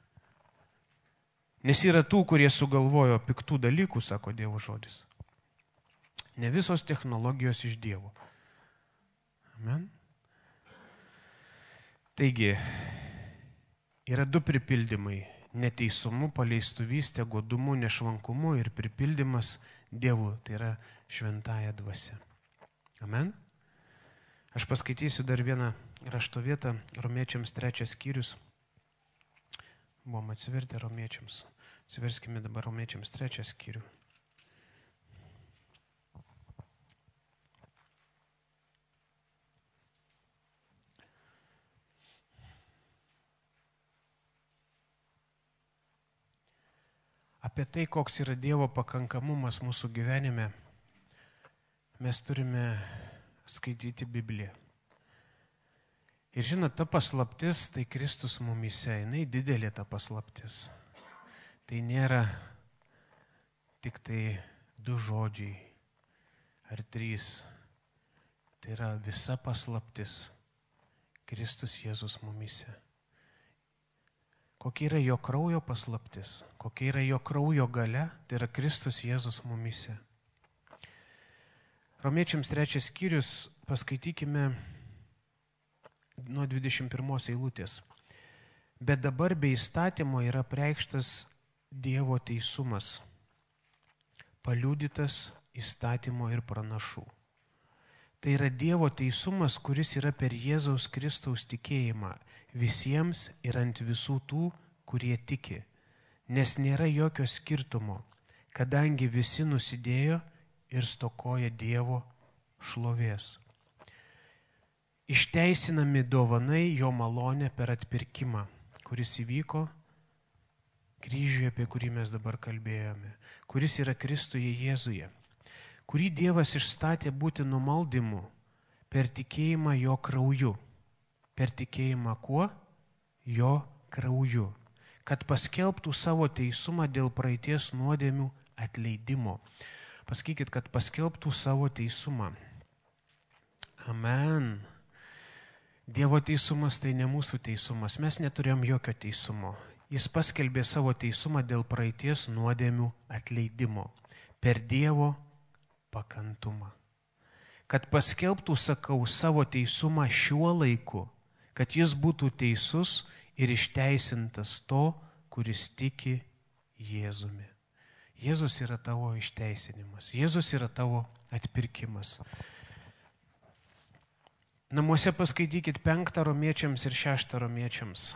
Nes yra tų, kurie sugalvojo piktų dalykų, sako Dievo žodis. Ne visos technologijos iš Dievo. Amen. Taigi, yra du pripildymai – neteisumu, paleistuvystė, godumu, nešvankumu ir pripildymas Dievu, tai yra šventąja dvasia. Amen. Aš paskaitysiu dar vieną rašto vietą, Romiečiams trečias skyrius. Buvom atsivertę Romiečiams. Atsiverskime dabar Romiečiams trečią skyrių. Apie tai, koks yra Dievo pakankamumas mūsų gyvenime, mes turime skaityti Bibliją. Ir žinot, ta paslaptis, tai Kristus mumyse, jinai didelė ta paslaptis. Tai nėra tik tai du žodžiai ar trys. Tai yra visa paslaptis, Kristus Jėzus mumyse. Kokia yra jo kraujo paslaptis, kokia yra jo kraujo galia, tai yra Kristus Jėzus mumyse. Romiečiams trečias skyrius, paskaitykime nuo dvidešimt pirmos eilutės. Bet dabar be įstatymo yra preikštas Dievo teisumas, paliudytas įstatymo ir pranašų. Tai yra Dievo teisumas, kuris yra per Jėzaus Kristaus tikėjimą visiems ir ant visų tų, kurie tiki, nes nėra jokio skirtumo, kadangi visi nusidėjo ir stokoja Dievo šlovės. Išteisinami dovanai jo malonę per atpirkimą, kuris įvyko kryžiuje, apie kurį mes dabar kalbėjome, kuris yra Kristuje Jėzuje, kurį Dievas išstatė būti numaldymu per tikėjimą jo krauju. Per tikėjimą kuo? Jo krauju. Kad paskelbtų savo teisumą dėl praeities nuodėmių atleidimo. Pasakykit, kad paskelbtų savo teisumą. Amen. Dievo teisumas tai ne mūsų teisumas. Mes neturėjom jokio teisumo. Jis paskelbė savo teisumą dėl praeities nuodėmių atleidimo. Per Dievo pakantumą. Kad paskelbtų, sakau, savo teisumą šiuo laiku, kad jis būtų teisus ir išteisintas to, kuris tiki Jėzumi. Jėzus yra tavo išteisinimas. Jėzus yra tavo atpirkimas. Namuose paskaitykit penktą Romiečiams ir šeštą Romiečiams.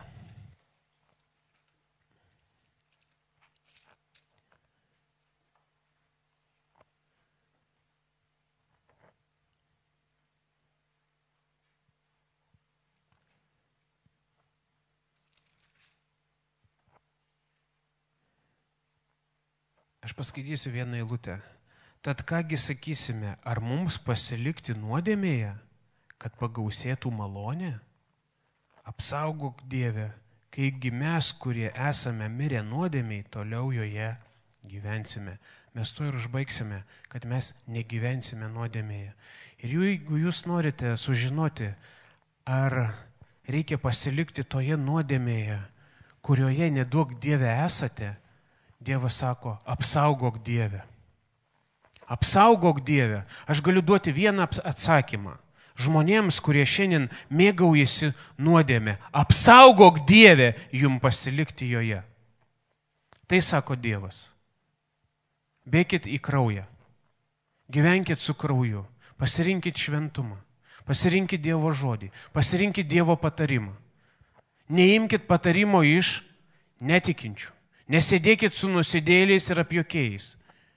Aš paskaitysiu vieną eilutę. Tad kągi sakysime, ar mums pasilikti nuodėmėje, kad pagausėtų malonė? Apsaugok Dieve, kaipgi mes, kurie esame mirę nuodėmėj, toliau joje gyvensime. Mes to ir užbaigsime, kad mes negyvensime nuodėmėje. Ir jeigu jūs norite sužinoti, ar reikia pasilikti toje nuodėmėje, kurioje neduok Dieve esate, Dievas sako, apsaugok Dieve. Apsaugok Dieve. Aš galiu duoti vieną atsakymą. Žmonėms, kurie šiandien mėgaujasi nuodėmę, apsaugok Dieve jum pasilikti joje. Tai sako Dievas. Bėkit į kraują. Gyvenkit su krauju. Pasirinkit šventumą. Pasirinkit Dievo žodį. Pasirinkit Dievo patarimą. Neimkit patarimo iš netikinčių. Nesėdėkit su nusidėliais ir apjuokėjais.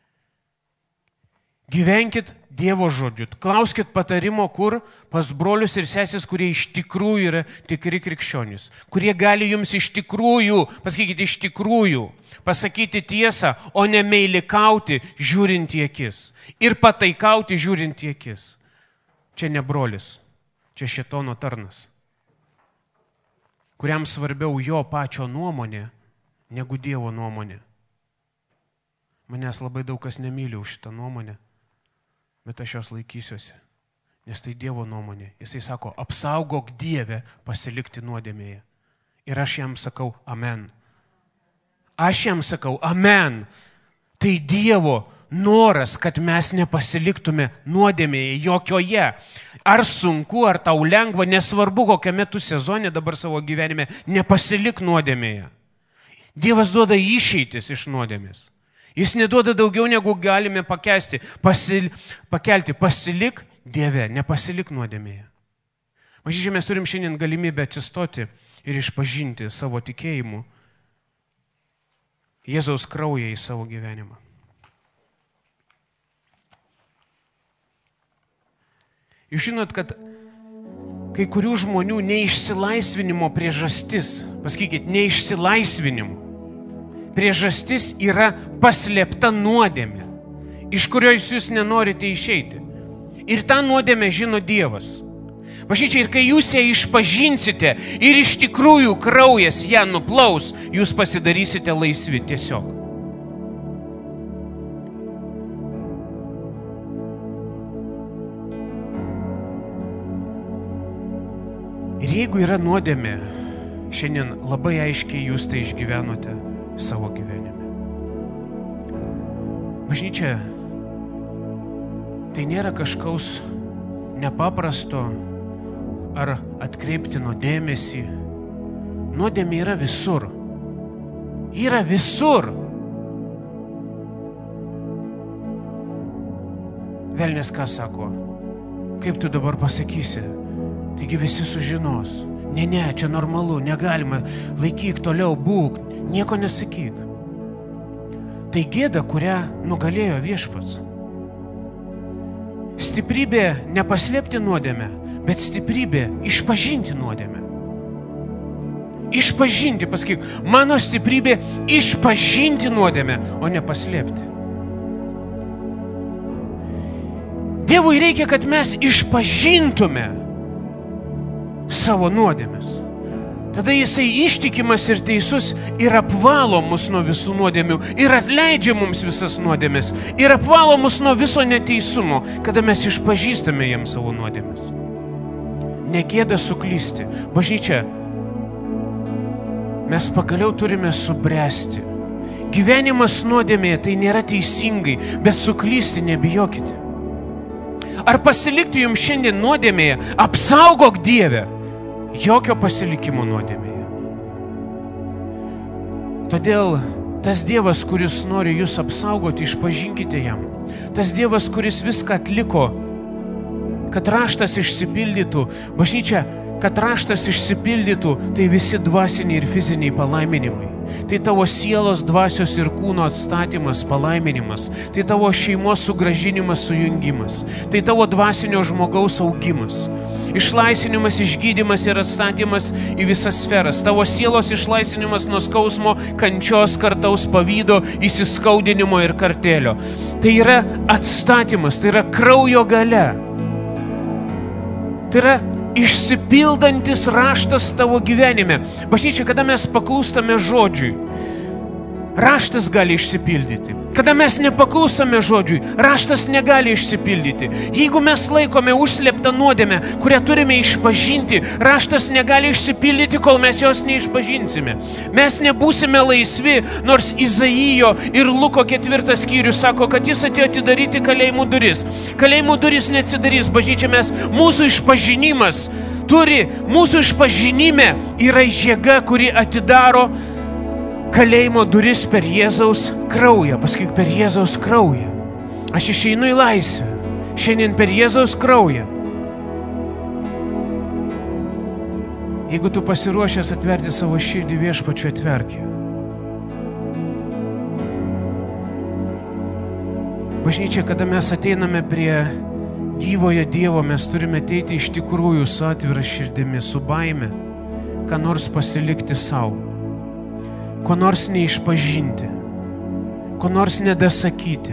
Gyvenkit Dievo žodžiu. Klauskit patarimo, kur pas brolius ir sesės, kurie iš tikrųjų yra tikri krikščionys. Kurie gali jums iš tikrųjų, pasakykite iš tikrųjų, pasakyti tiesą, o ne meilikauti žiūrint į akis. Ir pataikauti žiūrint į akis. Čia ne brolis, čia šėtono tarnas. Kuriam svarbiau jo pačio nuomonė, negu Dievo nuomonė. Manęs labai daug kas nemyli už šitą nuomonę, bet aš jos laikysiuosi, nes tai Dievo nuomonė. Jisai sako, apsaugok Dieve pasilikti nuodėmėje. Ir aš jam sakau, amen. Aš jam sakau, amen. Tai Dievo noras, kad mes nepasiliktume nuodėmėje jokioje. Ar sunku, ar tau lengva, nesvarbu, kokiame tu sezone dabar savo gyvenime, nepasilik nuodėmėje. Dievas duoda išeitis iš nuodėmės. Jis neduoda daugiau, negu galime pakesti, pasil, pakelti. Pasilik Dieve, nepasilik nuodėmėje. Mažyčiai, mes turim šiandien galimybę atsistoti ir išpažinti savo tikėjimu Jėzaus kraują į savo gyvenimą. Jūs žinot, kad kai kurių žmonių neišsilaisvinimo priežastis, pasakykit, neišsilaisvinimo priežastis yra paslėpta nuodėmė, iš kurios jūs nenorite išeiti. Ir tą nuodėmę žino Dievas. Bažnyčia, ir kai jūs ją išpažinsite ir iš tikrųjų kraujas ją nuplaus, jūs pasidarysite laisvi tiesiog. Ir jeigu yra nuodėmė, šiandien labai aiškiai jūs tai išgyvenote savo gyvenime. Bažnyčia, tai nėra kažkaus nepaprasto ar atkreiptino dėmesį. Nuodėmė yra visur. Yra visur. Velnias ką sako? Kaip tu dabar pasakysi? Taigi visi sužinos. Ne, ne, čia normalu, negalima. Laikyk toliau, būk. Nieko nesakyk. Tai gėda, kurią nugalėjo Viešpats. Stiprybė nepaslėpti nuodėmę, bet stiprybė išpažinti nuodėmę. Išpažinti, pasakyk, mano stiprybė išpažinti nuodėmę, o ne paslėpti. Dievui reikia, kad mes išpažintume savo nuodėmes. Tada jisai ištikimas ir teisus ir apvalo mus nuo visų nuodėmių ir atleidžia mums visas nuodėmes ir apvalo mus nuo viso neteisumo, kada mes išpažįstame jam savo nuodėmes. Negėda suklysti. Bažnyčia, mes pagaliau turime subręsti. Gyvenimas nuodėmėje tai nėra teisingai, bet suklysti nebijokite. Ar pasilikti jums šiandien nuodėmėje? Apsaugok Dieve. Jokio pasilikimo nuodėmėje. Todėl tas Dievas, kuris nori jūs apsaugoti, išpažinkite jam. Tas Dievas, kuris viską atliko, kad raštas išsipildytų. Bažnyčia, kad raštas išsipildytų, tai visi dvasiniai ir fiziniai palaiminimai. Tai tavo sielos, dvasios ir kūno atstatymas, palaiminimas. Tai tavo šeimos sugrąžinimas, sujungimas. Tai tavo dvasinio žmogaus augimas. Išlaisvinimas, išgydymas ir atstatymas į visas sferas. Tavo sielos išlaisvinimas nuo skausmo, kančios, kartaus pavydo, įsiskaudinimo ir kartėlio. Tai yra atstatymas, tai yra kraujo galia. Tai yra išsipildantis raštas tavo gyvenime. Bažnyčia, kada mes paklūstame žodžiui, raštas gali išsipildyti. Kada mes nepaklūstame žodžiui, raštas negali išsipildyti. Jeigu mes laikome užslėptą nuodėmę, kurią turime išpažinti, raštas negali išsipildyti, kol mes jos neišpažinsime. Mes nebūsime laisvi, nors Izaijo ir Luko ketvirtas skyrius sako, kad jis atėjo atidaryti kalėjimų duris. Kalėjimų duris neatsidarys, bažnyčia, mes, mūsų išpažinimas turi, mūsų išpažinime yra jėga, kuri atidaro kalėjimo duris per Jėzaus kraują. Pasakyk, per Jėzaus kraują. Aš išeinu į laisvę. Šiandien per Jėzaus kraują. Jeigu tu pasiruošęs atverti savo širdį, Viešpačiui atverk ją. Bažnyčia, kada mes ateiname prie gyvojo Dievo, mes turime ateiti iš tikrųjų su atvira širdimi, su baime, ką nors pasilikti savo, ko nors neišpažinti, ko nors nedasakyti.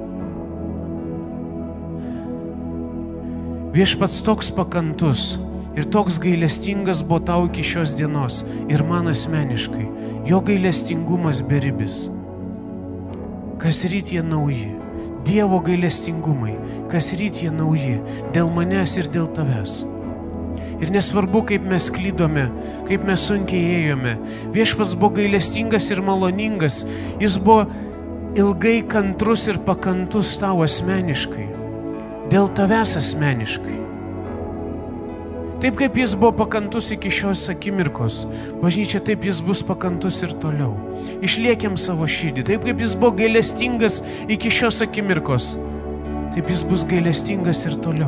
Viešpats toks pakantus ir toks gailestingas buvo tau iki šios dienos ir man asmeniškai. Jo gailestingumas beribis. Kas ryt jie nauji. Dievo gailestingumai, kas ryt jie nauji. Dėl manęs ir dėl tavęs. Ir nesvarbu, kaip mes klydome, kaip mes sunkiai ėjome. Viešpats buvo gailestingas ir maloningas. Jis buvo ilgai kantrus ir pakantus tau asmeniškai. Dėl tavęs asmeniškai. Taip kaip jis buvo pakantus iki šios akimirkos, bažnyčia, taip jis bus pakantus ir toliau. Išliekiam savo širdį. Taip kaip jis buvo gailestingas iki šios akimirkos, taip jis bus gailestingas ir toliau.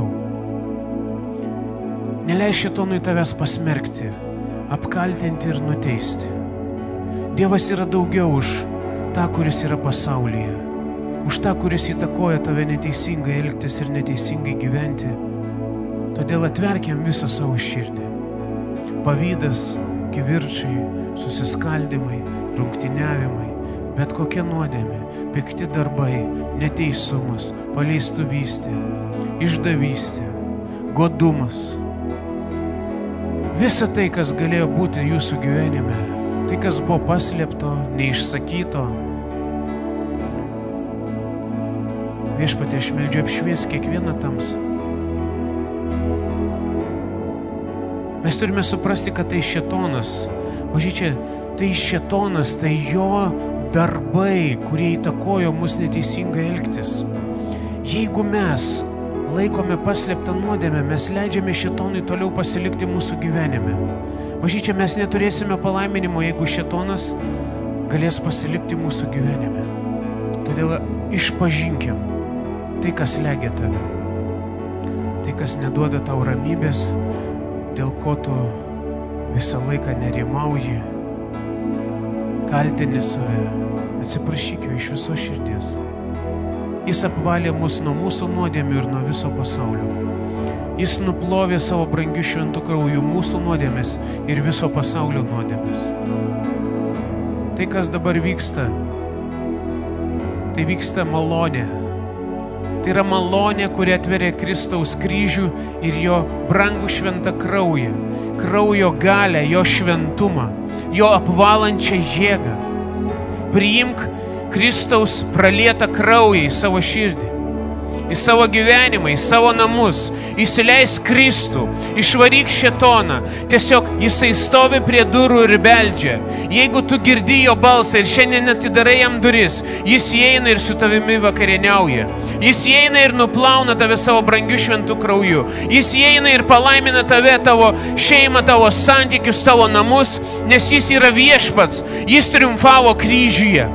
Neleis šėtonui tavęs pasmerkti, apkaltinti ir nuteisti. Dievas yra daugiau už tą, kuris yra pasaulyje, už tą, kuris įtakoja tave neteisingai elgtis ir neteisingai gyventi. Todėl atverkiam visą savo širdį. Pavydas, kivirčiai, susiskaldimai, rungtyniavimai, bet kokia nuodėmė, pikti darbai, neteisumas, paleistuvystė, išdavystė, godumas. Visa tai, kas galėjo būti jūsų gyvenime, tai, kas buvo paslėpto, neišsakyto. Viešpatie, aš meldžiu, apšvies kiekvieną tamsą. Mes turime suprasti, kad tai šėtonas. Bažnyčia, tai šėtonas, tai jo darbai, kurie įtakojo mus neteisingai elgtis. Jeigu mes laikome paslėptą nuodėmę, mes leidžiame šėtonui toliau pasilikti mūsų gyvenime. Bažnyčia, mes neturėsime palaiminimo, jeigu šėtonas galės pasilikti mūsų gyvenime. Todėl išpažinkim tai, kas legia tave. Tai, kas neduoda tau ramybės, dėl ko tu visą laiką nerimauji, kaltini save, atsiprašyk jo iš viso širdies. Jis apvalė mus nuo mūsų nuodėmių ir nuo viso pasaulio. Jis nuplovė savo brangių šventų krauju mūsų nuodėmės ir viso pasaulio nuodėmės. Tai, kas dabar vyksta, tai vyksta malonė. Tai yra malonė, kuri atveria Kristaus kryžių ir jo brangų šventą kraują, kraujo galę, jo šventumą, jo apvalančią jėgą. Priimk Kristaus pralietą kraują į savo širdį, į savo gyvenimą, į savo namus. Įsileis Kristų, išvaryk šėtoną. Tiesiog jisai stovi prie durų ir beldžia. Jeigu tu girdi jo balsą ir šiandien atidarai jam duris, jis įeina ir su tavimi vakarieniauja. Jis įeina ir nuplauna tave savo brangių šventų krauju. Jis įeina ir palaimina tave, tavo šeimą, tavo santykius, tavo namus, nes jis yra viešpats. Jis triumfavo kryžiuje.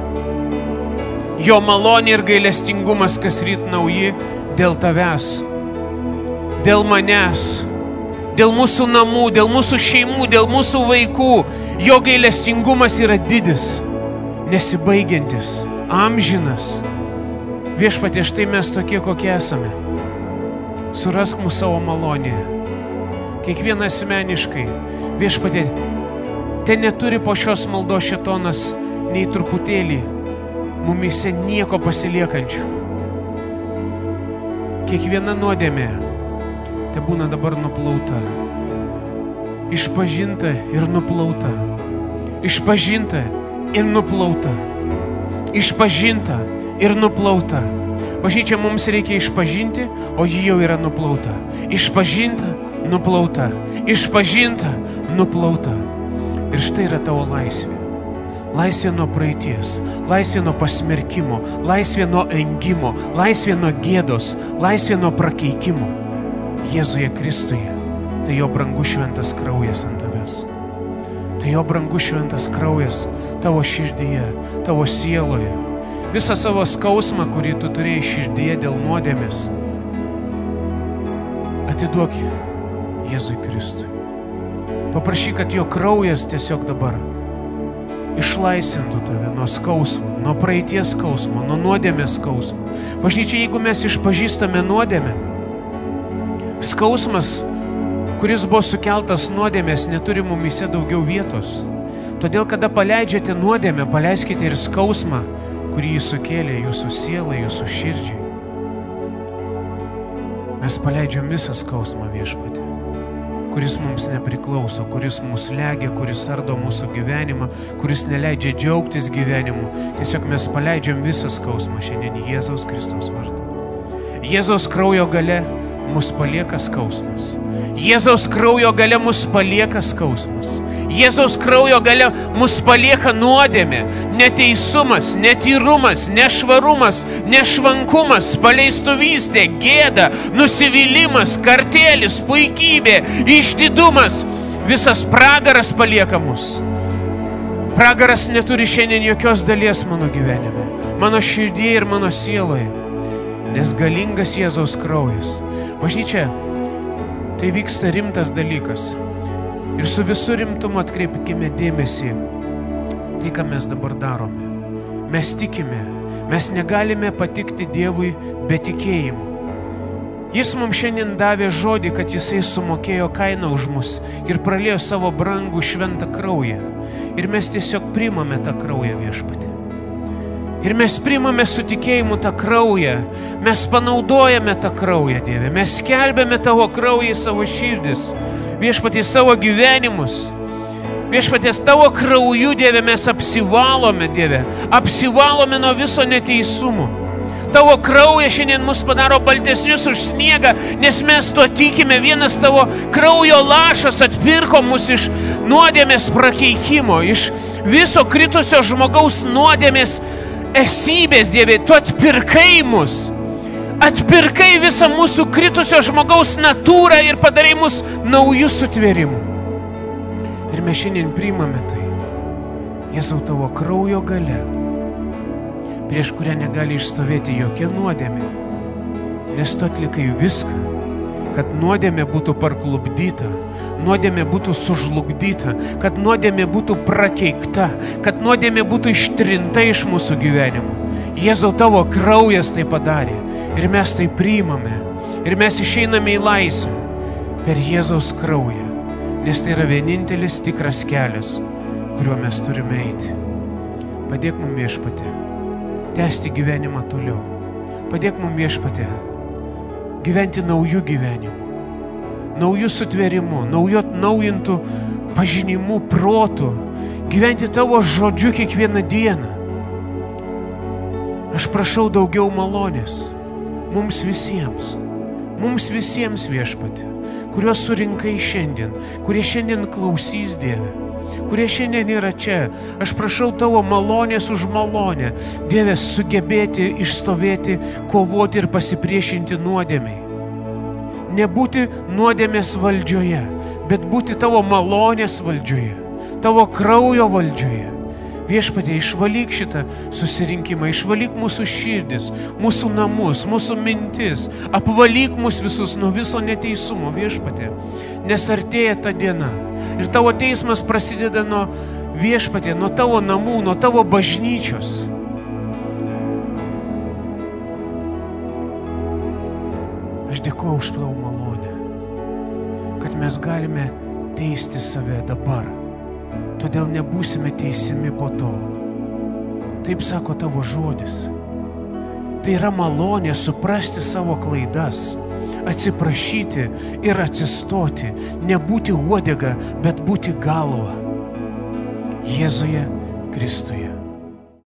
Jo malonė ir gailestingumas, kas ryt nauji, dėl tavęs, dėl manęs, dėl mūsų namų, dėl mūsų šeimų, dėl mūsų vaikų. Jo gailestingumas yra didis, nesibaigiantis, amžinas. Viešpatie, štai mes tokie, kokie esame. Surask mūsų savo malonėje. Kiekvieną asmeniškai. Viešpatie, ten neturi po šios maldos šėtonas nei truputėlį mumise nieko pasiliekančių. Kiekviena nuodėmė te būna dabar nuplauta. Išpažinta ir nuplauta. Išpažinta ir nuplauta. Išpažinta ir nuplauta. Bažnyčia, mums reikia išpažinti, o ji jau yra nuplauta. Išpažinta, nuplauta. Išpažinta, nuplauta. Ir štai yra tavo laisvė. Laisvė nuo praeities, laisvė nuo pasmerkimo, laisvė nuo engimo, laisvė nuo gėdos, laisvė nuo prakeikimo. Jėzuje Kristuje, tai jo brangus šventas kraujas ant tavęs. Tai jo brangus šventas kraujas tavo širdyje, tavo sieloje. Visą savo skausmą, kurį tu turėjai širdyje dėl nuodėmės, atiduok Jėzui Kristui. Paprašyk, kad jo kraujas tiesiog dabar išlaisvintų tave nuo skausmo, nuo praeities skausmo, nuo nuodėmės skausmo. Bažnyčia, jeigu mes išpažįstame nuodėmę, skausmas, kuris buvo sukeltas nuodėmės, neturi mumyse daugiau vietos. Todėl, kada paleidžiate nuodėmę, paleiskite ir skausmą, kurį jis sukėlė jūsų sielai, jūsų širdžiai. Mes paleidžiam visą skausmą Viešpatie, kuris mums nepriklauso, kuris mus legia, kuris ardo mūsų gyvenimą, kuris neleidžia džiaugtis gyvenimu. Tiesiog mes paleidžiam visą skausmą šiandien Jėzaus Kristaus vardu. Jėzaus kraujo gale mus palieka skausmas. Jėzaus kraujo gale mus palieka skausmas. Jėzaus kraujo gale mus palieka nuodėmė, neteisumas, netyrumas, nešvarumas, nešvankumas, paleistuvystė, gėda, nusivylimas, kartėlis, puikybė, išdidumas. Visas pragaras palieka mus. Pragaras neturi šiandien jokios dalies mano gyvenime, mano širdėje ir mano sieloje, nes galingas Jėzaus kraujas. Bažnyčia, tai vyksta rimtas dalykas. Ir su visų rimtumu atkreipkime dėmesį tai, ką mes dabar darome. Mes tikime, mes negalime patikti Dievui be tikėjimo. Jis mums šiandien davė žodį, kad Jisai sumokėjo kainą už mus ir pralėjo savo brangų šventą kraują. Ir mes tiesiog priimame tą kraują Viešpatį. Ir mes priimame su tikėjimu tą kraują, mes panaudojame tą kraują, Dieve, mes skelbiame Tavo kraują į savo širdis, Viešpatie, savo gyvenimus. Viešpatie, Tavo krauju, Dieve, mes apsivalome, Dieve, apsivalome nuo viso neteisumo. Tavo krauja šiandien mus padaro baltesnius už sniegą, nes mes tuo tikime. Vienas Tavo kraujo lašas atpirko mus iš nuodėmės prakeikimo, iš viso kritusio žmogaus nuodėmės esybės, Dieve, Tu atpirkai mus. Atpirkai visą mūsų kritusio žmogaus natūrą ir padarai mus naujų sutvėrimų. Ir mes šiandien priimame tai. Jėzau, Tavo kraujo gale, prieš kurią negali išstovėti jokia nuodėmė, nes Tu atlikai viską, kad nuodėmė būtų parklupdyta, nuodėmė būtų sužlugdyta, kad nuodėmė būtų prakeikta, kad nuodėmė būtų ištrinta iš mūsų gyvenimų. Jėzau, Tavo kraujas tai padarė ir mes tai priimame ir mes išeiname į laisvę per Jėzaus kraują, nes tai yra vienintelis tikras kelias, kuriuo mes turime eiti. Padėk mums, Viešpatie, tęsti gyvenimą toliau. Padėk mums, Viešpatie, gyventi naujų gyvenimų, naujų sutvėrimų, naujų atnaujintų pažinimų, protų, gyventi Tavo žodžiu kiekvieną dieną. Aš prašau daugiau malonės mums visiems, mums visiems, Viešpatie, kuriuos surinkai šiandien, kurie šiandien klausys, Dieve, kurie šiandien yra čia. Aš prašau Tavo malonės už malonę, Dieve, sugebėti, išstovėti, kovoti ir pasipriešinti nuodėmei. Nebūti nuodėmės valdžioje, bet būti Tavo malonės valdžioje, Tavo kraujo valdžioje. Viešpatie, išvalyk šitą susirinkimą, išvalyk mūsų širdis, mūsų namus, mūsų mintis, apvalyk mus visus nuo viso neteisumo, Viešpatie, nes artėja ta diena. Ir Tavo teismas prasideda nuo, Viešpatie, nuo Tavo namų, nuo Tavo bažnyčios. Aš dėkoju už Tavo malonę, kad mes galime teisti save dabar. Todėl nebūsime teisimi po to. Taip sako Tavo žodis. Tai yra malonė suprasti savo klaidas, atsiprašyti ir atsistoti, nebūti uodega, bet būti galva. Jėzuje Kristuje.